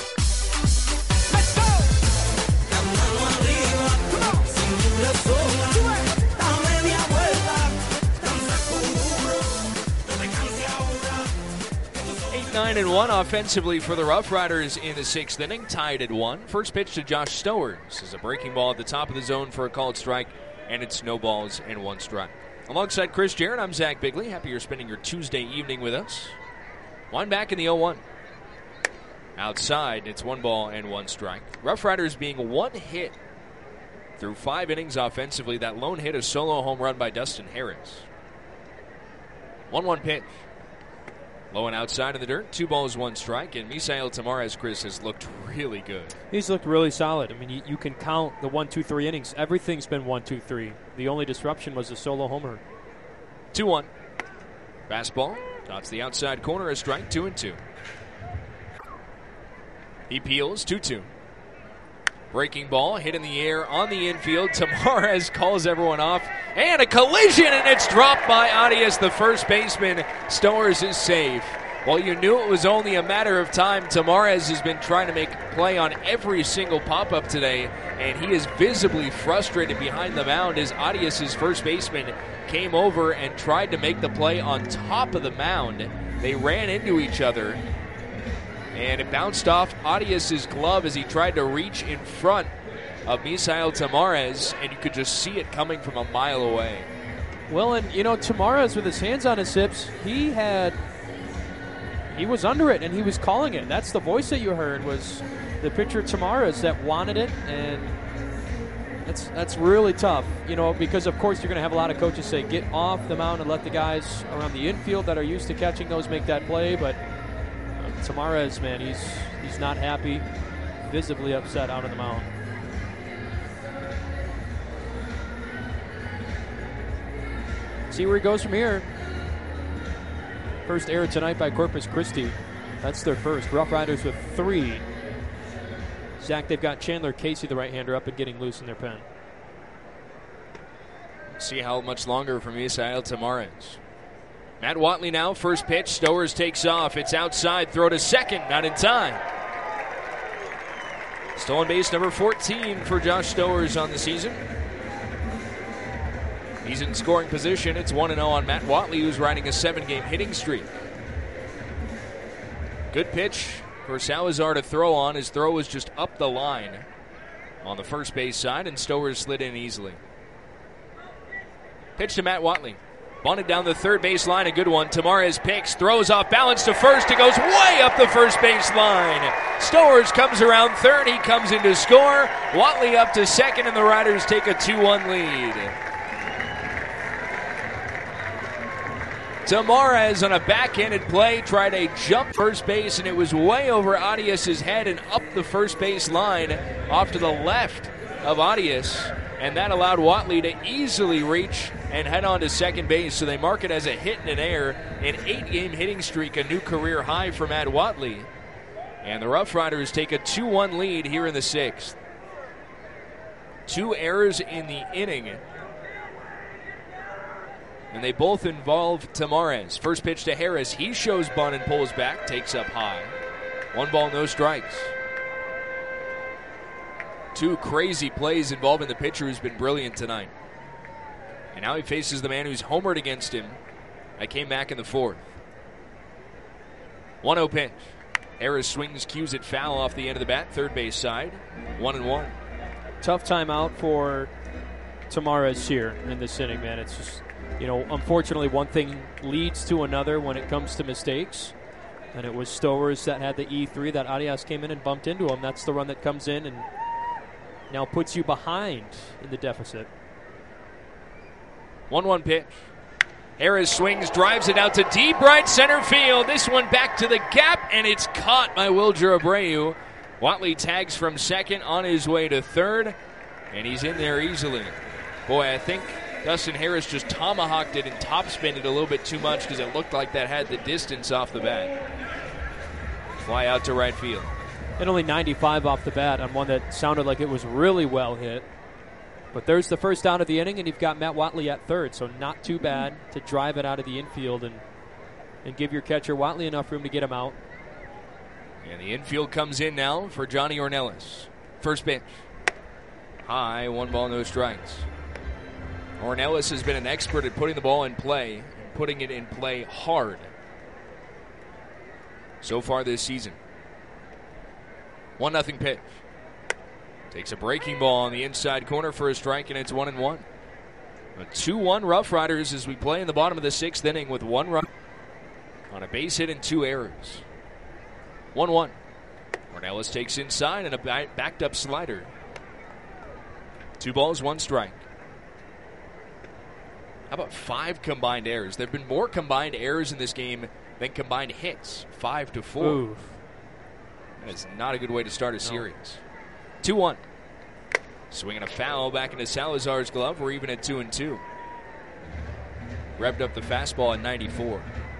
nine and one offensively for the Rough Riders in the sixth inning, tied at one. First pitch to Josh Stowers is a breaking ball at the top of the zone for a called strike, and it's no balls and one strike. Alongside Chris Jarrett, I'm Zach Bigley. Happy you're spending your Tuesday evening with us. One back in the oh one. Outside, it's one ball and one strike. Rough Riders being one hit through five innings offensively. That lone hit, a solo home run by Dustin Harris. one one pitch. Low and outside in the dirt, two balls, one strike, and Misael Tamarez, Chris, has looked really good. He's looked really solid. I mean, you, you can count the one, two, three innings. Everything's been one, two, three. The only disruption was the solo homer. two one. Fastball, dots the outside corner, a strike, two and two. He peels, two two. Breaking ball, hit in the air on the infield. Tamarez calls everyone off. And a collision, and it's dropped by Arias, the first baseman. Stowers is safe. Well, you knew it was only a matter of time. Tamarez has been trying to make a play on every single pop-up today, and he is visibly frustrated behind the mound as Arias' first baseman came over and tried to make the play on top of the mound. They ran into each other, and it bounced off Arias' glove as he tried to reach in front of Misael Tamarez, and you could just see it coming from a mile away. Well, and, you know, Tamarez with his hands on his hips, he had, he was under it, and he was calling it. That's the voice that you heard was the pitcher Tamarez that wanted it, and that's, that's really tough, you know, because, of course, you're going to have a lot of coaches say, get off the mound and let the guys around the infield that are used to catching those make that play, but Tamarez, man, he's he's not happy, visibly upset out on the mound. See where he goes from here. First error tonight by Corpus Christi. That's their first. Rough Riders with three. Zach, they've got Chandler Casey, the right-hander, up and getting loose in their pen. See how much longer from Misael Tamarez. Matt Watley now, first pitch. Stowers takes off. It's outside. Throw to second. Not in time. Stolen base number fourteen for Josh Stowers on the season. He's in scoring position. It's one and oh on Matt Watley, who's riding a seven-game hitting streak. Good pitch for Salazar to throw on. His throw was just up the line on the first base side, and Stowers slid in easily. Pitch to Matt Watley. Bunted down the third base line, a good one. Tamarez picks, throws off balance to first. It goes way up the first base line. Stowers comes around third. He comes in to score. Watley up to second, and the Riders take a two one lead. Tamarez on a backhanded play tried a jump first base, and it was way over Arias' head and up the first base line off to the left of Arias. And that allowed Watley to easily reach and head on to second base. So they mark it as a hit in an air, an eight-game hitting streak, a new career high for Matt Watley. And the Rough Riders take a two one lead here in the sixth. Two errors in the inning. And they both involve Tamarez. First pitch to Harris. He shows bunt and pulls back, takes up high. One ball, no strikes. Two crazy plays involving the pitcher who's been brilliant tonight. And now he faces the man who's homered against him. I came back in the fourth. one oh pitch. Harris swings, cues it foul off the end of the bat, third base side. One and one. Tough time out for Tamarez here in this inning, man. It's just, you know, unfortunately one thing leads to another when it comes to mistakes. And it was Stowers that had the E three that Arias came in and bumped into him. That's the run that comes in and now puts you behind in the deficit. one one pitch. Harris swings, drives it out to deep right center field. This one back to the gap, and it's caught by Wilger Abreu. Watley tags from second on his way to third, and he's in there easily. Boy, I think Dustin Harris just tomahawked it and topspinned it a little bit too much because it looked like that had the distance off the bat. Fly out to right field. And only ninety-five off the bat on one that sounded like it was really well hit. But there's the first down of the inning, and you've got Matt Watley at third, so not too bad to drive it out of the infield and, and give your catcher Watley enough room to get him out. And the infield comes in now for Johnny Ornelas. First pitch. High, one ball, no strikes. Ornelas has been an expert at putting the ball in play, and putting it in play hard so far this season. one nothing pitch. Takes a breaking ball on the inside corner for a strike, and it's one and one. A two one Rough Riders as we play in the bottom of the sixth inning with one run on a base hit and two errors. one one. Ornelas takes inside and a backed up slider. Two balls, one strike. How about five combined errors? There have been more combined errors in this game than combined hits. Five to four. Ooh. That is not a good way to start a series. two one. Swinging a foul back into Salazar's glove. We're even at two and two. Revved up the fastball at ninety-four.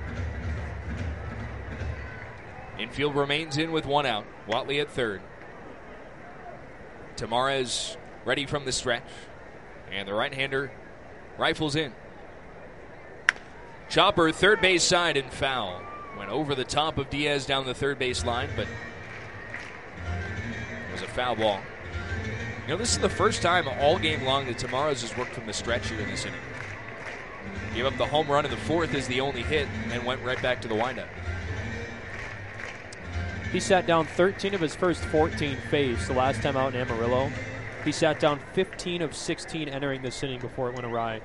Infield remains in with one out. Watley at third. Tamarez ready from the stretch. And the right-hander rifles in. Chopper, third base side and foul. Went over the top of Diaz down the third base line, but it was a foul ball. You know, this is the first time all game long that Tamarez has worked from the stretch here in this inning. Gave up the home run in the fourth as the only hit and went right back to the windup. He sat down thirteen of his first fourteen faced the last time out in Amarillo. He sat down fifteen of sixteen entering this inning before it went awry.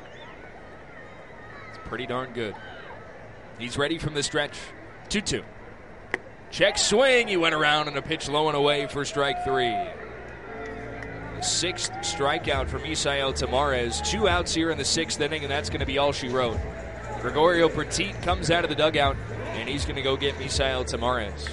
It's pretty darn good. He's ready from the stretch. two two. Check swing. He went around on a pitch low and away for strike three. The sixth strikeout for Misael Tamarez. Two outs here in the sixth inning, and that's going to be all she wrote. Gregorio Petit comes out of the dugout, and he's going to go get Misael Tamarez.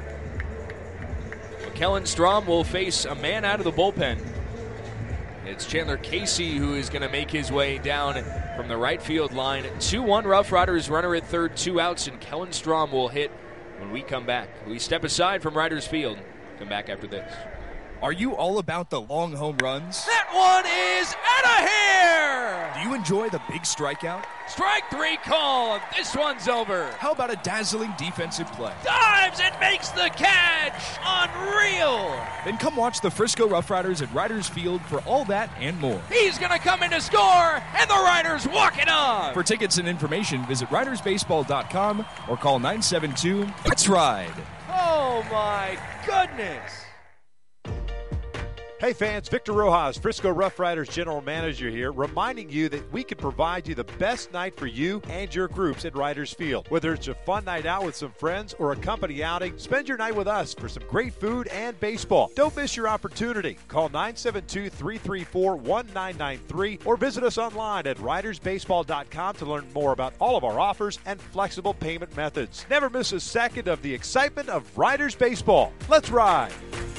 Kellen Strom will face a man out of the bullpen. It's Chandler Casey who is going to make his way down from the right field line. two one Rough Riders, runner at third, two outs, and Kellen Strom will hit when we come back. We step aside from Riders Field. Come back after this. Are you all about the long home runs? That one is out of here! Do you enjoy the big strikeout? Strike three call. This one's over. How about a dazzling defensive play? Dives and makes the catch. Unreal. Then come watch the Frisco Rough Riders at Riders Field for all that and more. He's going to come in to score, and the Riders walk it off. For tickets and information, visit riders baseball dot com or call nine seven two, let's ride. Oh, my goodness. Hey fans, Victor Rojas, Frisco Rough Riders General Manager here, reminding you that we can provide you the best night for you and your groups at Riders Field. Whether it's a fun night out with some friends or a company outing, spend your night with us for some great food and baseball. Don't miss your opportunity. Call nine seven two, three three four, one nine nine three or visit us online at riders baseball dot com to learn more about all of our offers and flexible payment methods. Never miss a second of the excitement of Riders Baseball. Let's ride!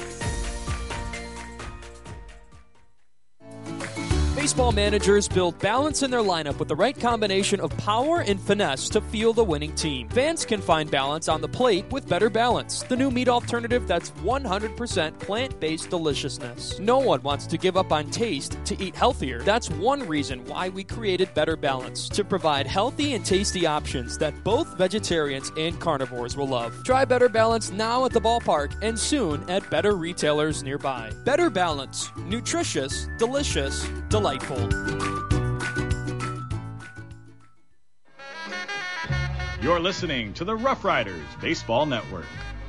Baseball managers build balance in their lineup with the right combination of power and finesse to field a winning team. Fans can find balance on the plate with Better Balance, the new meat alternative that's one hundred percent plant-based deliciousness. No one wants to give up on taste to eat healthier. That's one reason why we created Better Balance, to provide healthy and tasty options that both vegetarians and carnivores will love. Try Better Balance now at the ballpark and soon at better retailers nearby. Better Balance. Nutritious, delicious, delightful. You're listening to the Rough Riders Baseball Network.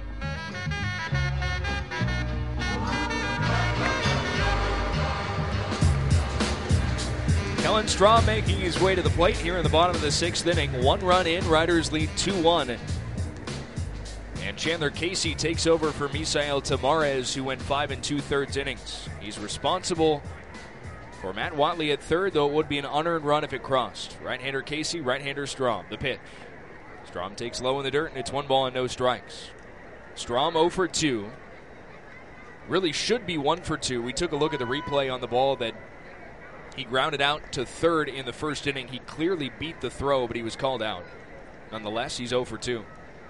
Kellen Strahm making his way to the plate here in the bottom of the sixth inning. One run in, Riders lead two one. And Chandler Casey takes over for Misael Tamarez, who went five and two-thirds innings. He's responsible for Matt Watley at third, though it would be an unearned run if it crossed. Right-hander Casey, right-hander Strahm. The pitch. Strahm takes low in the dirt, and it's one ball and no strikes. Strahm oh for two. Really should be one for two. We took a look at the replay on the ball that he grounded out to third in the first inning. He clearly beat the throw, but he was called out. Nonetheless, he's oh for two.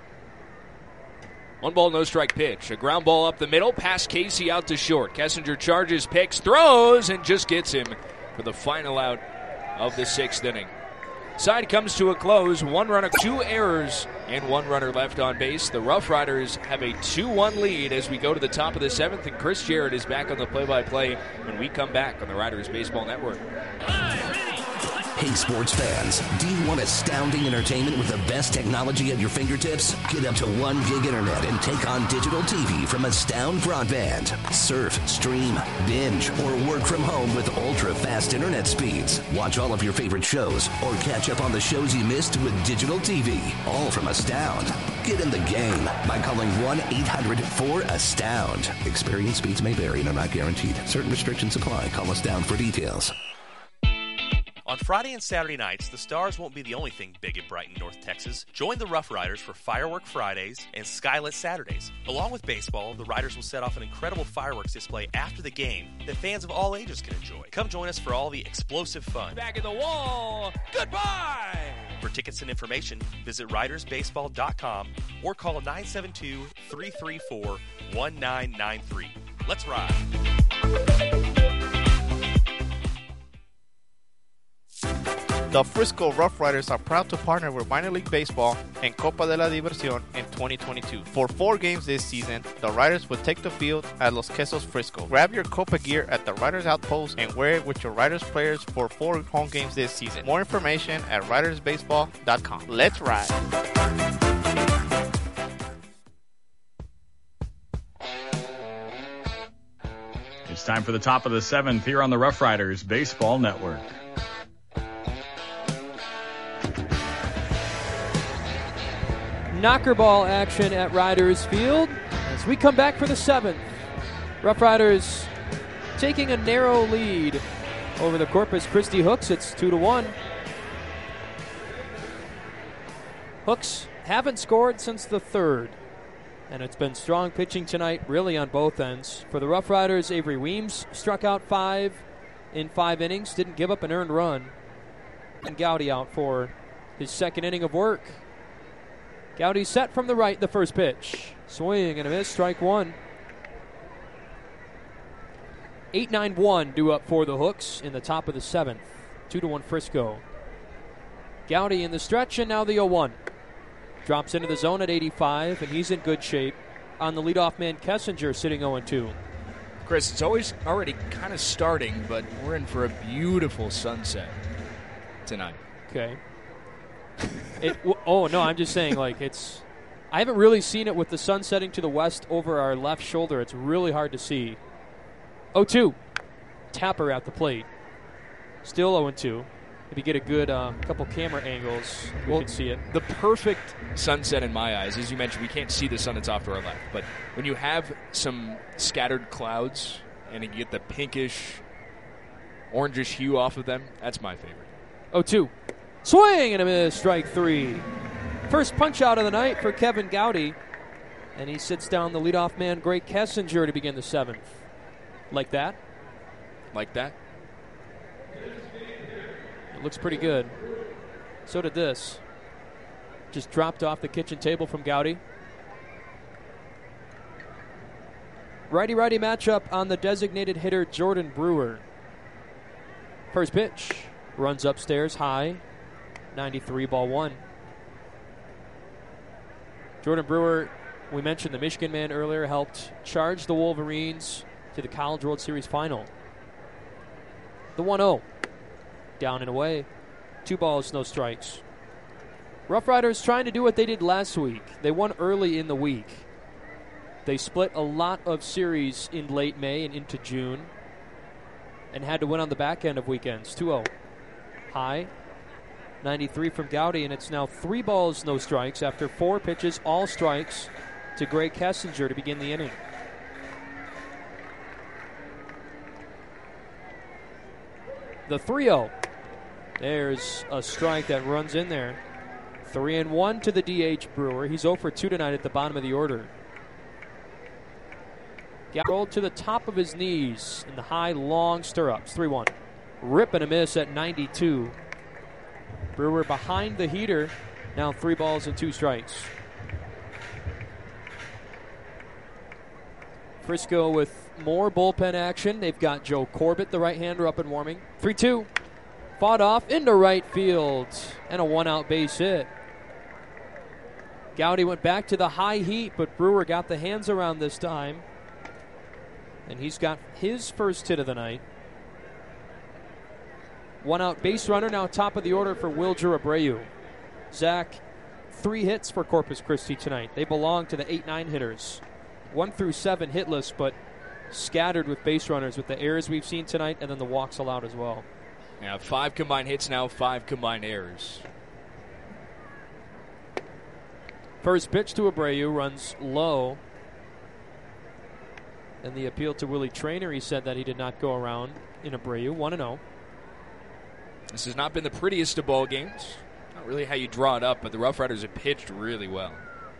One ball, no strike pitch. A ground ball up the middle, past Casey out to short. Kessinger charges, picks, throws, and just gets him for the final out of the sixth inning. Side comes to a close. One runner, two errors, and one runner left on base. The Rough Riders have a two one lead as we go to the top of the seventh, and Chris Jarrett is back on the play-by-play when we come back on the Riders Baseball Network. Hey, sports fans, do you want astounding entertainment with the best technology at your fingertips? Get up to one gig internet and take on digital T V from Astound Broadband. Surf, stream, binge, or work from home with ultra-fast internet speeds. Watch all of your favorite shows or catch up on the shows you missed with digital T V. All from Astound. Get in the game by calling one eight hundred four astound. Experience speeds may vary and are not guaranteed. Certain restrictions apply. Call Astound for details. On Friday and Saturday nights, the Stars won't be the only thing big and bright in North Texas. Join the Rough Riders for Firework Fridays and Skylit Saturdays. Along with baseball, the Riders will set off an incredible fireworks display after the game that fans of all ages can enjoy. Come join us for all the explosive fun. Back at the wall. Goodbye. For tickets and information, visit riders baseball dot com or call nine seven two, three three four, one nine nine three. Let's ride. The Frisco Rough Riders are proud to partner with Minor League Baseball and Copa de la Diversión in twenty twenty-two. For four games this season, the Riders will take the field at Los Quesos Frisco. Grab your Copa gear at the Riders Outpost and wear it with your Riders players for four home games this season. More information at riders baseball dot com. Let's ride. It's time for the top of the seventh here on the Rough Riders Baseball Network. Knocker ball action at Riders Field as we come back for the seventh. Rough Riders taking a narrow lead over the Corpus Christi Hooks. It's two to one. Hooks haven't scored since the third, and it's been strong pitching tonight, really on both ends. For the Rough Riders, Avery Weems struck out five in five innings, didn't give up an earned run, and Gowdy out for his second inning of work. Gowdy set from the right, the first pitch. Swing and a miss, strike one. eight nine one due up for the Hooks in the top of the seventh. two to one Frisco. Gowdy in the stretch, and now the oh one. Drops into the zone at eighty-five, and he's in good shape. On the leadoff man, Kessinger sitting oh two. Chris, it's always already kind of starting, but we're in for a beautiful sunset tonight. Okay. It, oh, no, I'm just saying, like, it's... I haven't really seen it with the sun setting to the west over our left shoulder. It's really hard to see. oh two. Tapper at the plate. Still oh two. If you get a good uh, couple camera angles, we well, can see it. The perfect sunset in my eyes, as you mentioned, we can't see the sun that's off to our left, but when you have some scattered clouds and you get the pinkish, orangish hue off of them, that's my favorite. oh two. Swing and a miss, strike three. First punch out of the night for Kevin Gowdy, and he sits down the leadoff man, Greg Kessinger, to begin the seventh. Like that? Like that? Looks pretty good. So did this. Just dropped off the kitchen table from Gowdy. Righty-righty matchup on the designated hitter Jordan Brewer. First pitch. Runs upstairs high. ninety-three, ball one. Jordan Brewer, we mentioned the Michigan man earlier, helped charge the Wolverines to the College World Series final. The one oh. Down and away. Two balls, no strikes. Rough Riders trying to do what they did last week. They won early in the week. They split a lot of series in late May and into June and had to win on the back end of weekends. two oh. High. ninety-three from Gowdy, and it's now three balls, no strikes after four pitches, all strikes to Greg Kessinger to begin the inning. The three oh. There's a strike that runs in there. Three and one to the D H Brewer. He's oh for two tonight at the bottom of the order. Got rolled to the top of his knees in the high, long stirrups. three one. Rip and a miss at ninety-two. Brewer behind the heater. Now three balls and two strikes. Frisco with more bullpen action. They've got Joe Corbett, the right-hander, up and warming. three two. Fought off into right field. And a one-out base hit. Gowdy went back to the high heat, but Brewer got the hands around this time. And he's got his first hit of the night. One-out base runner, now top of the order for Wilger Abreu. Zach, three hits for Corpus Christi tonight. They belong to the eight nine hitters. One through seven hitless, but scattered with base runners with the errors we've seen tonight and then the walks allowed as well. Yeah, five combined hits now, five combined errors. First pitch to Abreu runs low. And the appeal to Willie Traynor, he said that he did not go around in Abreu. one and oh. This has not been the prettiest of ball games. Not really how you draw it up, but the Rough Riders have pitched really well.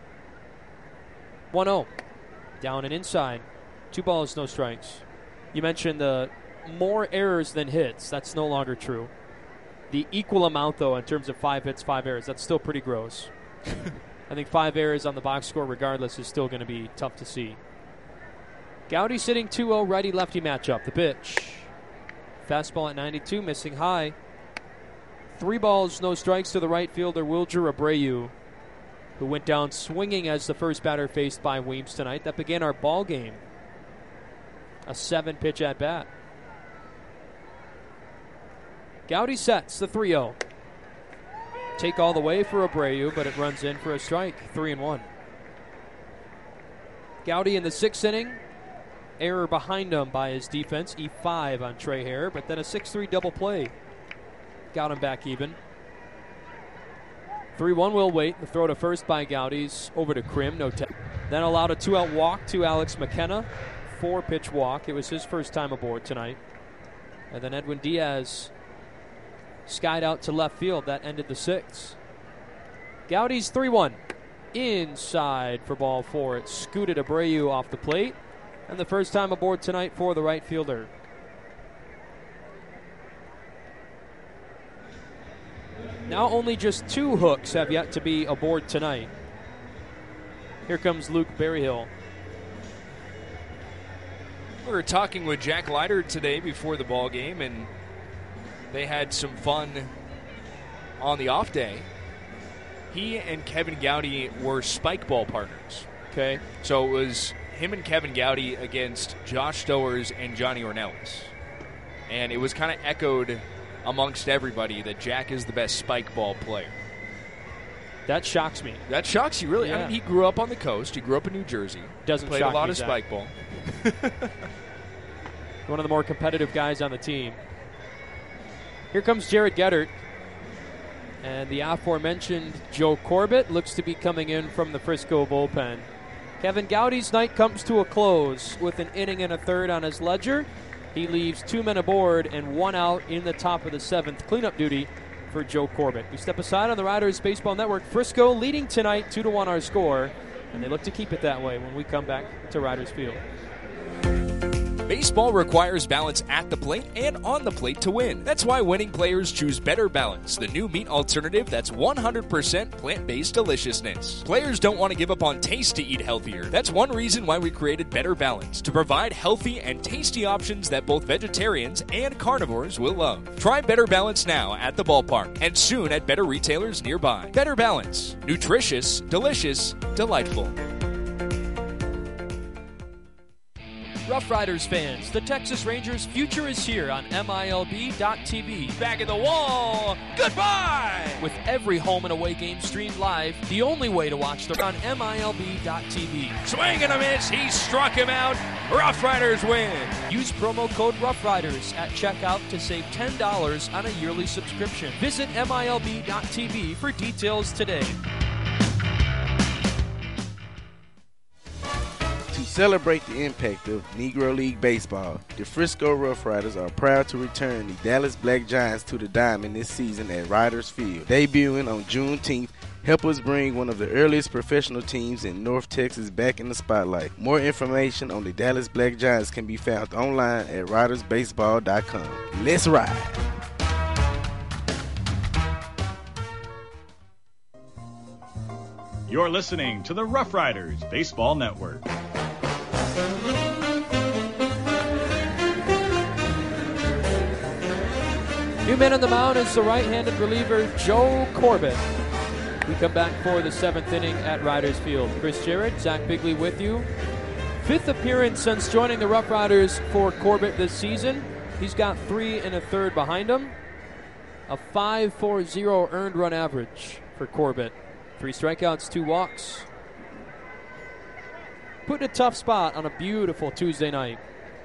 one oh. Down and inside. Two balls, no strikes. You mentioned the more errors than hits. That's no longer true. The equal amount, though, in terms of five hits, five errors, that's still pretty gross. I think five errors on the box score regardless is still going to be tough to see. Gowdy sitting two oh, righty-lefty matchup. The pitch. Fastball at ninety-two, missing high. Three balls, no strikes to the right fielder, Wilger Abreu, who went down swinging as the first batter faced by Weems tonight. That began our ball game. A seven-pitch at-bat. Gowdy sets the three oh. Take all the way for Abreu, but it runs in for a strike. Three and one. Gowdy in the sixth inning. Error behind him by his defense. E five on Trey Hare, but then a six three double play. Got him back even. three one will wait. The throw to first by Gowdy's over to Krim. No tech. Then allowed a two-out walk to Alex McKenna. Four-pitch walk. It was his first time aboard tonight. And then Edwin Diaz skied out to left field. That ended the sixth. Gowdy's three one. Inside for ball four. It scooted Abreu off the plate. And the first time aboard tonight for the right fielder. Now only just two hooks have yet to be aboard tonight. Here comes Luke Berryhill. We were talking with Jack Leiter today before the ball game, and they had some fun on the off day. He and Kevin Gowdy were spike ball partners. Okay. So it was him and Kevin Gowdy against Josh Stowers and Johnny Ornelas. And it was kind of echoed amongst everybody that Jack is the best spike ball player. That shocks me. That shocks you, really? Yeah. I mean, he grew up on the coast. He grew up in New Jersey. Doesn't Played shock a lot me, of Zach. spike ball. one of the more competitive guys on the team. Here comes Jared Geddert. And the aforementioned Joe Corbett looks to be coming in from the Frisco bullpen. Kevin Gowdy's night comes to a close with an inning and a third on his ledger. He leaves two men aboard and one out in the top of the seventh. Cleanup duty for Joe Corbett. We step aside on the Riders Baseball Network. Frisco leading tonight two to one our score, and they look to keep it that way when we come back to Riders Field. Baseball requires balance at the plate and on the plate to win. That's why winning players choose Better Balance, the new meat alternative that's one hundred percent plant-based deliciousness. Players don't want to give up on taste to eat healthier. That's one reason why we created Better Balance, to provide healthy and tasty options that both vegetarians and carnivores will love. Try Better Balance now at the ballpark and soon at better retailers nearby. Better Balance. Nutritious, delicious, delightful. Rough Riders fans, the Texas Rangers' future is here on M I L B dot T V. Back at the wall, goodbye! With every home and away game streamed live, the only way to watch them on M I L B dot T V. Swing and a miss, he struck him out. Rough Riders win. Use promo code Rough Riders at checkout to save ten dollars on a yearly subscription. Visit M I L B dot T V for details today. To celebrate the impact of Negro League Baseball, the Frisco Rough Riders are proud to return the Dallas Black Giants to the diamond this season at Riders Field. Debuting on Juneteenth, help us bring one of the earliest professional teams in North Texas back in the spotlight. More information on the Dallas Black Giants can be found online at riders baseball dot com. Let's ride! You're listening to the Rough Riders Baseball Network. New man on the mound is the right-handed reliever Joe Corbett. We come back for the seventh inning at Riders Field. Chris Jarrett, Zach Bigley with you. Fifth appearance since joining the Rough Riders for Corbett this season. He's got three and a third behind him. A five point four oh earned run average for Corbett. Three strikeouts, two walks. Put in a tough spot on a beautiful Tuesday night.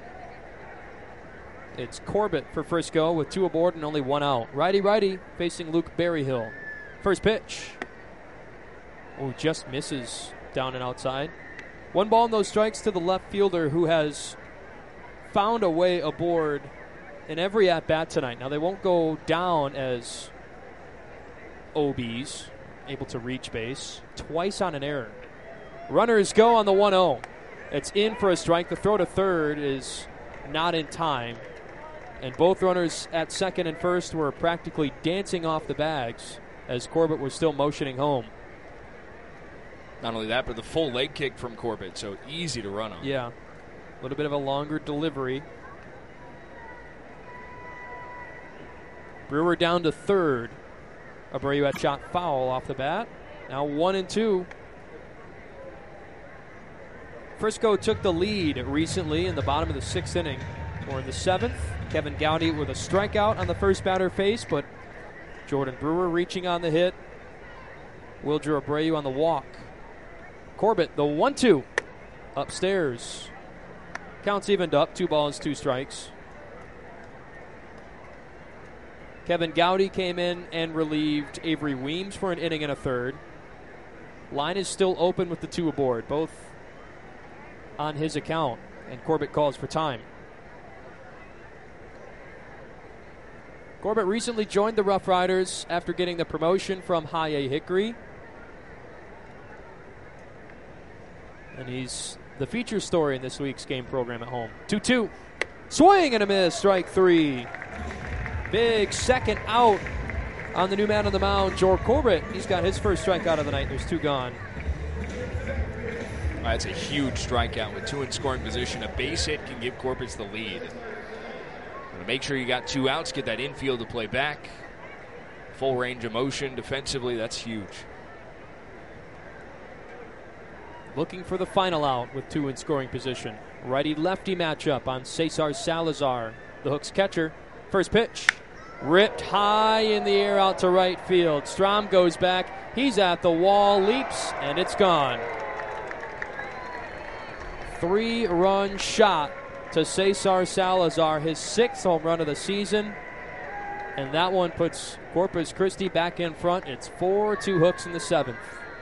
It's Corbett for Frisco with two aboard and only one out. Righty-righty facing Luke Berryhill. First pitch. Oh, just misses down and outside. One ball and those strikes to the left fielder who has found a way aboard in every at-bat tonight. Now, they won't go down as O Bs, able to reach base. Twice on an error. Runners go on the one oh. It's in for a strike. The throw to third is not in time. And both runners at second and first were practically dancing off the bags as Corbett was still motioning home. Not only that, but the full leg kick from Corbett, so easy to run on. Yeah, a little bit of a longer delivery. Brewer down to third. Abreu had shot foul off the bat. Now one and two. Frisco took the lead recently in the bottom of the sixth inning. We're in the seventh. Kevin Gowdy with a strikeout on the first batter face, but Jordan Brewer reaching on the hit. Wilger Abreu on the walk. Corbett, the one two. Upstairs. Counts evened up. Two balls, two strikes. Kevin Gowdy came in and relieved Avery Weems for an inning and a third. Line is still open with the two aboard, both on his account, and Corbett calls for time. Corbett recently joined the Rough Riders after getting the promotion from High A Hickory. And he's the feature story in this week's game program at home. two two. Swing and a miss, strike three. Big second out on the new man on the mound, Joe Corbett. He's got his first strikeout of the night. There's two gone. That's a huge strikeout with two in scoring position. A base hit can give Corbett the lead. Make sure you got two outs, get that infield to play back. Full range of motion defensively, that's huge. Looking for the final out with two in scoring position. Righty-lefty matchup on Cesar Salazar, the Hooks catcher. First pitch, ripped high in the air out to right field. Strom goes back, he's at the wall, leaps, and it's gone. Three-run shot to Cesar Salazar, his sixth home run of the season. And that one puts Corpus Christi back in front. It's four two Hooks in the seventh.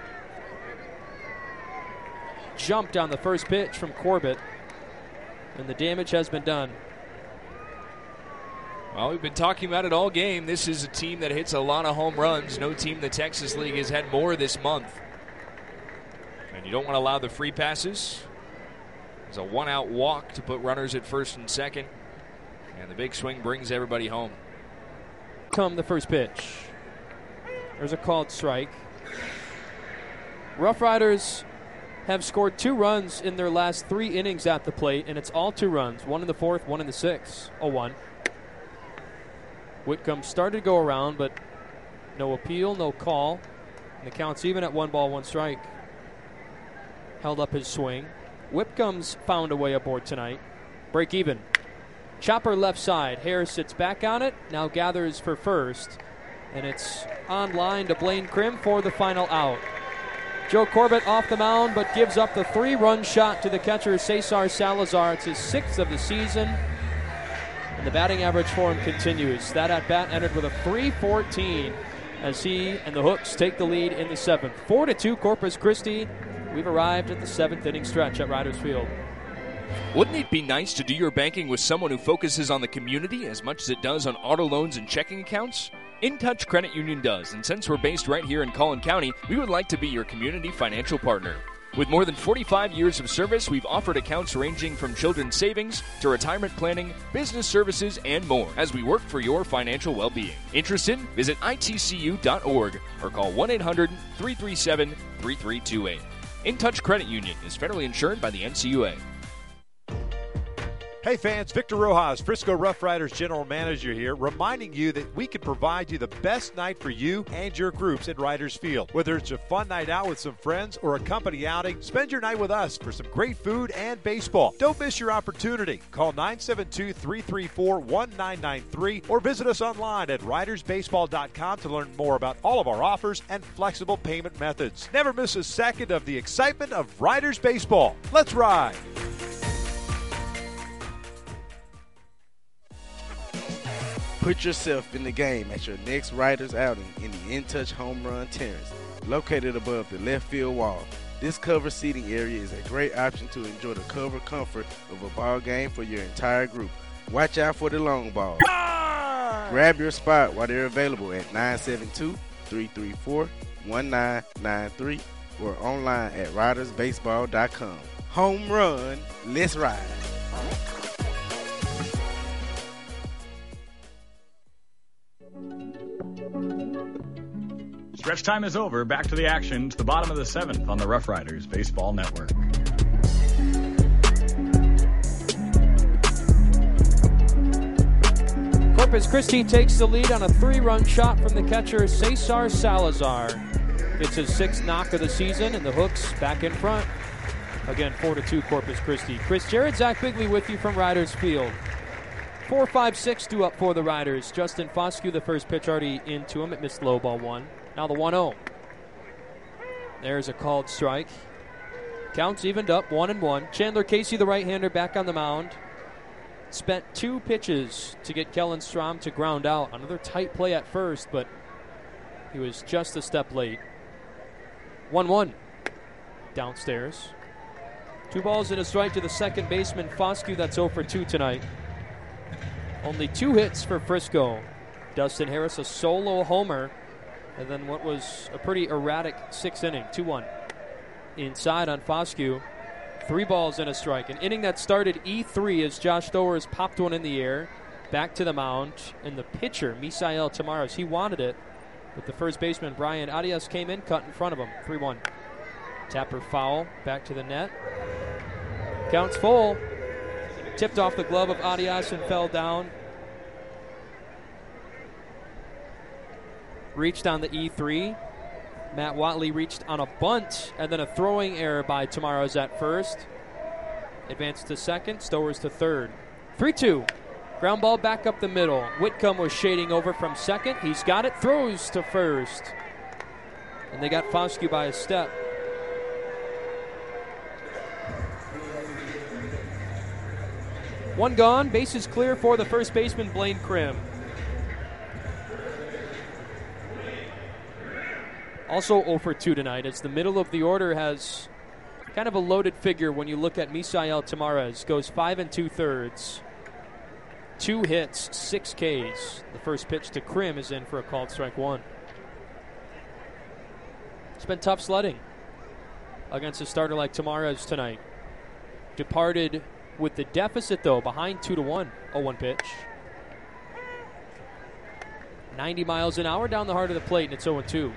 Jumped on the first pitch from Corbett, and the damage has been done. Well, we've been talking about it all game. This is a team that hits a lot of home runs. No team in the Texas League has had more this month. And you don't want to allow the free passes. There's a one-out walk to put runners at first and second. And the big swing brings everybody home. Come the first pitch. There's a called strike. Rough Riders have scored two runs in their last three innings at the plate, and it's all two runs. One in the fourth, one in the sixth. oh one. Whitcomb started to go around, but no appeal, no call. And the count's even at one ball, one strike. Held up his swing. Whitcomb's found a way aboard tonight. Break even. Chopper left side. Harris sits back on it, now gathers for first. And it's on line to Blaine Krim for the final out. Joe Corbett off the mound, but gives up the three-run shot to the catcher, Cesar Salazar. It's his sixth of the season. And the batting average for him continues. That at-bat ended with a three fourteen as he and the Hooks take the lead in the seventh. four to two Corpus Christi. We've arrived at the seventh inning stretch at Riders Field. Wouldn't it be nice to do your banking with someone who focuses on the community as much as it does on auto loans and checking accounts? InTouch Credit Union does, and since we're based right here in Collin County, we would like to be your community financial partner. With more than forty-five years of service, we've offered accounts ranging from children's savings to retirement planning, business services, and more as we work for your financial well-being. Interested? Visit I T C U dot org or call one eight hundred, three three seven, three three two eight. InTouch Credit Union is federally insured by the N C U A. Hey fans, Victor Rojas, Frisco Rough Riders General Manager here, reminding you that we can provide you the best night for you and your groups at Riders Field. Whether it's a fun night out with some friends or a company outing, spend your night with us for some great food and baseball. Don't miss your opportunity. Call nine seven two, three three four, one nine nine three or visit us online at riders baseball dot com to learn more about all of our offers and flexible payment methods. Never miss a second of the excitement of Riders Baseball. Let's ride! Put yourself in the game at your next Riders outing in the InTouch Home Run Terrace, located above the left field wall. This covered seating area is a great option to enjoy the cover comfort of a ball game for your entire group. Watch out for the long ball. Grab your spot while they're available at nine seven two, three three four, one nine nine three or online at riders baseball dot com. Home run, let's ride. Stretch time is over. Back to the action to the bottom of the seventh on the Rough Riders Baseball Network. Corpus Christi takes the lead on a three-run shot from the catcher, Cesar Salazar. It's his sixth knock of the season, and the Hooks back in front. Again, four to two Corpus Christi. Chris Jarrett, Zach Bigley with you from Riders Field. four five six due up for the Riders. Justin Foscue, the first pitch already into him. It missed low, ball one. Now the one oh. There's a called strike. Counts evened up, one and one. Chandler Casey, the right-hander, back on the mound. Spent two pitches to get Kellen Strom to ground out. Another tight play at first, but he was just a step late. one one. Downstairs. Two balls and a strike to the second baseman, Foscue. That's oh for two tonight. Only two hits for Frisco. Dustin Harris, a solo homer. And then what was a pretty erratic sixth inning, two one. Inside on Foscue. Three balls and a strike. An inning that started E three as Josh Thowers popped one in the air. Back to the mound. And the pitcher, Misael Tamares, he wanted it. But the first baseman, Brian Arias, came in, cut in front of him. three one. Tapper foul, back to the net. Counts full. Tipped off the glove of Arias and fell down. Reached on the E three. Matt Watley reached on a bunt, and then a throwing error by Tamares at first. Advanced to second, Stowers to third. three two. Ground ball back up the middle. Whitcomb was shading over from second. He's got it, throws to first. And they got Foscue by a step. One gone, bases clear for the first baseman, Blaine Krim. Also oh for two tonight, as the middle of the order has kind of a loaded figure when you look at Misael Tamarez. Goes five and two-thirds. Two hits, six Ks. The first pitch to Krim is in for a called strike one. It's been tough sledding against a starter like Tamarez tonight. Departed with the deficit, though, behind two to one. oh one pitch. ninety miles an hour down the heart of the plate, and it's oh two.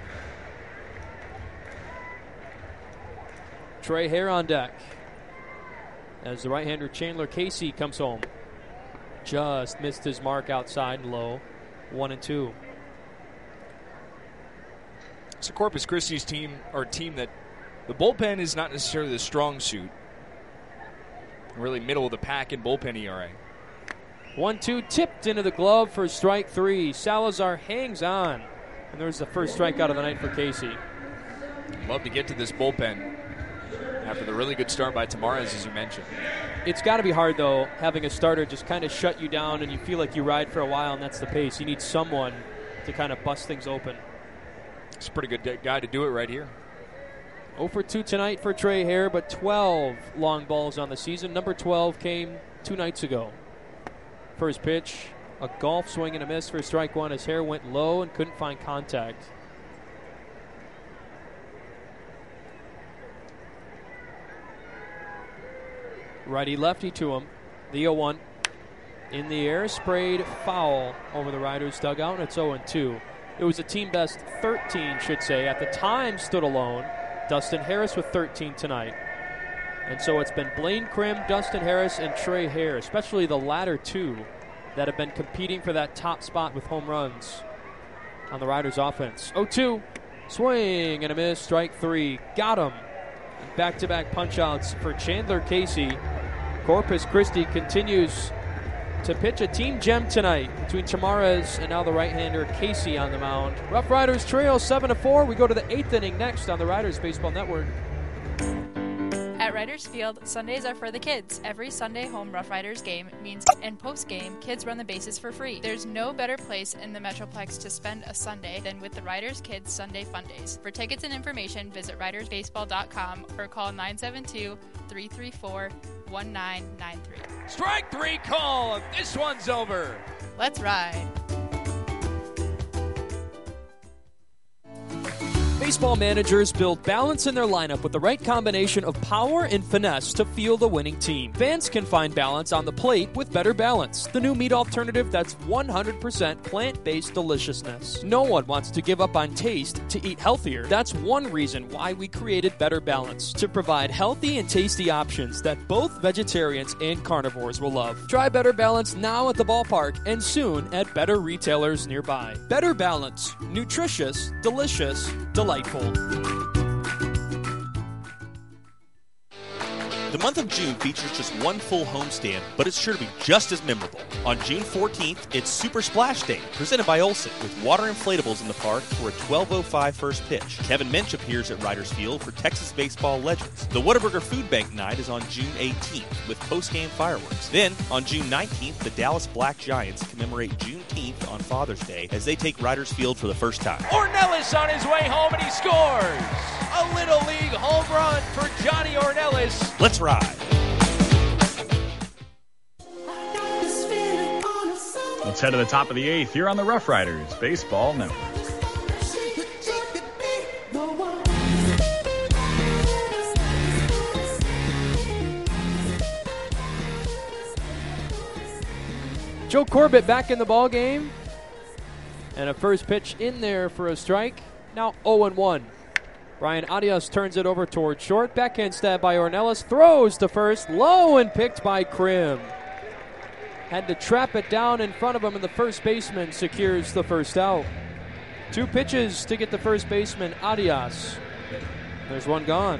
Trey Hare on deck as the right-hander Chandler Casey comes home. Just missed his mark outside and low. One and two. So Corpus Christi's team, or team that the bullpen is not necessarily the strong suit. Really middle of the pack in bullpen E R A. One two tipped into the glove for strike three. Salazar hangs on. And there's the first strikeout of the night for Casey. Love to get to this bullpen after the really good start by Tamarez, as you mentioned. It's got to be hard, though, having a starter just kind of shut you down and you feel like you ride for a while, and that's the pace. You need someone to kind of bust things open. It's a pretty good guy to do it right here. oh for two tonight for Trey Hare, but twelve long balls on the season. Number twelve came two nights ago. First pitch, a golf swing and a miss for strike one as Hare went low and couldn't find contact. Righty-lefty to him. The oh one in the air, sprayed foul over the Riders' dugout, and it's oh two. It was a team best thirteen, should say. At the time, stood alone. Dustin Harris with thirteen tonight. And so it's been Blaine Krim, Dustin Harris, and Trey Hare, especially the latter two, that have been competing for that top spot with home runs on the Riders' offense. oh two, swing and a miss, strike three. Got him. Back-to-back punch-outs for Chandler Casey. Corpus Christi continues to pitch a team gem tonight between Tamarez and now the right-hander Casey on the mound. Rough Riders trail seven to four. We go to the eighth inning next on the Riders Baseball Network. At Riders Field, Sundays are for the kids. Every Sunday home Rough Riders game means in post-game, kids run the bases for free. There's no better place in the Metroplex to spend a Sunday than with the Riders Kids Sunday Fun Days. For tickets and information, visit riders baseball dot com or call nine seven two, three three four, one nine nine three. Strike three call. This one's over. Let's ride. Baseball managers build balance in their lineup with the right combination of power and finesse to fuel the winning team. Fans can find balance on the plate with Better Balance, the new meat alternative that's one hundred percent plant-based deliciousness. No one wants to give up on taste to eat healthier. That's one reason why we created Better Balance, to provide healthy and tasty options that both vegetarians and carnivores will love. Try Better Balance now at the ballpark and soon at better retailers nearby. Better Balance, nutritious, delicious, delightful. The month of June features just one full homestand, but it's sure to be just as memorable. On June fourteenth, it's Super Splash Day, presented by Olsen, with water inflatables in the park for a twelve oh five first pitch. Kevin Minch appears at Riders Field for Texas baseball legends. The Whataburger Food Bank Night is on June eighteenth, with post-game fireworks. Then, on June nineteenth, the Dallas Black Giants commemorate Juneteenth on Father's Day as they take Riders Field for the first time. Ornelas on his way home, and he scores! A Little League home run for Johnny Ornelas. Let's ride. Let's head to the top of the eighth here on the Rough Riders Baseball Network. Joe Corbett back in the ball game, and a first pitch in there for a strike. Now oh and one. Brian Arias turns it over toward short. Backhand stab by Ornelas. Throws to first. Low and picked by Krim. Had to trap it down in front of him, and the first baseman secures the first out. Two pitches to get the first baseman, Arias. There's one gone.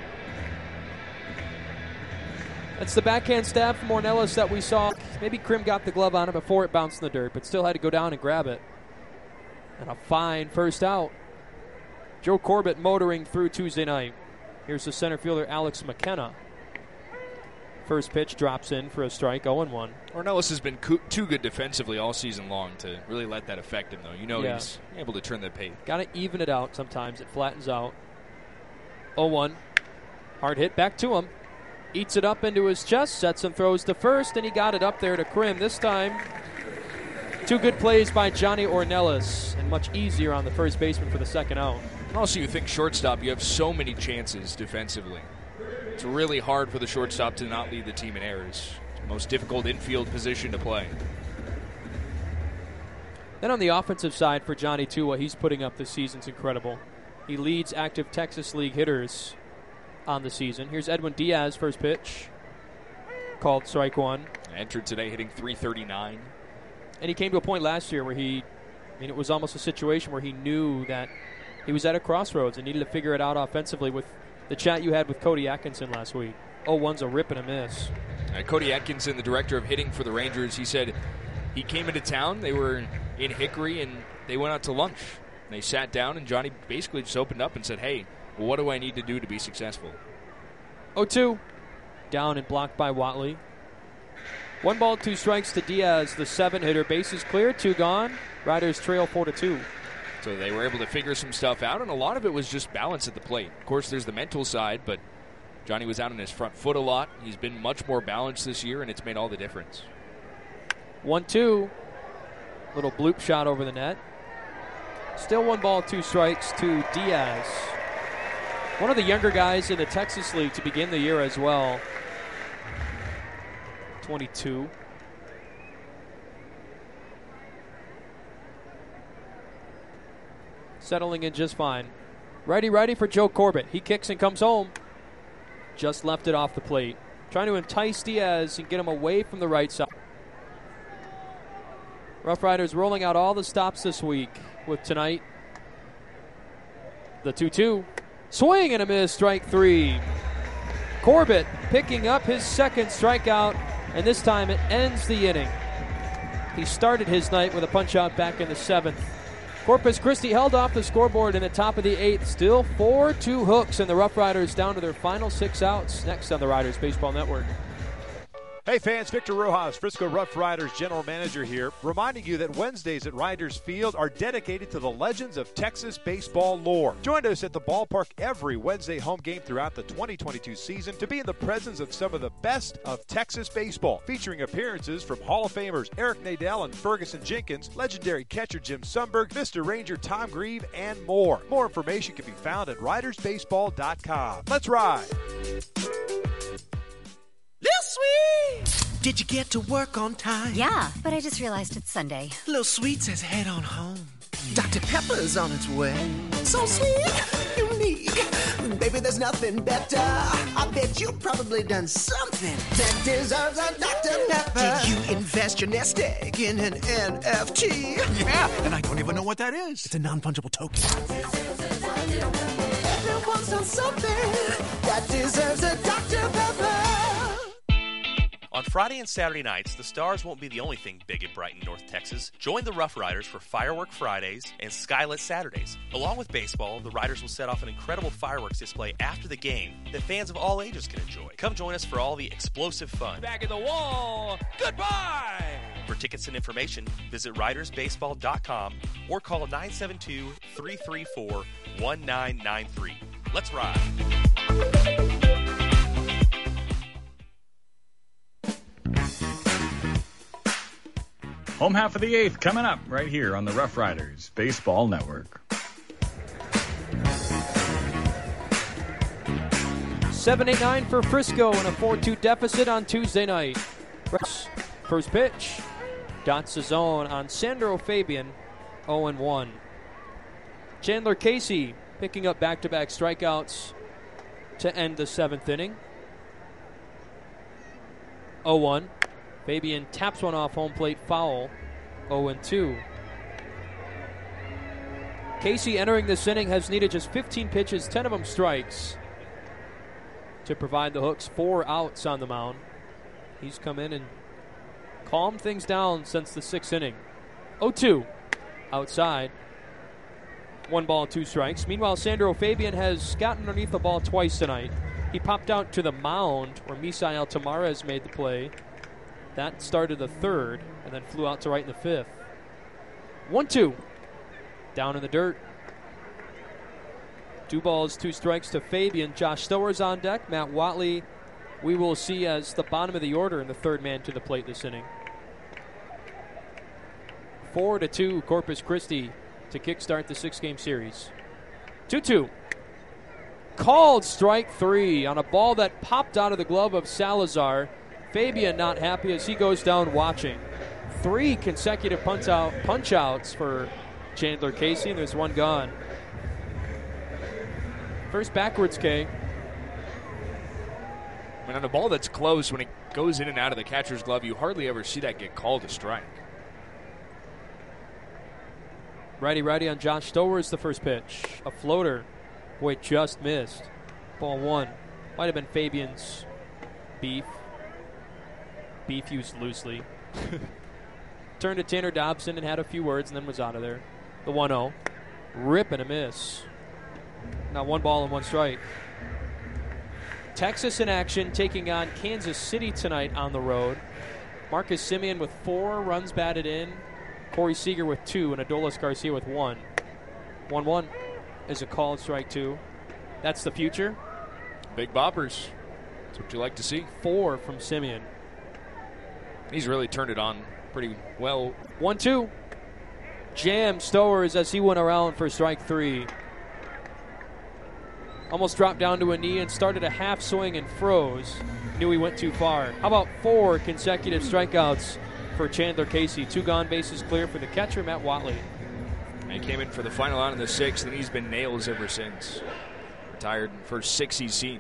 That's the backhand stab from Ornelas that we saw. Maybe Krim got the glove on it before it bounced in the dirt, but still had to go down and grab it. And a fine first out. Joe Corbett motoring through Tuesday night. Here's the center fielder, Alex McKenna. First pitch drops in for a strike, oh and one. Ornelas has been co- too good defensively all season long to really let that affect him, though. You know Yeah. he's able to turn the page. Got to even it out sometimes. It flattens out. oh one. Hard hit back to him. Eats it up into his chest, sets and throws to first, and he got it up there to Krim. This time, two good plays by Johnny Ornelas, and much easier on the first baseman for the second out. And also, you think shortstop, you have so many chances defensively. It's really hard for the shortstop to not lead the team in errors. It's the most difficult infield position to play. Then on the offensive side for Johnny, too, what he's putting up this season's incredible. He leads active Texas League hitters on the season. Here's Edwin Diaz, first pitch. Called strike one. Entered today hitting three thirty-nine. And he came to a point last year where he, I mean, it was almost a situation where he knew that he was at a crossroads and needed to figure it out offensively with the chat you had with Cody Atkinson last week. oh one's a rip and a miss. Uh, Cody Atkinson, the director of hitting for the Rangers, he said he came into town. They were in Hickory, and they went out to lunch. They sat down, and Johnny basically just opened up and said, hey, well, what do I need to do to be successful? oh two. Down and blocked by Watley. One ball, two strikes to Diaz, the seven hitter. Bases clear, two gone. Riders trail four to two. So they were able to figure some stuff out, and a lot of it was just balance at the plate. Of course, there's the mental side, but Johnny was out on his front foot a lot. He's been much more balanced this year, and it's made all the difference. one two. Little bloop shot over the net. Still one ball, two strikes to Diaz. One of the younger guys in the Texas League to begin the year as well. twenty-two. Settling in just fine. Righty-righty for Joe Corbett. He kicks and comes home. Just left it off the plate. Trying to entice Diaz and get him away from the right side. Rough Riders rolling out all the stops this week with tonight the two two. Swing and a miss, strike three. Corbett picking up his second strikeout, and this time it ends the inning. He started his night with a punch-out back in the seventh. Corpus Christi held off the scoreboard in the top of the eighth. Still four two hooks, and the Rough Riders down to their final six outs. Next on the Riders Baseball Network. Hey fans, Victor Rojas, Frisco Rough Riders general manager here, reminding you that Wednesdays at Riders Field are dedicated to the legends of Texas baseball lore. Join us at the ballpark every Wednesday home game throughout the twenty twenty-two season to be in the presence of some of the best of Texas baseball, featuring appearances from Hall of Famers Eric Nadel and Ferguson Jenkins, legendary catcher Jim Sundberg, Mister Ranger Tom Grieve, and more. More information can be found at riders baseball dot com. Let's ride! Lil Sweet! Did you get to work on time? Yeah, but I just realized it's Sunday. Lil Sweet says head on home. Doctor Pepper's on its way. So sweet, unique. Baby, there's nothing better. I bet you've probably done something that deserves a Doctor Pepper. Did you invest your nest egg in an N F T? Yeah, and I don't even know what that is. It's a non-fungible token. Everyone's done something that deserves a Doctor Pepper. On Friday and Saturday nights, the Stars won't be the only thing big and bright in North Texas. Join the Rough Riders for Firework Fridays and Skylit Saturdays. Along with baseball, the Riders will set off an incredible fireworks display after the game that fans of all ages can enjoy. Come join us for all the explosive fun. Back in the wall. Goodbye. For tickets and information, visit riders baseball dot com or call nine seven two, three three four, one nine nine three. Let's ride. Home half of the eighth coming up right here on the Rough Riders Baseball Network. seven eight nine for Frisco and a four two deficit on Tuesday night. First pitch. Dots the zone on Sandro Fabian, oh and one. Chandler Casey picking up back-to-back strikeouts to end the seventh inning. oh one. Fabian taps one off home plate foul, oh and two. Casey entering this inning has needed just fifteen pitches, ten of them strikes, to provide the Hooks four outs on the mound. He's come in and calmed things down since the sixth inning. oh two outside. One ball, two strikes. Meanwhile, Sandro Fabian has gotten underneath the ball twice tonight. He popped out to the mound where Misael Tamares made the play. That started the third and then flew out to right in the fifth. one two. Down in the dirt. Two balls, two strikes to Fabian. Josh Stower's on deck. Matt Whatley, we will see as the bottom of the order and the third man to the plate this inning. Four to two, Corpus Christi to kickstart the six-game series. two two. Called strike three on a ball that popped out of the glove of Salazar. Fabian not happy as he goes down watching. Three consecutive punch out punch outs for Chandler Casey, and there's one gone. First backwards, K. I mean, on a ball that's close, when it goes in and out of the catcher's glove, you hardly ever see that get called a strike. Righty-righty on Josh Stower is the first pitch. A floater. Boy, just missed. Ball one. Might have been Fabian's beef. Beef used loosely. Turned to Tanner Dobson and had a few words and then was out of there. The one oh. Rip and a miss. Now one ball and one strike. Texas in action, taking on Kansas City tonight on the road. Marcus Semien with four runs batted in. Corey Seager with two, and Adolis Garcia with one. one one is a called strike two. That's the future. Big boppers. That's what you like to see. Four from Semien. He's really turned it on pretty well. one two. Jam Stowers as he went around for strike three. Almost dropped down to a knee and started a half swing and froze. Knew he went too far. How about four consecutive strikeouts for Chandler Casey? Two gone, bases clear for the catcher, Matt Whatley. He came in for the final out in the sixth, and he's been nails ever since. Retired in the first six he's seen.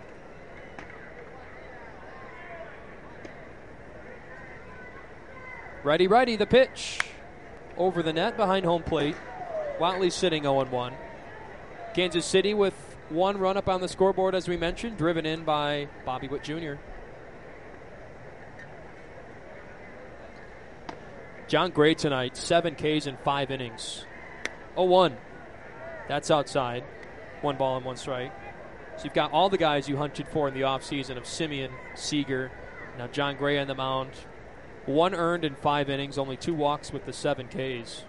Righty, righty, the pitch. Over the net behind home plate. Whatley sitting oh one. Kansas City with one run up on the scoreboard, as we mentioned, driven in by Bobby Witt Junior John Gray tonight, seven Ks in five innings. oh one. That's outside. One ball and one strike. So you've got all the guys you hunted for in the offseason of Semien, Seager, now John Gray on the mound. One earned in five innings, only two walks with the seven Ks.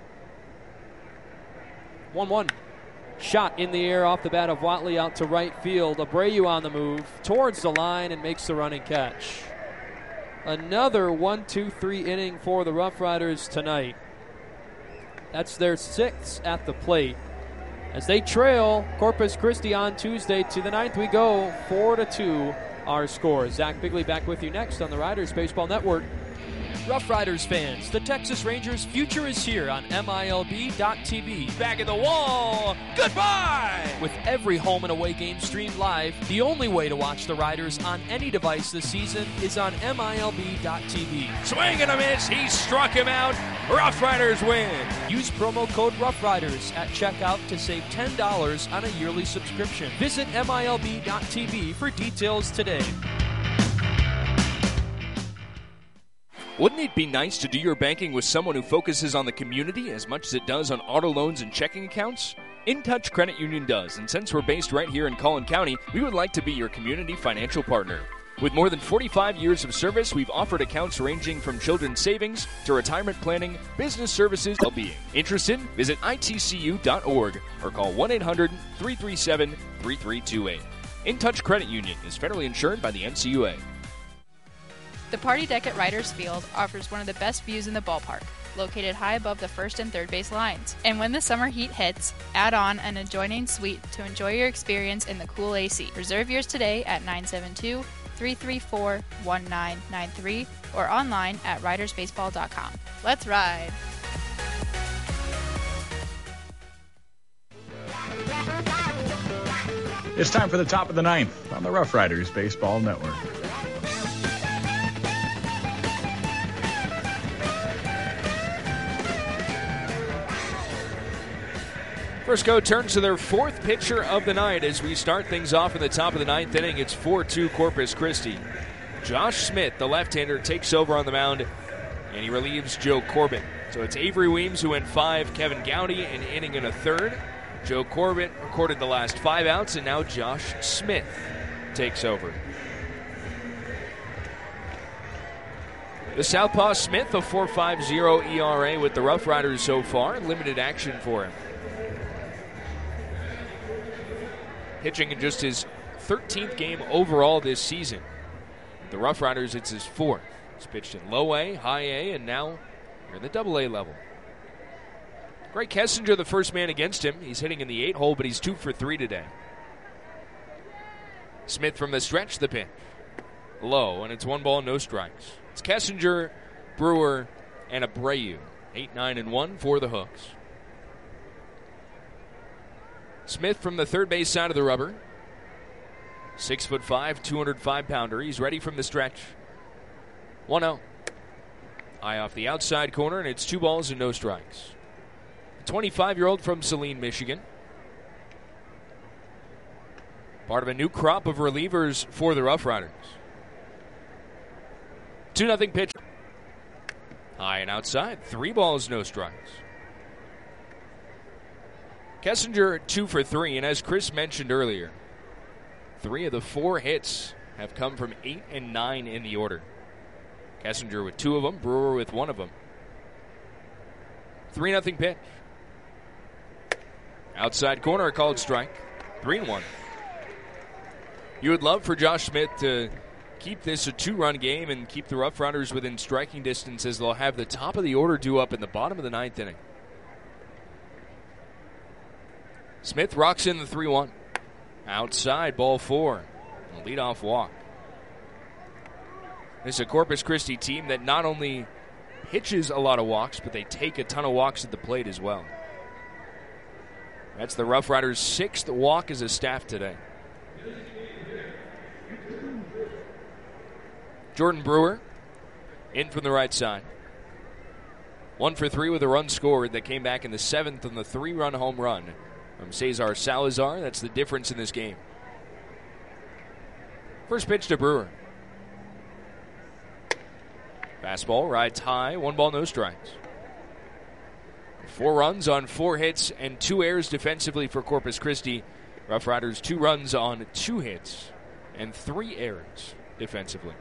one one. Shot in the air off the bat of Whatley out to right field. Abreu on the move towards the line and makes the running catch. Another one two three inning for the Rough Riders tonight. That's their sixth at the plate. As they trail Corpus Christi on Tuesday to the ninth, we go four to two our score. Zach Bigley back with you next on the Riders Baseball Network. Rough Riders fans, the Texas Rangers' future is here on M I L B dot T V. Back at the wall, goodbye! With every home and away game streamed live, the only way to watch the Riders on any device this season is on M I L B dot T V. Swing and a miss, he struck him out. Rough Riders win. Use promo code Rough Riders at checkout to save ten dollars on a yearly subscription. Visit M I L B dot T V for details today. Wouldn't it be nice to do your banking with someone who focuses on the community as much as it does on auto loans and checking accounts? InTouch Credit Union does, and since we're based right here in Collin County, we would like to be your community financial partner. With more than forty-five years of service, we've offered accounts ranging from children's savings to retirement planning, business services, and well-being. Interested? Visit I T C U dot org or call one eight hundred, three three seven, three three two eight. InTouch Credit Union is federally insured by the N C U A. The Party Deck at Riders Field offers one of the best views in the ballpark, located high above the first and third base lines. And when the summer heat hits, add on an adjoining suite to enjoy your experience in the cool A C. Reserve yours today at nine seven two, three three four, one nine nine three or online at riders baseball dot com. Let's ride! It's time for the top of the ninth on the Rough Riders Baseball Network. Frisco turns to their fourth pitcher of the night as we start things off in the top of the ninth inning. It's four two Corpus Christi. Josh Smith, the left-hander, takes over on the mound, and he relieves Joe Corbett. So it's Avery Weems who went five, Kevin Gowdy an inning and a third. Joe Corbett recorded the last five outs, and now Josh Smith takes over. The southpaw Smith, a four point five oh E R A with the Rough Riders so far. Limited action for him. Pitching in just his thirteenth game overall this season. The Rough Riders, it's his fourth. He's pitched in low A, high A, and now you're in the double A level. Greg Kessinger, the first man against him. He's hitting in the eight hole, but he's two for three today. Smith from the stretch, the pitch. Low, and it's one ball, no strikes. It's Kessinger, Brewer, and Abreu. Eight, nine, and one for the Hooks. Smith from the third base side of the rubber. Six foot five, two hundred five pounder. He's ready from the stretch. one oh. Eye off the outside corner, and it's two balls and no strikes. The twenty-five-year-old from Saline, Michigan. Part of a new crop of relievers for the Rough Riders. two nothing pitch. High and outside. Three balls, no strikes. Kessinger two for three, and as Chris mentioned earlier, three of the four hits have come from eight and nine in the order. Kessinger with two of them, Brewer with one of them. three nothing pitch. Outside corner, a called strike. three and one. You would love for Josh Smith to keep this a two-run game and keep the Rough Riders within striking distance, as they'll have the top of the order due up in the bottom of the ninth inning. Smith rocks in the three one. Outside, ball four. A leadoff walk. This is a Corpus Christi team that not only pitches a lot of walks, but they take a ton of walks at the plate as well. That's the Rough Riders' sixth walk as a staff today. Jordan Brewer in from the right side. One for three with a run scored that came back in the seventh on the three-run home run from Cesar Salazar. That's the difference in this game. First pitch to Brewer. Fastball rides high, one ball, no strikes. Four runs on four hits and two errors defensively for Corpus Christi. Rough Riders two runs on two hits and three errors defensively.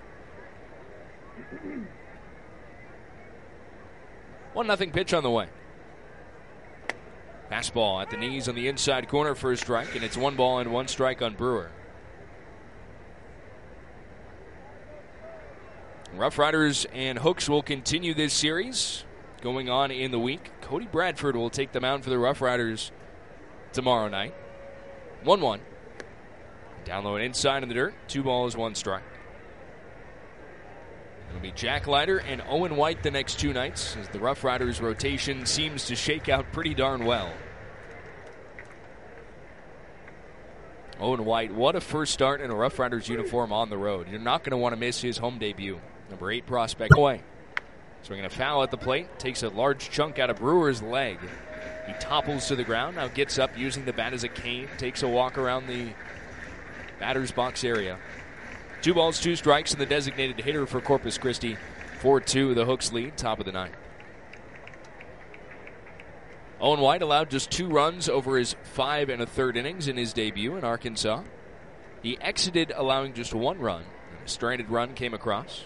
One nothing pitch on the way. Fastball at the knees on the inside corner for a strike, and it's one ball and one strike on Brewer. Rough Riders and Hooks will continue this series going on in the week. Cody Bradford will take the mound for the Rough Riders tomorrow night. one one. Down low and inside in the dirt. Two balls, one strike. It'll be Jack Leiter and Owen White the next two nights, as the Rough Riders rotation seems to shake out pretty darn well. Owen White, what a first start in a Rough Riders uniform on the road. You're not going to want to miss his home debut. Number eight prospect away. Swinging a foul at the plate. Takes a large chunk out of Brewer's leg. He topples to the ground. Now gets up using the bat as a cane. Takes a walk around the batter's box area. Two balls, two strikes, and the designated hitter for Corpus Christi. four two, the Hooks lead, top of the ninth. Owen White allowed just two runs over his five and a third innings in his debut in Arkansas. He exited allowing just one run. A stranded run came across.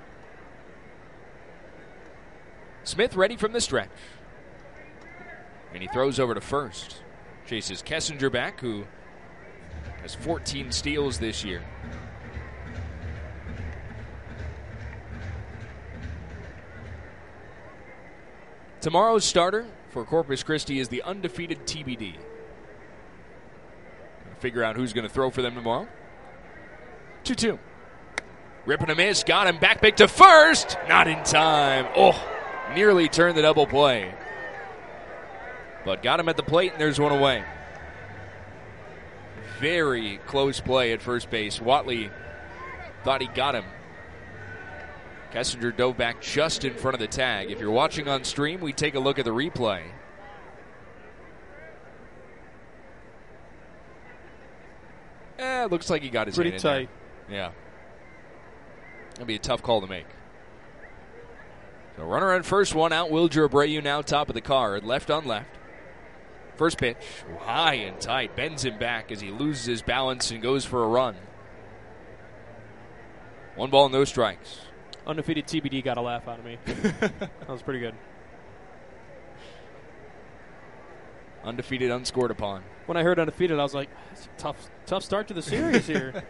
Smith ready from the stretch. And he throws over to first. Chases Kessinger back, who has fourteen steals this year. Tomorrow's starter for Corpus Christi is the undefeated T B D. Figure out who's going to throw for them tomorrow. two two. Ripping a miss. Got him. Back pick to first. Not in time. Oh, nearly turned the double play. But got him at the plate, and there's one away. Very close play at first base. Whatley thought he got him. Kessinger dove back just in front of the tag. If you're watching on stream, we take a look at the replay. Eh, looks like he got his Pretty hand tight. in there. Yeah. That'd be a tough call to make. So runner on first, one out. Wilger Abreu now top of the card. Left on left. First pitch, high and tight. Bends him back as he loses his balance and goes for a run. One ball, no strikes. Undefeated T B D got a laugh out of me. That was pretty good. Undefeated, unscored upon. When I heard undefeated, I was like, it's a tough, tough start to the series here.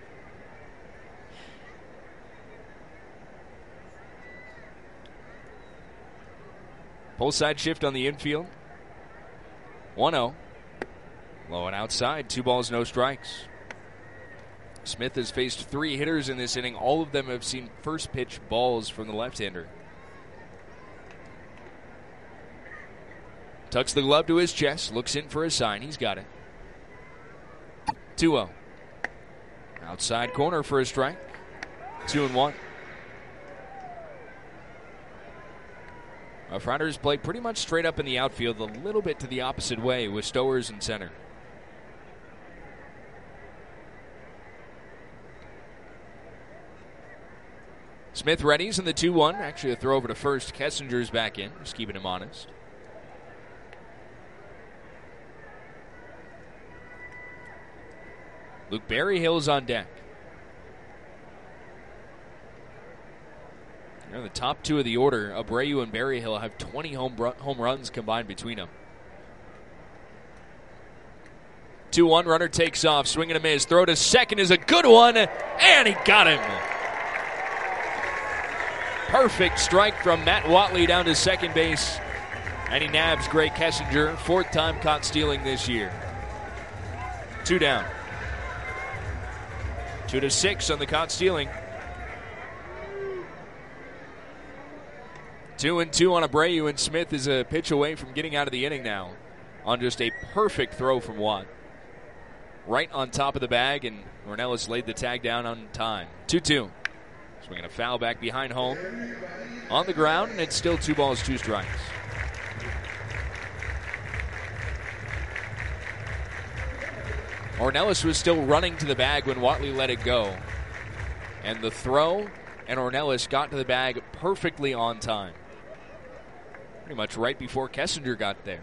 Pull side shift on the infield. one oh. Low and outside. Two balls, no strikes. Smith has faced three hitters in this inning. All of them have seen first pitch balls from the left-hander. Tucks the glove to his chest. Looks in for a sign. He's got it. two oh. Outside corner for a strike. two and one. Rough Riders play pretty much straight up in the outfield, a little bit to the opposite way with Stowers in center. Smith readies in the two one. Actually, a throw over to first. Kessinger's back in, just keeping him honest. Luke Berryhill's on deck. They're the top two of the order. Abreu and Berryhill have twenty home, run, home runs combined between them. two one, runner takes off, swing and a miss. Throw to second is a good one, and he got him. Perfect strike from Matt Whatley down to second base, and he nabs Gray Kessinger, fourth time caught stealing this year. Two down. Two to six on the caught stealing. Two and two on Abreu, and Smith is a pitch away from getting out of the inning now on just a perfect throw from Watt. Right on top of the bag, and Ornelas laid the tag down on time. two two. Swinging a foul back behind home. On the ground, and it's still two balls, two strikes. Ornelas was still running to the bag when Whatley let it go. And the throw, and Ornelas got to the bag perfectly on time. Pretty much right before Kessinger got there.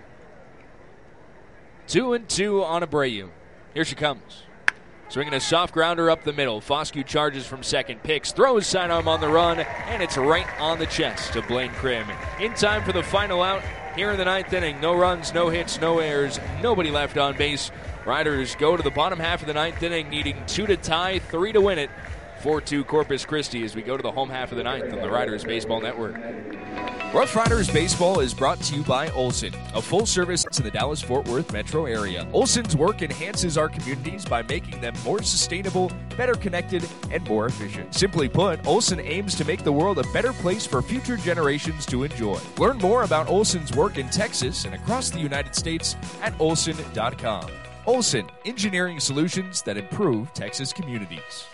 Two and two on Abreu. Here she comes. Swinging a soft grounder up the middle. Foscue charges from second, picks, throws sidearm on the run, and it's right on the chest of Blaine Krim. In time for the final out here in the ninth inning. No runs, no hits, no errors, nobody left on base. Riders go to the bottom half of the ninth inning, needing two to tie, three to win it. four two Corpus Christi as we go to the home half of the ninth on the Riders Baseball Network. Rough Riders Baseball is brought to you by Olson, a full service to the Dallas-Fort Worth metro area. Olson's work enhances our communities by making them more sustainable, better connected, and more efficient. Simply put, Olson aims to make the world a better place for future generations to enjoy. Learn more about Olson's work in Texas and across the United States at olson dot com. Olson, engineering solutions that improve Texas communities.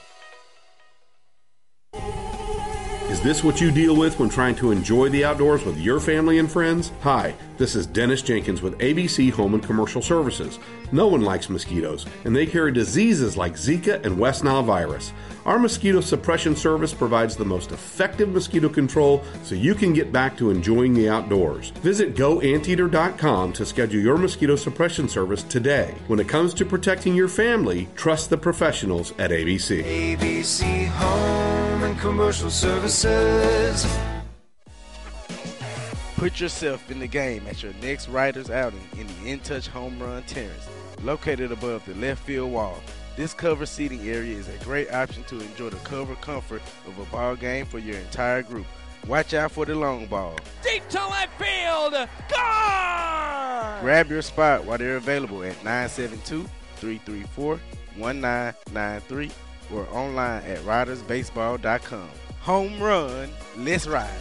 Is this what you deal with when trying to enjoy the outdoors with your family and friends? Hi, this is Dennis Jenkins with A B C Home and Commercial Services. No one likes mosquitoes, and they carry diseases like Zika and West Nile virus. Our mosquito suppression service provides the most effective mosquito control so you can get back to enjoying the outdoors. Visit go anteater dot com to schedule your mosquito suppression service today. When it comes to protecting your family, trust the professionals at A B C. A B C Home and Commercial Services. Put yourself in the game at your next Riders outing in the In Touch Home Run Terrace, located above the left field wall. This covered seating area is a great option to enjoy the cover comfort of a ball game for your entire group. Watch out for the long ball. Deep to left field. Gone! Grab your spot while they're available at nine seven two, three three four, one nine nine three or online at riders baseball dot com. Home run, let's ride.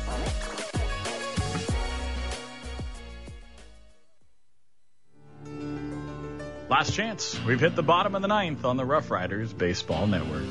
Last chance. We've hit the bottom of the ninth on the Rough Riders Baseball Network.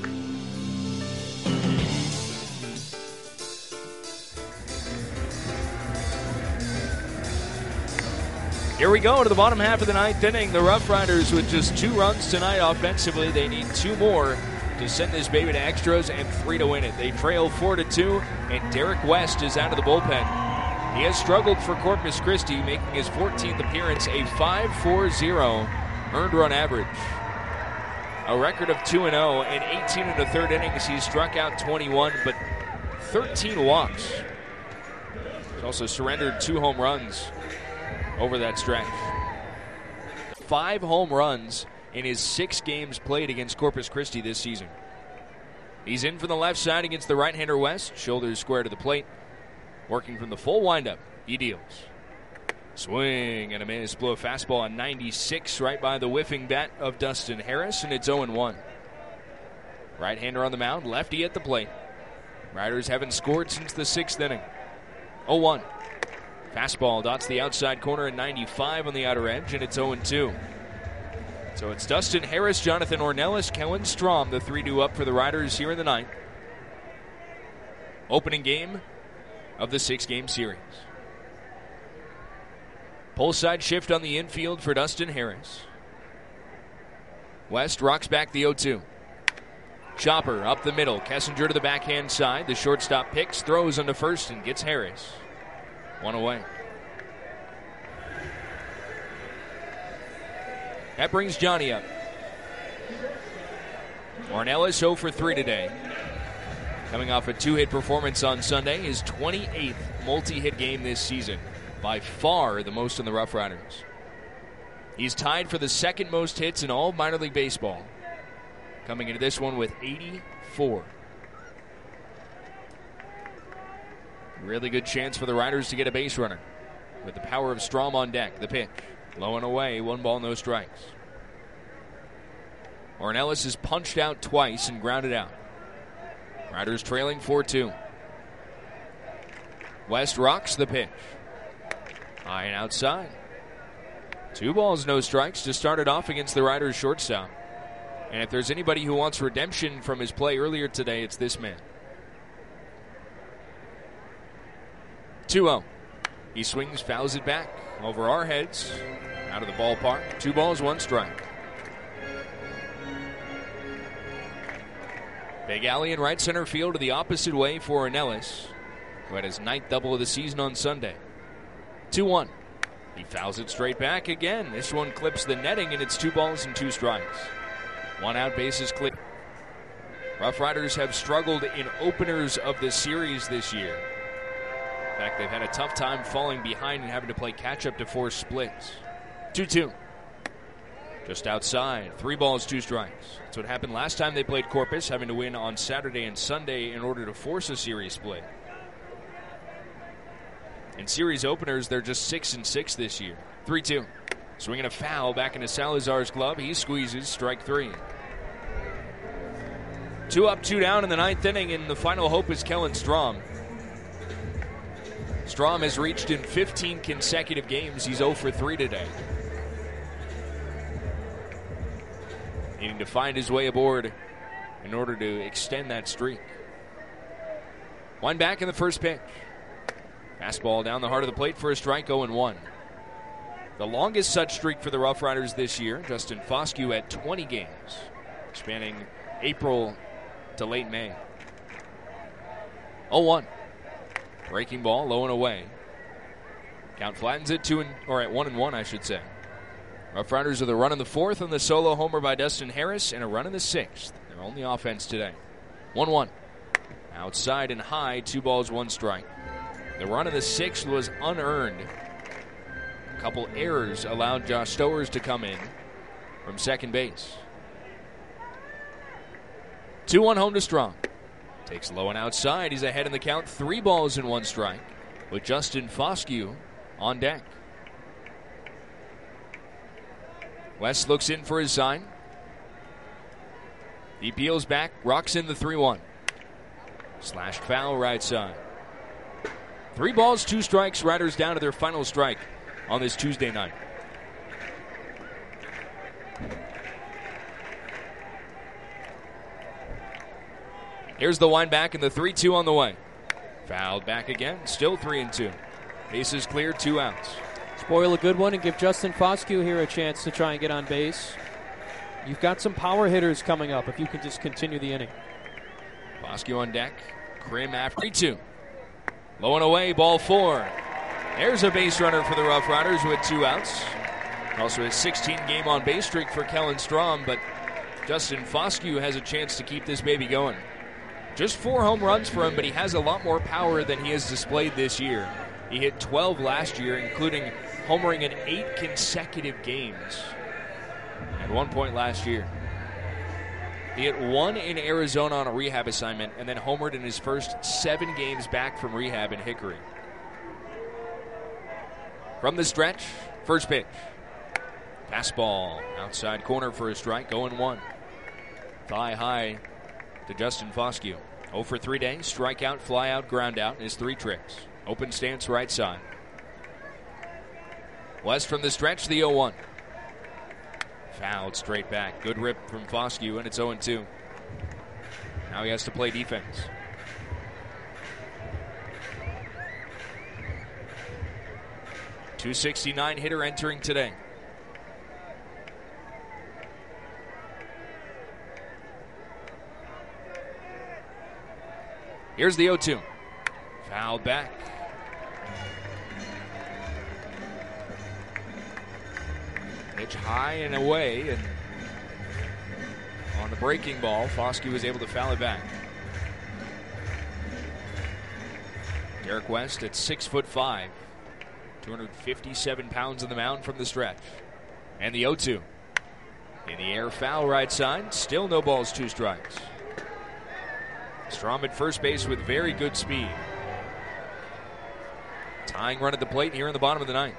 Here we go to the bottom half of the ninth inning. The Rough Riders with just two runs tonight offensively. They need two more to send this baby to extras and three to win it. They trail four to two, and Derek West is out of the bullpen. He has struggled for Corpus Christi, making his fourteenth appearance a five point four oh earned run average. a record of two and oh. In eighteen and a third innings, he struck out twenty-one, but thirteen walks. He's also surrendered two home runs over that stretch. Five home runs in his six games played against Corpus Christi this season. He's in from the left side against the right-hander West. Shoulders square to the plate. Working from the full windup, he deals. Swing and a miss. Blew a fastball on ninety-six right by the whiffing bat of Dustin Harris, and it's oh and one. Right-hander on the mound, lefty at the plate. Riders haven't scored since the sixth inning. oh one. Fastball dots the outside corner at ninety-five on the outer edge, and it's oh and two. So it's Dustin Harris, Jonathan Ornelas, Kellen Strom, the three two up for the Riders here in the ninth. Opening game of the six-game series. Pull side shift on the infield for Dustin Harris. West rocks back the oh two. Chopper up the middle. Kessinger to the backhand side. The shortstop picks, throws onto first, and gets Harris. One away. That brings Johnny up. Ornelas oh for three today. Coming off a two-hit performance on Sunday, his twenty-eighth multi-hit game this season. By far the most in the Rough Riders. He's tied for the second most hits in all of minor league baseball. Coming into this one with eighty-four. Really good chance for the Riders to get a base runner. With the power of Strom on deck. The pitch. Low and away. One ball, no strikes. Ornelas is punched out twice and grounded out. Riders trailing four two. West rocks the pitch. High and outside. Two balls, no strikes to start it off against the Riders shortstop. And if there's anybody who wants redemption from his play earlier today, it's this man. two oh. He swings, fouls it back over our heads, out of the ballpark. Two balls, one strike. Big alley in right center field to the opposite way for Ornelas, who had his ninth double of the season on Sunday. two one. He fouls it straight back again. This one clips the netting, and it's two balls and two strikes. One out, bases clear. Rough Riders have struggled in openers of the series this year. In fact, they've had a tough time falling behind and having to play catch-up to force splits. two two. Just outside. Three balls, two strikes. That's what happened last time they played Corpus, having to win on Saturday and Sunday in order to force a series split. In series openers, they're just six and six this year. three two. Swinging a foul back into Salazar's glove. He squeezes, strike three. Two up, two down in the ninth inning, and the final hope is Kellen Strom. Strom has reached in fifteen consecutive games. He's oh for three today. Needing to find his way aboard in order to extend that streak. One back in the first pitch. Fastball down the heart of the plate for a strike, oh and one. The longest such streak for the Rough Riders this year, Justin Foscue at twenty games, spanning April to late May. oh one. Breaking ball, low and away. Count flattens it two and or at one and one, I should say. Rough Riders with a run in the fourth on the solo homer by Dustin Harris and a run in the sixth. Their only offense today. one one. Outside and high, two balls, one strike. The run in the sixth was unearned. A couple errors allowed Josh Stowers to come in from second base. two one home to Strom. Takes low and outside. He's ahead in the count. Three balls and one strike with Justin Foscue on deck. West looks in for his sign. He peels back, rocks in the three one. Slashed foul right side. Three balls, two strikes. Riders down to their final strike on this Tuesday night. Here's the wind back and the three two on the way. Fouled back again, still three and two. Bases clear, two outs. Spoil a good one and give Justin Foscue here a chance to try and get on base. You've got some power hitters coming up if you can just continue the inning. Foscue on deck. Krim after three two. Low and away, ball four. There's a base runner for the Rough Riders with two outs. Also a sixteen game on base streak for Kellen Strom, but Justin Foscue has a chance to keep this baby going. Just four home runs for him, but he has a lot more power than he has displayed this year. He hit twelve last year, including homering in eight consecutive games at one point last year. He hit one in Arizona on a rehab assignment and then homered in his first seven games back from rehab in Hickory. From the stretch, first pitch. Fastball outside corner for a strike, oh and one. Thigh high to Justin Foscue. oh for three days, strikeout, fly out, ground out in his three tricks. Open stance right side. West from the stretch, the oh one. Fouled straight back. Good rip from Foscue, and it's oh and two. Now he has to play defense. two sixty-nine hitter entering today. Here's the oh two. Fouled back. Pitch high and away, and on the breaking ball, Foscue was able to foul it back. Derek West at six foot five, two hundred fifty-seven pounds on the mound from the stretch. And the oh two. In the air, foul right side. Still no balls, two strikes. Strom at first base with very good speed. Tying run at the plate here in the bottom of the ninth.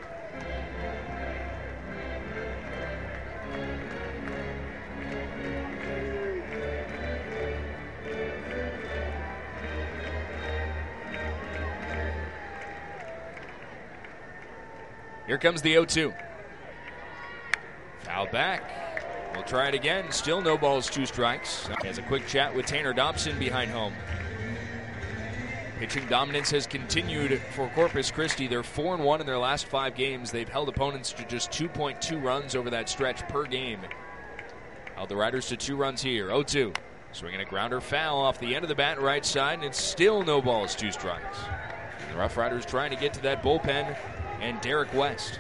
Here comes the oh two. Foul back. We'll try it again. Still no balls, two strikes. He has a quick chat with Tanner Dobson behind home. Pitching dominance has continued for Corpus Christi. They're four and one in their last five games. They've held opponents to just two point two runs over that stretch per game. Held the Riders to two runs here. oh two. Swinging a grounder foul off the end of the bat right side, and it's still no balls, two strikes. The Rough Riders trying to get to that bullpen and Derek West.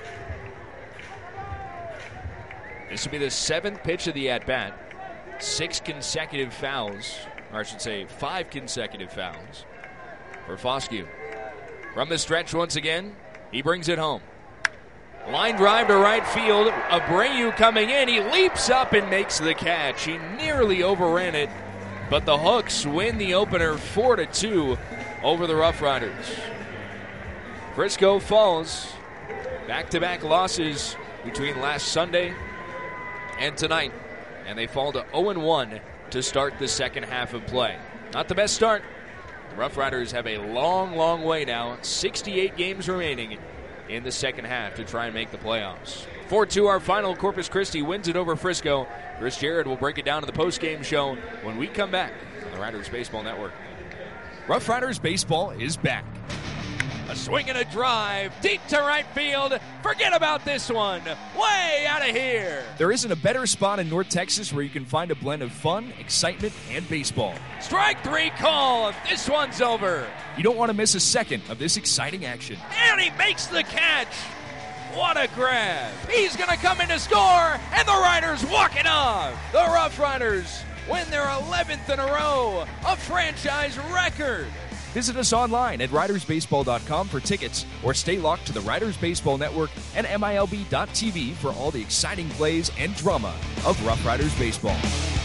This will be the seventh pitch of the at-bat. Six consecutive fouls, or I should say five consecutive fouls for Foscue. From the stretch once again, he brings it home. Line drive to right field. Abreu coming in. He leaps up and makes the catch. He nearly overran it, but the Hooks win the opener four to two over the Rough Riders. Frisco Falls, back-to-back losses between last Sunday and tonight, and they fall to oh and one to start the second half of play. Not the best start. The Rough Riders have a long, long way now. sixty-eight games remaining in the second half to try and make the playoffs. four two our final. Corpus Christi wins it over Frisco. Chris Jared will break it down in the post-game show when we come back on the Riders Baseball Network. Rough Riders Baseball is back. A swing and a drive deep to right field. Forget about this one. Way out of here. There isn't a better spot in North Texas where you can find a blend of fun, excitement, and baseball. Strike three call. This one's over. You don't want to miss a second of this exciting action. And he makes the catch. What a grab. He's going to come in to score, and the Riders walk it off. The Rough Riders win their eleventh in a row, a franchise record. Visit us online at riders baseball dot com for tickets, or stay locked to the Riders Baseball Network and M I L B dot T V for all the exciting plays and drama of Rough Riders Baseball.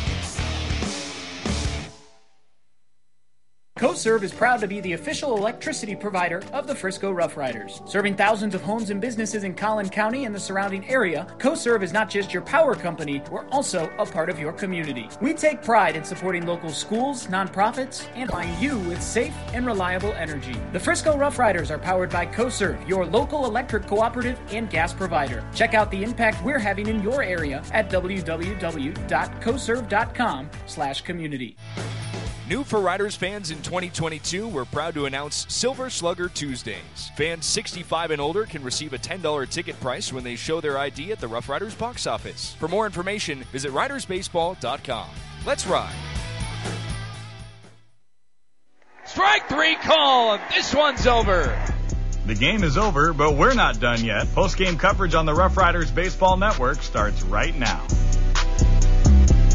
CoServe is proud to be the official electricity provider of the Frisco Rough Riders. Serving thousands of homes and businesses in Collin County and the surrounding area, CoServe is not just your power company, we're also a part of your community. We take pride in supporting local schools, nonprofits, and supplying you with safe and reliable energy. The Frisco Rough Riders are powered by CoServe, your local electric cooperative and gas provider. Check out the impact we're having in your area at w w w dot coserve dot com slash community. New for Riders fans in twenty twenty-two, we're proud to announce Silver Slugger Tuesdays. Fans sixty-five and older can receive a ten dollars ticket price when they show their I D at the Rough Riders box office. For more information, visit riders baseball dot com. Let's ride. Strike three call. This one's over. The game is over, but we're not done yet. Post-game coverage on the Rough Riders Baseball Network starts right now.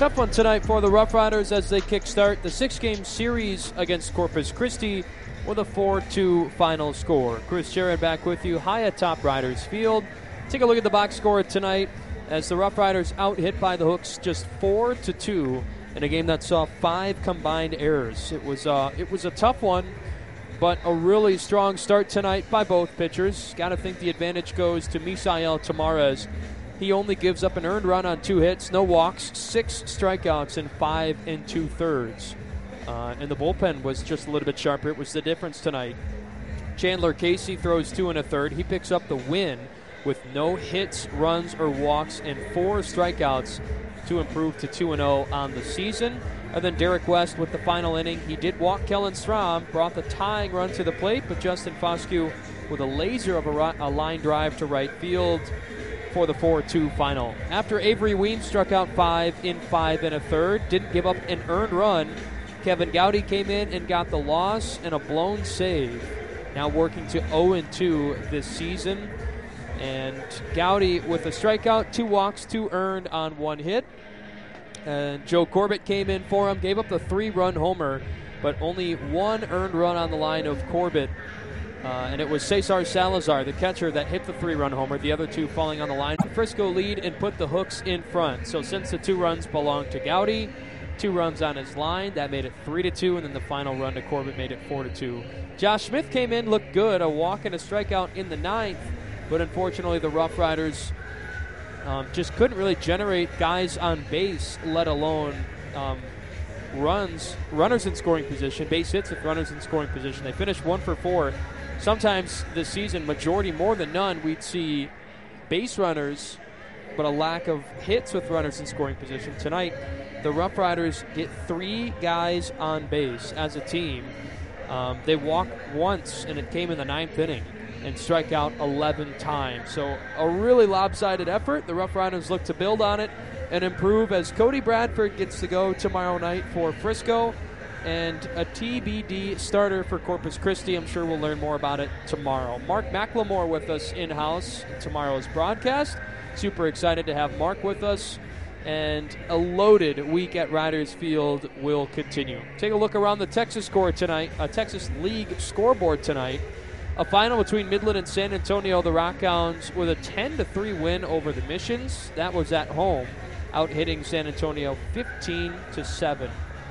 tough one tonight for the Rough Riders as they kickstart the six-game series against Corpus Christi with a four two final score. Chris Jarrett back with you high atop Riders Field. Take a look at the box score tonight as the Rough Riders out hit by the Hooks just four to two in a game that saw five combined errors. It was uh, it was a tough one, but a really strong start tonight by both pitchers. Got to think the advantage goes to Misael Tamarez. He only gives up an earned run on two hits, no walks, six strikeouts, and five and two-thirds. Uh, and the bullpen was just a little bit sharper. It was the difference tonight. Chandler Casey throws two and a third. He picks up the win with no hits, runs, or walks, and four strikeouts to improve to two and oh on the season. And then Derek West with the final inning. He did walk Kellen Strom, brought the tying run to the plate, but Justin Foscue with a laser of a, ri- a line drive to right field for the four two final. After Avery Weems struck out five in five and a third, didn't give up an earned run, Kevin Gowdy came in and got the loss and a blown save. Now working to oh and two this season. And Gowdy with a strikeout, two walks, two earned on one hit. And Joe Corbett came in for him, gave up the three-run homer, but only one earned run on the line of Corbett. Uh, and it was Cesar Salazar, the catcher, that hit the three-run homer, the other two falling on the line. Frisco lead and put the Hooks in front. So since the two runs belonged to Gowdy, two runs on his line, that made it three to two, and then the final run to Corbett made it four to two. Josh Smith came in, looked good, a walk and a strikeout in the ninth, but unfortunately the Rough Riders um, just couldn't really generate guys on base, let alone um, runs, runners in scoring position, base hits with runners in scoring position. They finished one for four. Sometimes this season, majority more than none, we'd see base runners, but a lack of hits with runners in scoring position. Tonight, the Rough Riders get three guys on base as a team. Um, they walk once, and it came in the ninth inning, and strike out eleven times. So a really lopsided effort. The Rough Riders look to build on it and improve as Cody Bradford gets to go tomorrow night for Frisco, and a T B D starter for Corpus Christi. I'm sure we'll learn more about it tomorrow. Mark McLemore with us in-house in tomorrow's broadcast. Super excited to have Mark with us, and a loaded week at Riders Field will continue. Take a look around the Texas score tonight, a Texas League scoreboard tonight. A final between Midland and San Antonio. The Rockhounds with a ten to three win over the Missions. That was at home, out hitting San Antonio fifteen to seven.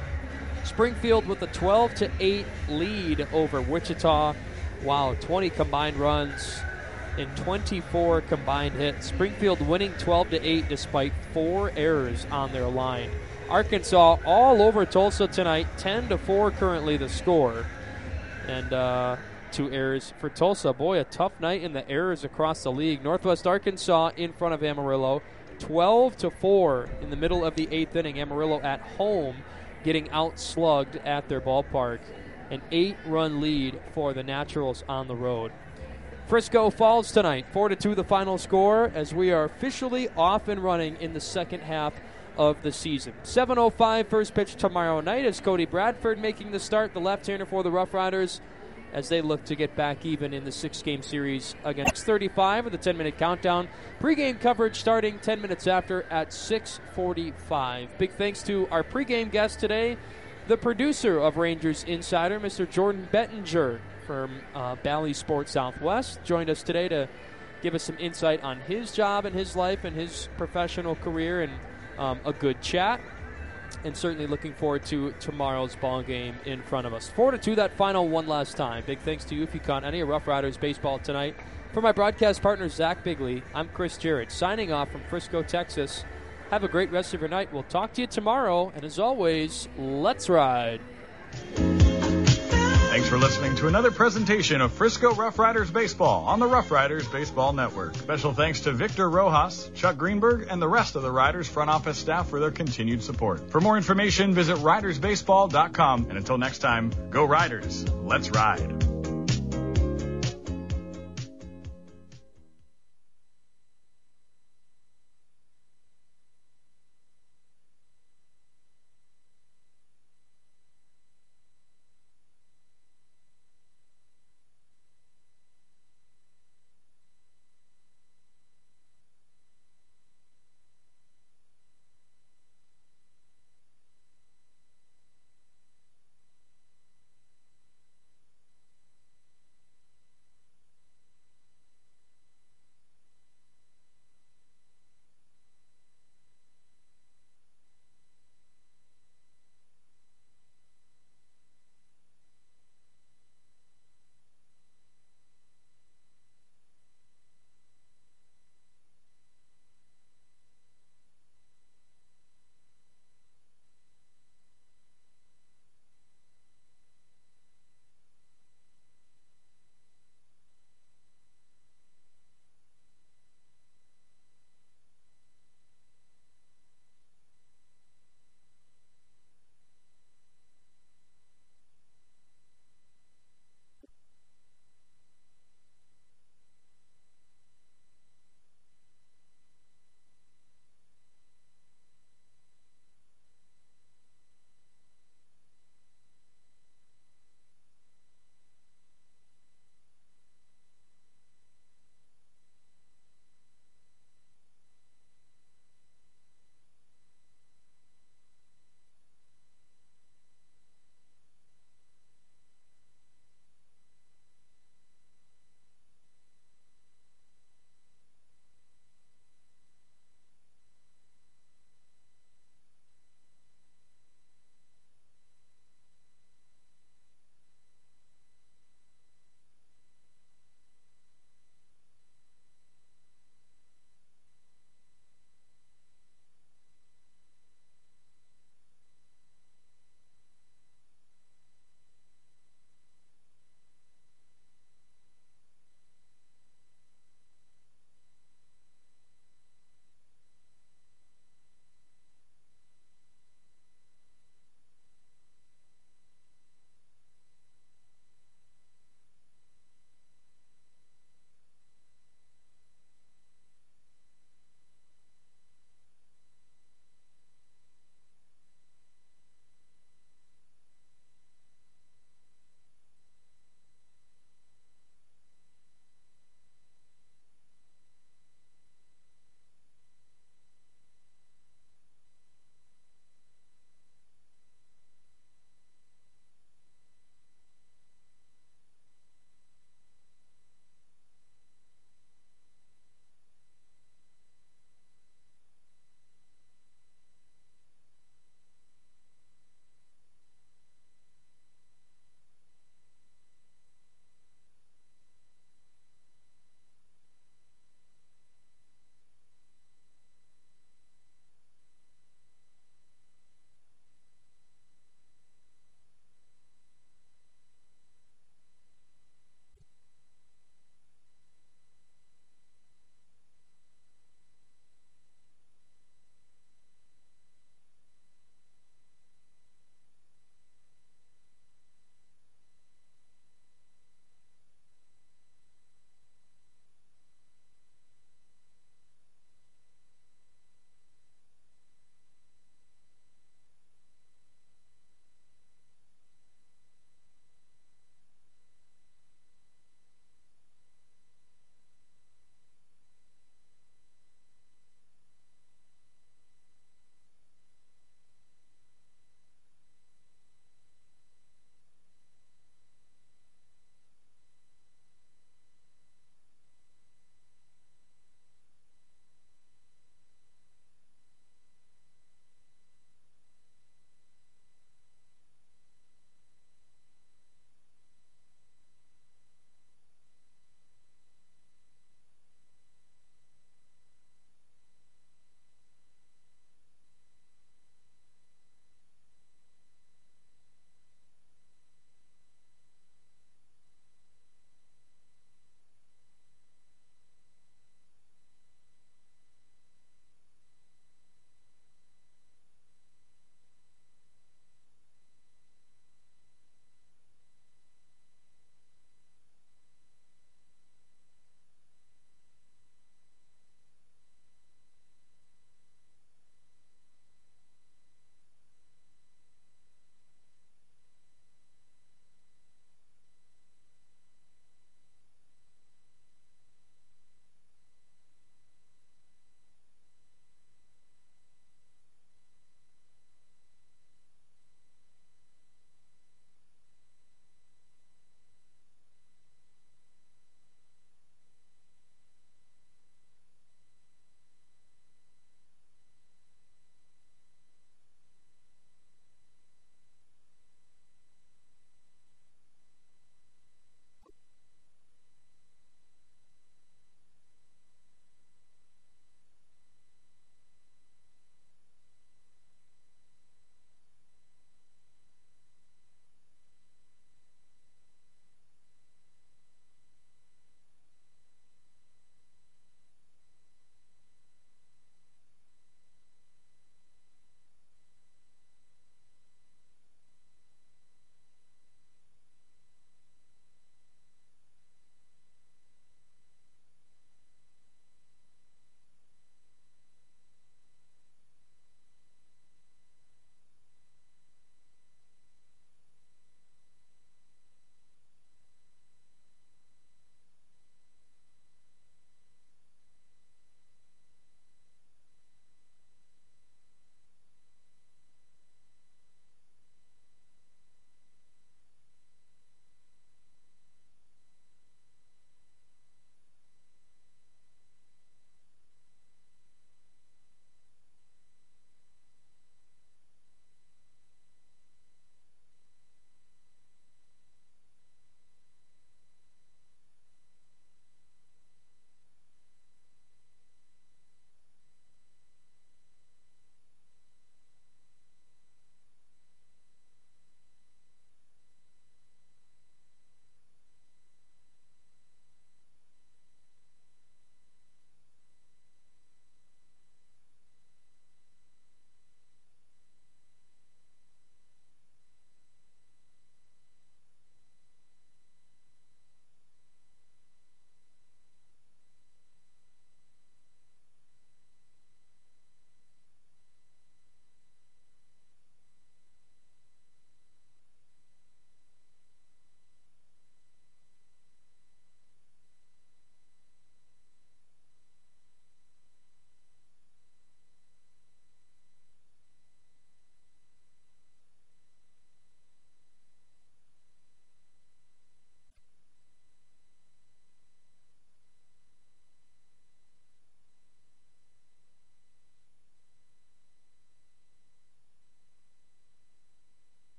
Springfield with a twelve to eight lead over Wichita. Wow, twenty combined runs and twenty-four combined hits. Springfield winning twelve to eight despite four errors on their line. Arkansas all over Tulsa tonight, ten to four currently the score. And uh, two errors for Tulsa. Boy, a tough night in the errors across the league. Northwest Arkansas in front of Amarillo, twelve to four in the middle of the eighth inning. Amarillo at home getting outslugged at their ballpark. An eight-run lead for the Naturals on the road. Frisco Falls tonight, four to two the final score as we are officially off and running in the second half of the season. seven oh five first pitch tomorrow night as Cody Bradford making the start, the left-hander for the Rough Riders, as they look to get back even in the six-game series against thirty-five with a ten-minute countdown. Pre-game coverage starting ten minutes after at six forty-five. Big thanks to our pre-game guest today, the producer of Rangers Insider, Mister Jordan Bettinger from uh, Bally Sports Southwest, joined us today to give us some insight on his job and his life and his professional career, and um, a good chat. And certainly looking forward to tomorrow's ball game in front of us. four to two that final one last time. Big thanks to you if you caught any of Rough Riders baseball tonight. For my broadcast partner, Zach Bigley, I'm Chris Jarrett, signing off from Frisco, Texas. Have a great rest of your night. We'll talk to you tomorrow. And as always, let's ride. Thanks for listening to another presentation of Frisco Rough Riders Baseball on the Rough Riders Baseball Network. Special thanks to Victor Rojas, Chuck Greenberg, and the rest of the Riders front office staff for their continued support. For more information, visit riders baseball dot com. And until next time, go Riders. Let's ride.